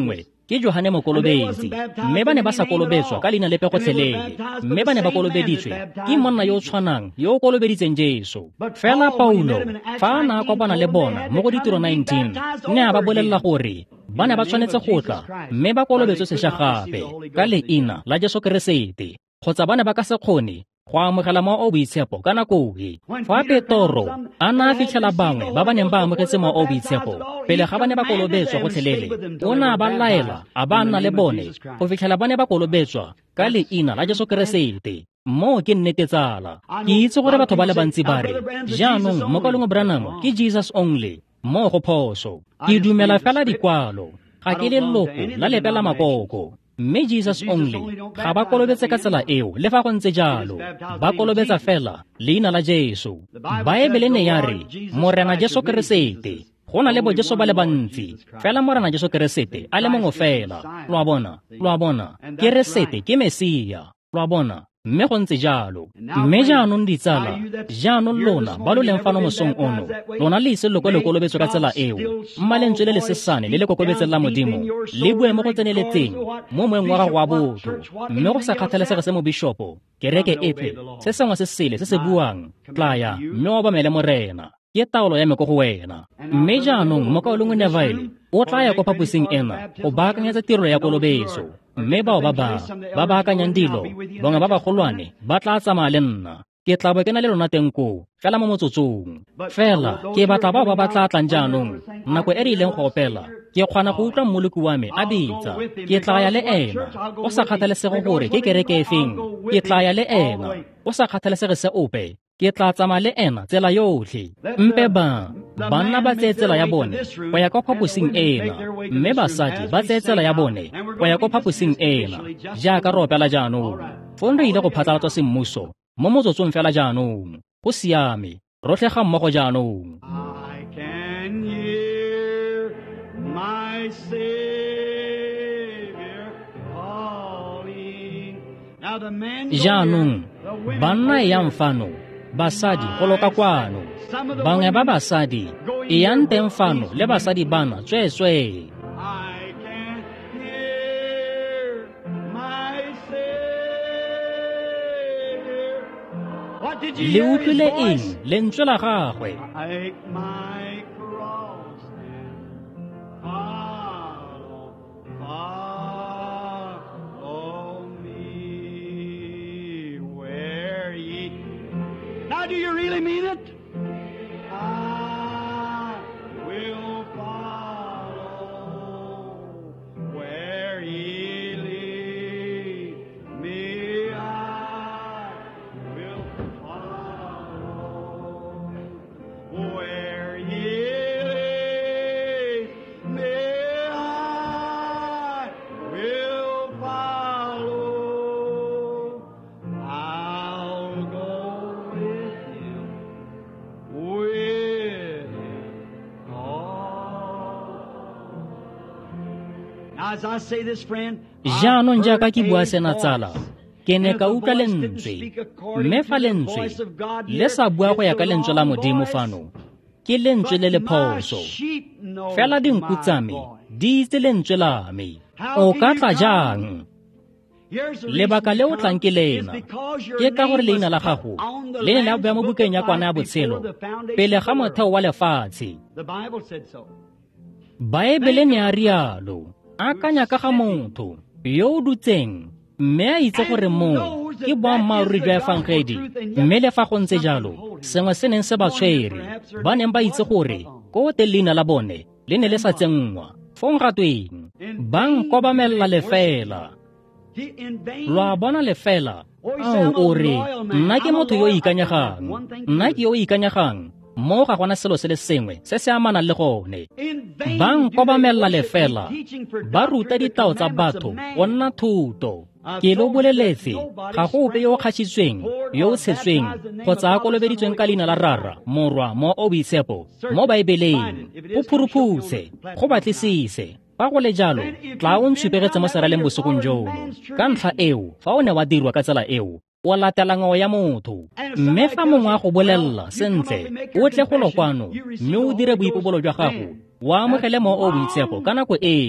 ke Johane Mokolobetsi, mme ba ne ba sa kolobetswa ka leina lepe gotlhelele, mme ba ne ba kolobeditswe ke monna yo o tshwanang yo o kolobeditseng Jesu. Fela Paulo fa a na a kopana le bona mo go Ditiro 19 ne a ba bolelela gore ba ne ba tshwanetse go tla mme ba kolobetswe sešwa gape ka leina la Jesu Keresete, kgotsa ba ne ba ka se kgone go amogela mao a boitshepo ka nako e. Fa Petoro a na a fitlhela bangwe ba ba neng ba amogetse mao a boitshepo pele ga ba ne ba kolobetswa gotlhelele, o ne a ba laela a ba nna le bone go fitlhela ba ne ba kolobetswa ka leina la Jesu Keresete. Mo ke nnete tsala, ke itse gore batho ba le bantsi ba re jaanong Mokalong Branham ke Jesus only, mo go phoso. Ke dumela fela dikwalo, ga ke le leloko la lepe la makoko, mme Jesus only ga ba kolobetse ka tsela eo. Le fa go ntse jalo ba kolobetsa fela leina la Jesu. Baebele ne ya re Morena Jesu Keresete, go na le bojesu ba le bantsi, fela Morena Jesu Keresete a le mongwe fela. Lo a bona Keresete ke Mesia, lo a bona, mme go ntse jalo. Mme jaanong ditsala, jaanong lona ba lo leng fano mosong ono, lona le ise le kolobetswe ka tsela eo, mmalentswe le le sesane le le kokobetsela Modimo, le bue mo go tseneletseng mo moeng wa gago wa botho, mme go sa kgathalesege se mo bishopo, kereke epe, se sengwe se sele se se buang, tlaya mme o obamele Morena. Ke taolo ya me ko go wena. Mme jaanong Mokaolong Neville o tla ya kwa phaposing ena go baakanyetsa tirelo ya kolobetso, mme bao ba baakanyang dilo, bangwe ba bagolwane ba tla tsamaya le nna. Ke tla bo ke na le lona teng ko fela mo motsotsong. Fela ke batla bao ba tla tlang jaanong nako e re ileng go opela, ke kgona go utlwa mmoloki wa me a bitsa. Ke tla ya le ena, o sa kgathalesege gore ke kereke efeng, ke tla ya le ena, o sa kgathalesege se ope, ke tla tsamaya le ena tsela yotlhe. Mpe banna ba tseye tsela ya bone go ya kwa phaposing ena, mme basadi ba tseye tsela ya bone go ya kwa phaposing ena, jaaka re opela jaanong. Fo re ile go phatlalatswa semmuso mo motsotsong fela jaanong, go siame, rotlhe ga mmogo jaanong. I can hear my Savior calling. Now the men go Jaanong here, the women banna go e yang here. fano, basadi go loka kwano, bangwe ba basadi e yang teng fano le basadi bana tsweetswee. I can hear my Savior. What did you Le hear his utlwile eng voice? lentswe la gagwe? Take my cross and follow me where ye. Now, do you really mean it? I will follow where ye lead me. I will follow where ye lead me. I will follow. I'll go with him. With him. Now, as I say this, friend, Jaanong jaaka ke bua sena tsala, ke ne ka utlwa lentswe, mme fa lentswe le sa bua go ya ka lentswe la Modimo fano, ke lentswe le le phoso. Fela dinku tsa me di itse lentswe la me. O ka tla jang? Lebaka le o tlang ke lena, ke ka gore leina la gago le ne la bua mo bukeng ya kwana ya botshelo pele ga motheo wa lefatshe. The Bible said so. Baebele ne a rialo, akanya ka ga motho yo o dutseng, mme a itse gore mo ke boammaaruri jwa efangedi. Mme le fa go ntse jalo, sengwe se neng se ba tshwere, ba neng ba itse gore ko te leina la bone le ne le sa tsenngwa fo ngatweng, ba nkobamelela lefela. Lo a bona lefela, ao o re nna ke motho yo o ikanyegang, nna ke yo o ikanyegang, mo ga gona selo se le sengwe se se amanang le gone. Ba nkobamelela lefela, ba ruta ditao tsa batho go nna thuto. Ke lo boleletse ga go ope yo o kgašitsweng, yo o tshetsweng kgotsa a kolobeditsweng ka leina la rara morwa mo o boitshepo mo baebeleng. Go phuruphutse, go batlisise. Fa go le jalo, tla o ntshupegetse mo seraleng bosigong jono. Ka ntlha eo, fa o ne wa dirwa ka tsela eo, o latela ngao ya motho. Mme fa mongwe a go bolelela sentle, o tle go lokwano, mme o dire boipobolo jwa gago, o amogele mo o boitshepo ka nako eo.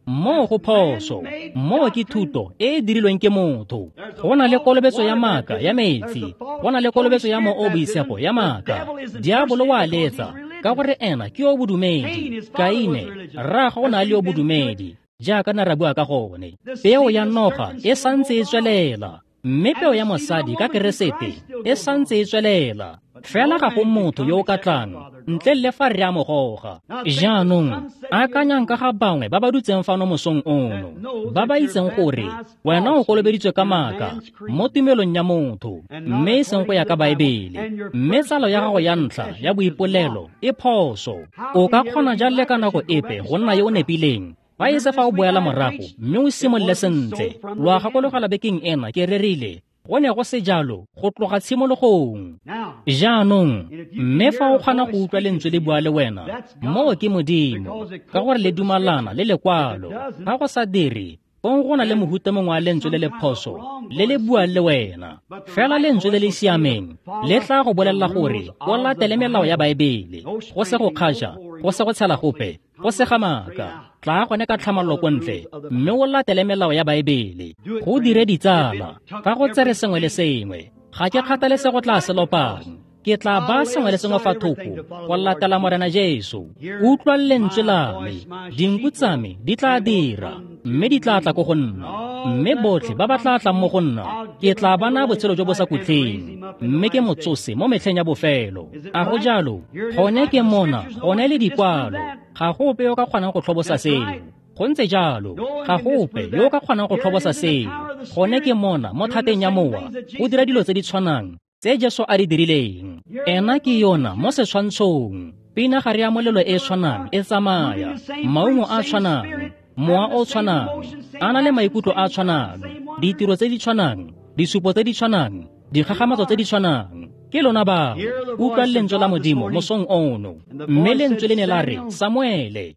mo go phoso, mo ke thuto e e dirilweng ke motho. Go na le kolobetso ya maaka ya metsi, go na le kolobetso ya moobitsepo ya maaka. Diabolo wa letsa ka gore ena ke yo bodumedi. Kaine rraagwe o na le yo bodumedi, jaaka na ra bua ka gone. Peo ya noga e santse e tswelela, mme peo ya mosadi ka keresete e santse e tswelela. Fela ga go motho yo o ka tlang ntle le fa re a mogoga. Jaanong akanyang ka ga bangwe ba ba dutseng fano mosong ono, ba ba itseng gore wena o kolobeditswe ka maaka mo tumelong ya motho, mme e seng go ya ka Baebele, mme tsalo ya gago ya ntlha ya boipolelo e phoso. O ka kgona jale ka nako epe go nna yo o nepileng fa e se fa o boela morago mme o simolole sentle. Lwa gakologela bekeng ena ke rerile go ne go se jalo go tloga tshimologong. Jaanong mme fa o kgona go utlwa lentswe le bua le wena, mo ke Modimo, ka gore le dumalana le lekwalo. Ga go sa dire go na le mohuta mongwe wa lentswe le le phoso le le bua le wena. Fela lentswe le le siameng le tla go bolelela gore o latele melao ya Baebele, go se go kgaja, go se go tshela gope, go se ga maaka. Tla gone ka tlhamalalo ko ntle, mme o latele melao ya Baebele. Go dire ditsala, fa go tsere sengwe le sengwe, ga ke kgathalese go tla se lopang. Ke tla ba sengwe le sengwe fa thoko go latela Morena Jesu. Utlwa lentswe la me, dinku tsa me di tla dira, mme di tla tla ko go nna, mme botlhe ba ba tla tla mo go nna. Ke tla bana botshelo jo bo sa kutleng, mme ke motsose mo metlheng ya bofelo. A go jalo, gone ke mona, gone le dikwalo, ga gope yo ka kgonang go tlhobosa seo. Go ntse jalo, ga gope yo ka kgonang go tlhobosa seo. Gone ke mona mo thateng ya mowa, o dira dilo tse di tshwanang tse Jesu a di dirileng. Ena ke yona mo setshwantshong. Pinagare ya molelo e tshwanang e tsamaya, maungo a tshwanang, mowa o tshwanang, a na le maikutlo a tshwanang, ditiro tse di tshwanang, disupo tse di tshwanang, dikgagamatso tse di tshwanang. Ke lona ba utlwa lentswe la Modimo mosong ono, mme lentswe le ne la re Samuele.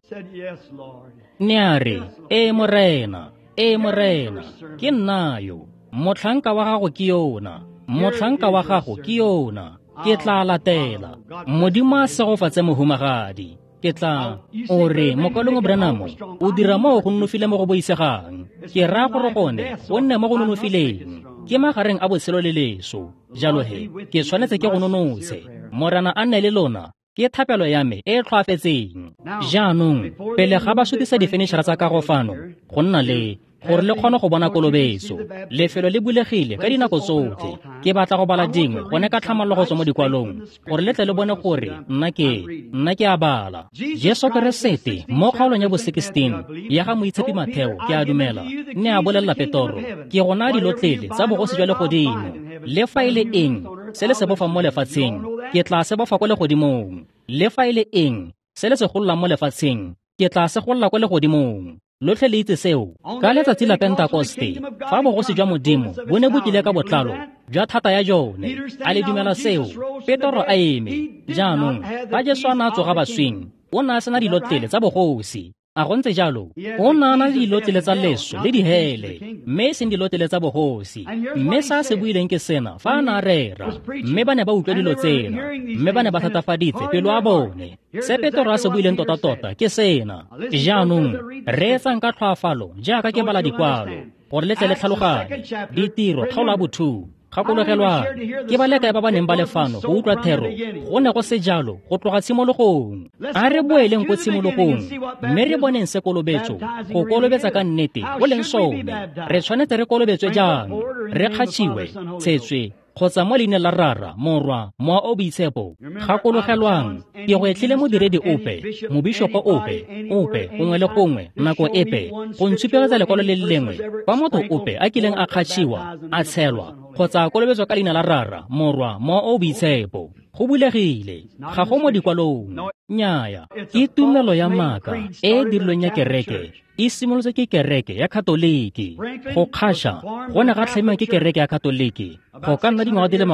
Ne a re, Morena, Morena, ke nnayo. Motlhanka wa gago ke yona, motlhanka wa gago ke yona. Ke tla latela. Modimo a segofatse mohumagadi. Ke tla o re mokolong Branamo o dira mo go nonofile mo go boisegang. Ke ra gore gone o nne mo go nonofileng, ke magareng a botshelo le leso. Jalo he, ke tshwanetse ke go nonotse. Morana a nne le lona ke thapelo ya me e tlhoafetseng. Jaanong pele ga ba sutisa difenishara tsa kago fano, go nna le gore le kgone go bona kolobetso. Lefelo le bulegile ka dinako tsotlhe. Ke batla go bala dingwe gone ka tlhamalalo go tswa mo dikwalong, gore le tle le bone gore nna ke a bala. Jesu Keresete mo kgaolong ya bo 16 ya ga moitshepi Matheo ke a dumela, ne a bolelela Petoro, ke gona dilotlele tsa bogosi jwa legodimo. Le fa e le eng se le se bofa mo lefatsheng, ke tla se bofa kwa legodimong. Le fa e le eng se le se gololang mo lefatsheng, ke tla se golola kwa legodimong. Lotlhe le itse seo ka letsatsi la Pentakoste, fa bogosi jwa Modimo bo ne bo kile ka botlalo jwa thata ya jone. A le dumela seo, Petoro a eme. Jaanong fa Jesu a na tsoga baswing, o ne a sena dilotlele tsa bogosi. A go ntse jalo, o ne a na le dilotlele tsa leso le dihele, mme seng dilotlele tsa bogosi. Mme sa se buileng ke sena fa a na rera, mme ba ne ba utlwa dilo tsena, mme ba ne ba thatafaditse pelo a bone. Se Petoro a se buileng tota-tota ke sena. Jaanong re etsang ka tlhoafalo jaaka ke bala dikwalo, gore le tle le tlhaloganye ditiro kgaolo a bo2. Gakologelwa ke ba le kae ba ba neng ba lefano go utlwa thero, go ne go se jalo go tloga tshimologong. A re boeleng ko tshimologong, mme re boneng se kolobetso, go kolobetsa ka nnete go leng sone. Re tshwanetse re kolobetswe jang, re kgatshiwe, tshetswe kgotsa mo leina la Rara, Morwa, moa o boitshepo. Gakologelwang ke go etlile modiredi ope, mobishopo ope, gongwe le gongwe, nako epe, go ntshupeletsa lekwalo le le lengwe fa motho ope a kileng a kgatshiwa, a tshelwa kgotsa a kolobetswa ka leina la Rara, Morwa, moa o boitshepo. Go bulegile, ga go mo dikwalong. Nnyaya, ke tumelo ya maaka e dirilweng ya kereke, e simolotse ke kereke ya Katoliki. Go kgasha go ne ga tlhaimiwa ke kereke ya Katoliki go ka nna dingwaga di le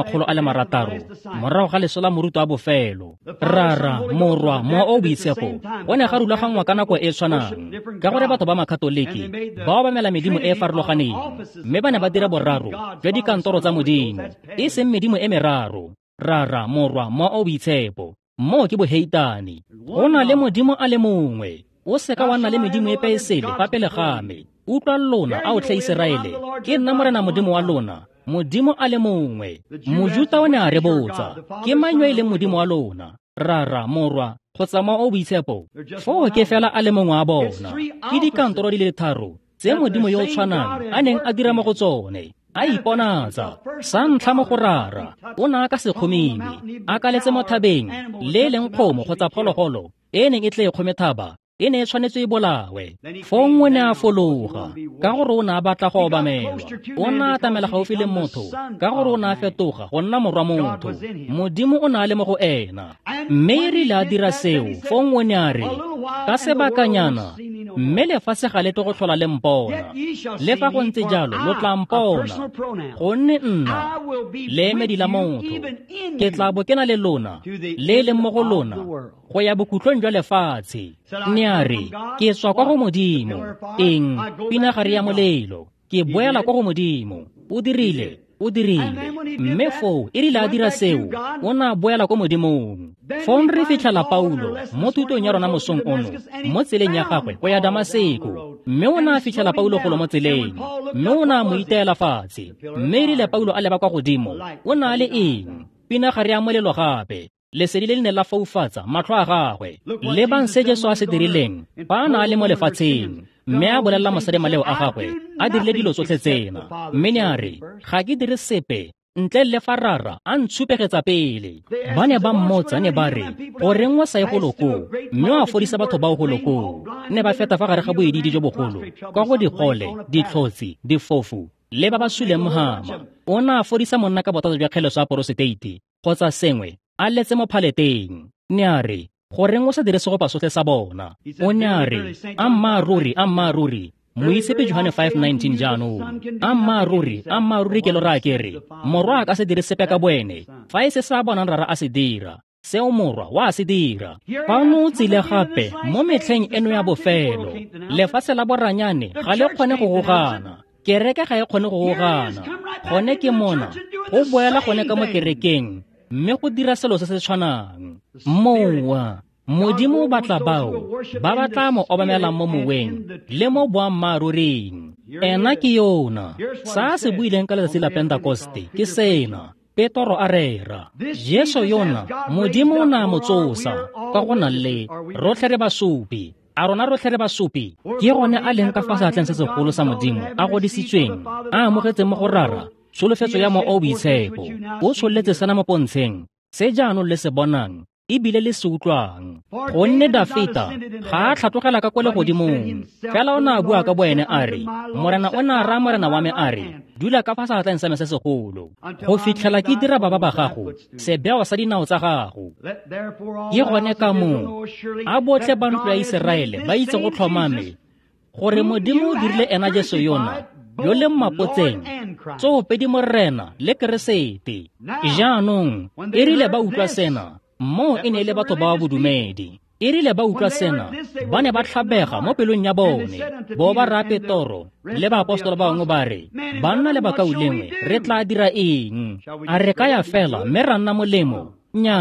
600 morago ga leso la moruto a bofelo. Rara, Morwa, moa o boitshepo go ne ga rulagangwa ka nako e tshwanang, ka gore batho ba makatoliki bao ba mela medimo e farologaneng, mme ba ne ba dira boraro jwa dikantoro tsa Modimo, e seng medimo e meraro. Rara, Morwa, moa o boitshepo mo ke boheitane. Go na le Modimo a le mongwe, o seka wa nna le medimo e peesele fa pele game. Utlwa lona a o tlhe Iseraele, ke nna Morena Modimo wa lona, Modimo a le mongwe. Mojuta o ne a re botsa, ke mang yo e leng Modimo wa lona? Rara morwa kgotsa moa o boitshepo? Foo ke fela a le mongwe a bona. Ke dikantoro di le tharo tse Modimo yo o tshwanang a neng a dira mo go tsone. A iponatsa sa ntlha mo go rara, o ne a ka sekgomimi, a kaletse mo thabeng le leng kgomo kgotsa phologolo e neng e tle e kgome thaba, e ne e tshwanetse e bolawe. Fo nngwe ne a fologa ka gore o ne a batla go obamelwa, o ne a tamela gaufi le motho ka gore o ne a fetoga go nna morwa motho. Modimo o ne a le mo go ena, mme e rile a dira seo. Fo nngwe ne a re, ka sebakanyana mme lefatshe ga le tlo go tlhola le mpona, le fa go ntse jalo lo tla mpona, gonne nna leemedi la motho ke tla bo ke na le lona le leng mo go lona go ya bokhutlong jwa lefatshe. Ne a re, ke tswa kwa go Modimo, eng pinagare ya molelo, ke boela kwa go Modimo. O dirile, mme foo e rile a dira seo, o ne a boela kwa Modimong. Fo re fitlhela Paulo mo thutong ya rona mosong ono mo tseleng ya gagwe go ya Damaseko, mme o ne a fitlhela Paulo golo mo tseleng, mme o ne a mo iteela fatshe. Mme e rile Paulo a leba kwa godimo, o ne a le eng pinagare ya molelo gape, lesedi le ne la faufatsa matlho a gagwe. Le bang se Jesu a se dirileng fa a ne a le mo lefatsheng, mme a bolelela mosadi maleo a gagwe a dirile dilo tsotlhe tsena. Mme ne a re, ga ke dire sepe ntle le fa rara a ntshupegetsa pele. Ba ne ba mmotsa ne ba re, goreng wa sa ye goloko, mme a fodisa batho ba o goloko. Ne ba feta fa gare ga boedidi jo bogolo, kwa go digole, ditlhotsi, difofu le ba ba suleng mohama. O ne a fodisa monna ka bothata jwa kgeleso ya poroseteite kgotsa sengwe a letse mo phaleteng. Ne a re, goreng o sa dire segopa sotlhe sa bona? O ne a re, ammaruri moisepe Johane 5:19 jaanong, ammaruri ke lo raya ke re, morwa a ka se dire sepe ka boene fa e se sa bonang rara a se dira seo morwa wa se dira. Fa o tsile gape mo metlheng eno ya bofelo, lefatshe la boranyane ga le kgone go gogana, kereke ga e kgone go gogana, gone ke mona go boela gone ka mo kerekeng, mme go dira selo se se tshwanang. Mowa Modimo o batla bao ba batla mo obamelang mo moweng le mo boammaruring. Ena ke yona sa se buileng ka letsatsi la Pentekoste ke sena. Petro a rera, Jesu yona Modimo o na mo tsosa ka go na le rotlhe re basupi. A rona rotlhe re basupi ke gone a leng ka fa seatleng se segolo sa Modimo, a godisitsweng, a amogetseng mo go rara tsholofetso ya mo o boitshepo. O tsholetse sana mo pontsheng se jaanong le se bonang ebile le se utlwang. Gonne Dafita ga a tlhatlogela ka kwa legodimong, fela o ne a bua ka boene a re, Morena o ne a raya morena wa me a re, dula ka fa seatleng sa me se segolo, go fitlhela ke dira ba gago sebeo sa dinao tsa gago. Ke gone ka moo a botlhe ba ntlo ya Iseraele ba itse go tlhomame gore Modimo o dirile ena Jesu yona yo le mmapotseng tsoopedi morena le keresete. Jaanong e rile ba utlwa sena, mo e ne le batho ba bodumedi. E rile ba utlwa sena, ba ne ba tlhabega mo pelong ya bone, bo ba raya Petro le baapostolo ba bangwe ba re, banna le bakau lengwe re tla dira eng? A re ka ya fela mme ra nna molemo?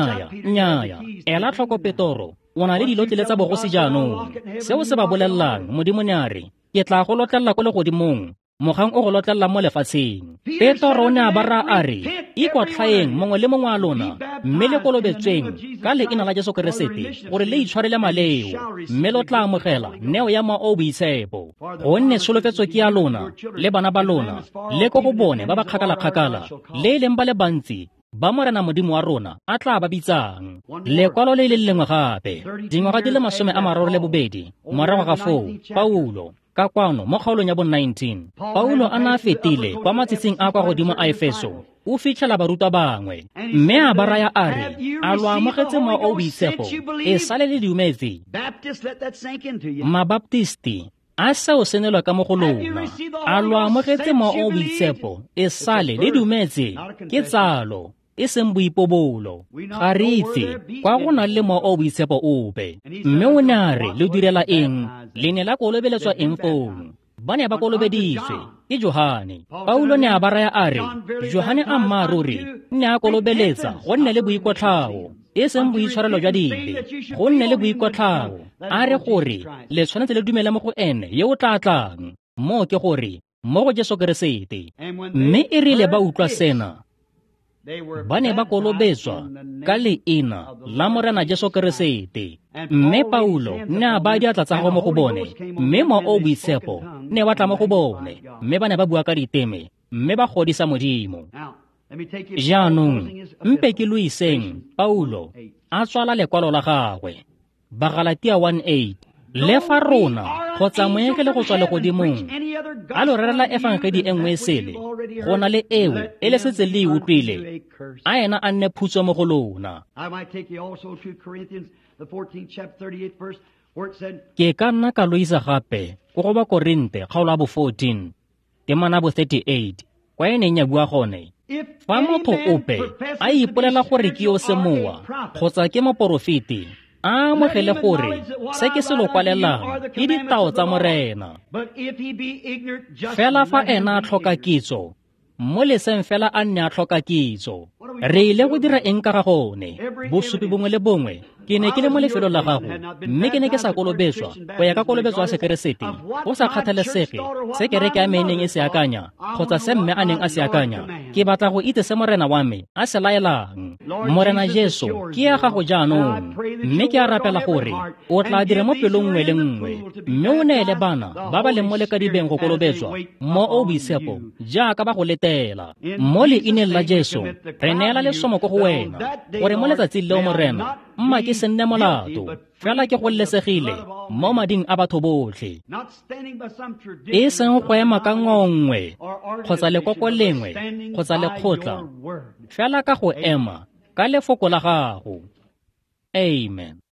Nnyaya, ela tlhoko Petro, o na le dilotlele tsa bogosi jaanong. Seo se ba bolelelang Modimo ne a re, ke tla go lotlelela ko legodimong, mogang o go lotlelela mo lefatsheng. Petro o ne a bara a re, ikwa tlhaeng mongwe le mongwe a lona, mme le kolobetsweng ka leina la Jesu Keresete gore le itshwarele maleo, mme lo tla amogela neo ya mo o boitshepo. Gonne tsholofetso ke ya lona le bana ba lona le ko go bone ba ba kgakala le leng ba le bantsi ba Morena Modimo wa rona a tla ba bitsang. Lekwalo le le lengwe gape, dingwaga di le 32 morago ga foo, Paulo ka kwano mo kgaolong ya bo 19, Paulo a na fetile kwa matsitsing a kwa godimo a Efeso, o fitlhela baruta bangwe, mme a ba raya a re, a lo amogetse mo o boitshepo e sale le dumetse. Mabaptisti a seo se nelwa ka mo go lona, a lo amogetse mo o boitshepo e sale le dumetse ke tsalo e seng boipobolo. Ga re itse kwa go na le mo o boitshepo ope, mme o ne a re, le direla eng? Le ne la kolobeletswa eng foo? Ba ne ba kolobeditswe ke Johane. Paulo ne a ba raya a re, Johane a mmaruri ne a kolobeletsa go nne le boikotlhao. e seng boitshwarelo jwa dibe, go nne le boikotlhao. A re gore le tshwanetse le dumele mo go ene yo o tla tlang, mo ke gore mo go Jesu Keresete. Mme e rile ba utlwa sena, ba ne ba kolobetswa ka leina la Morena Jesu Keresete. Mme Paulo ne a ba diatla tsa go mo go bone, mme mo o boitshepo ne ba tla mo go bone, mme ba ne ba bua ka diteme, mme ba godisa Modimo. Jaanong mpe ke lo iseng Paulo a tswala lekwalo la gagwe, Bagalatia 1:8. Le fa rona kgotsa moekele go tswa legodimong a lo rerela efangedi e nngwe sele, go na le eo e le setse le utlwile, a ena a nne phutso mo go lona. Ke ka nna ka lo isa gape ko go Bakorinte kgaolo ya bo 14 temana bo 38, kwa e neng ya bua gone, fa motho ope a ipolela gore ke yo semowa kgotsa ke moporofete, a amogele gore se ke se lo kwalelang ke ditao tsa Morena. Fela fa ena a tlhoka kitso, mo leseng fela a nne a tlhoka kitso. Re ile go dira eng ka ga gone? Bosupi bongwe le bongwe ke ne ke le mo lefelong la gago, mme ke ne ke sa kolobetswa go ya ka kolobetso ya Sekeresete, go sa kgathalesege se kereke ya me e neng e se akanya kgotsa se mme a neng a se akanya. Ke batla go itse se Morena wa me a se laelang. Morena Jesu ke ya gago jaanong, mme ke a rapela gore o tla dire mo pelong nngwe le nngwe, mme o neele bana ba ba leng mo lekadibeng go kolobetswa mo o boitshepo jaaka ba go letela. Mo leineng la Jesu re neela lesomo ko go wena gore mo letsatsing leo Morena mma ke se nne molato, fela ke go lesegile mo mading a batho botlhe, e seng go ema ka ngongwe kgotsa lekoko lengwe kgotsa lekgotla, fela ka go ema ka lefoko la gago. Amen.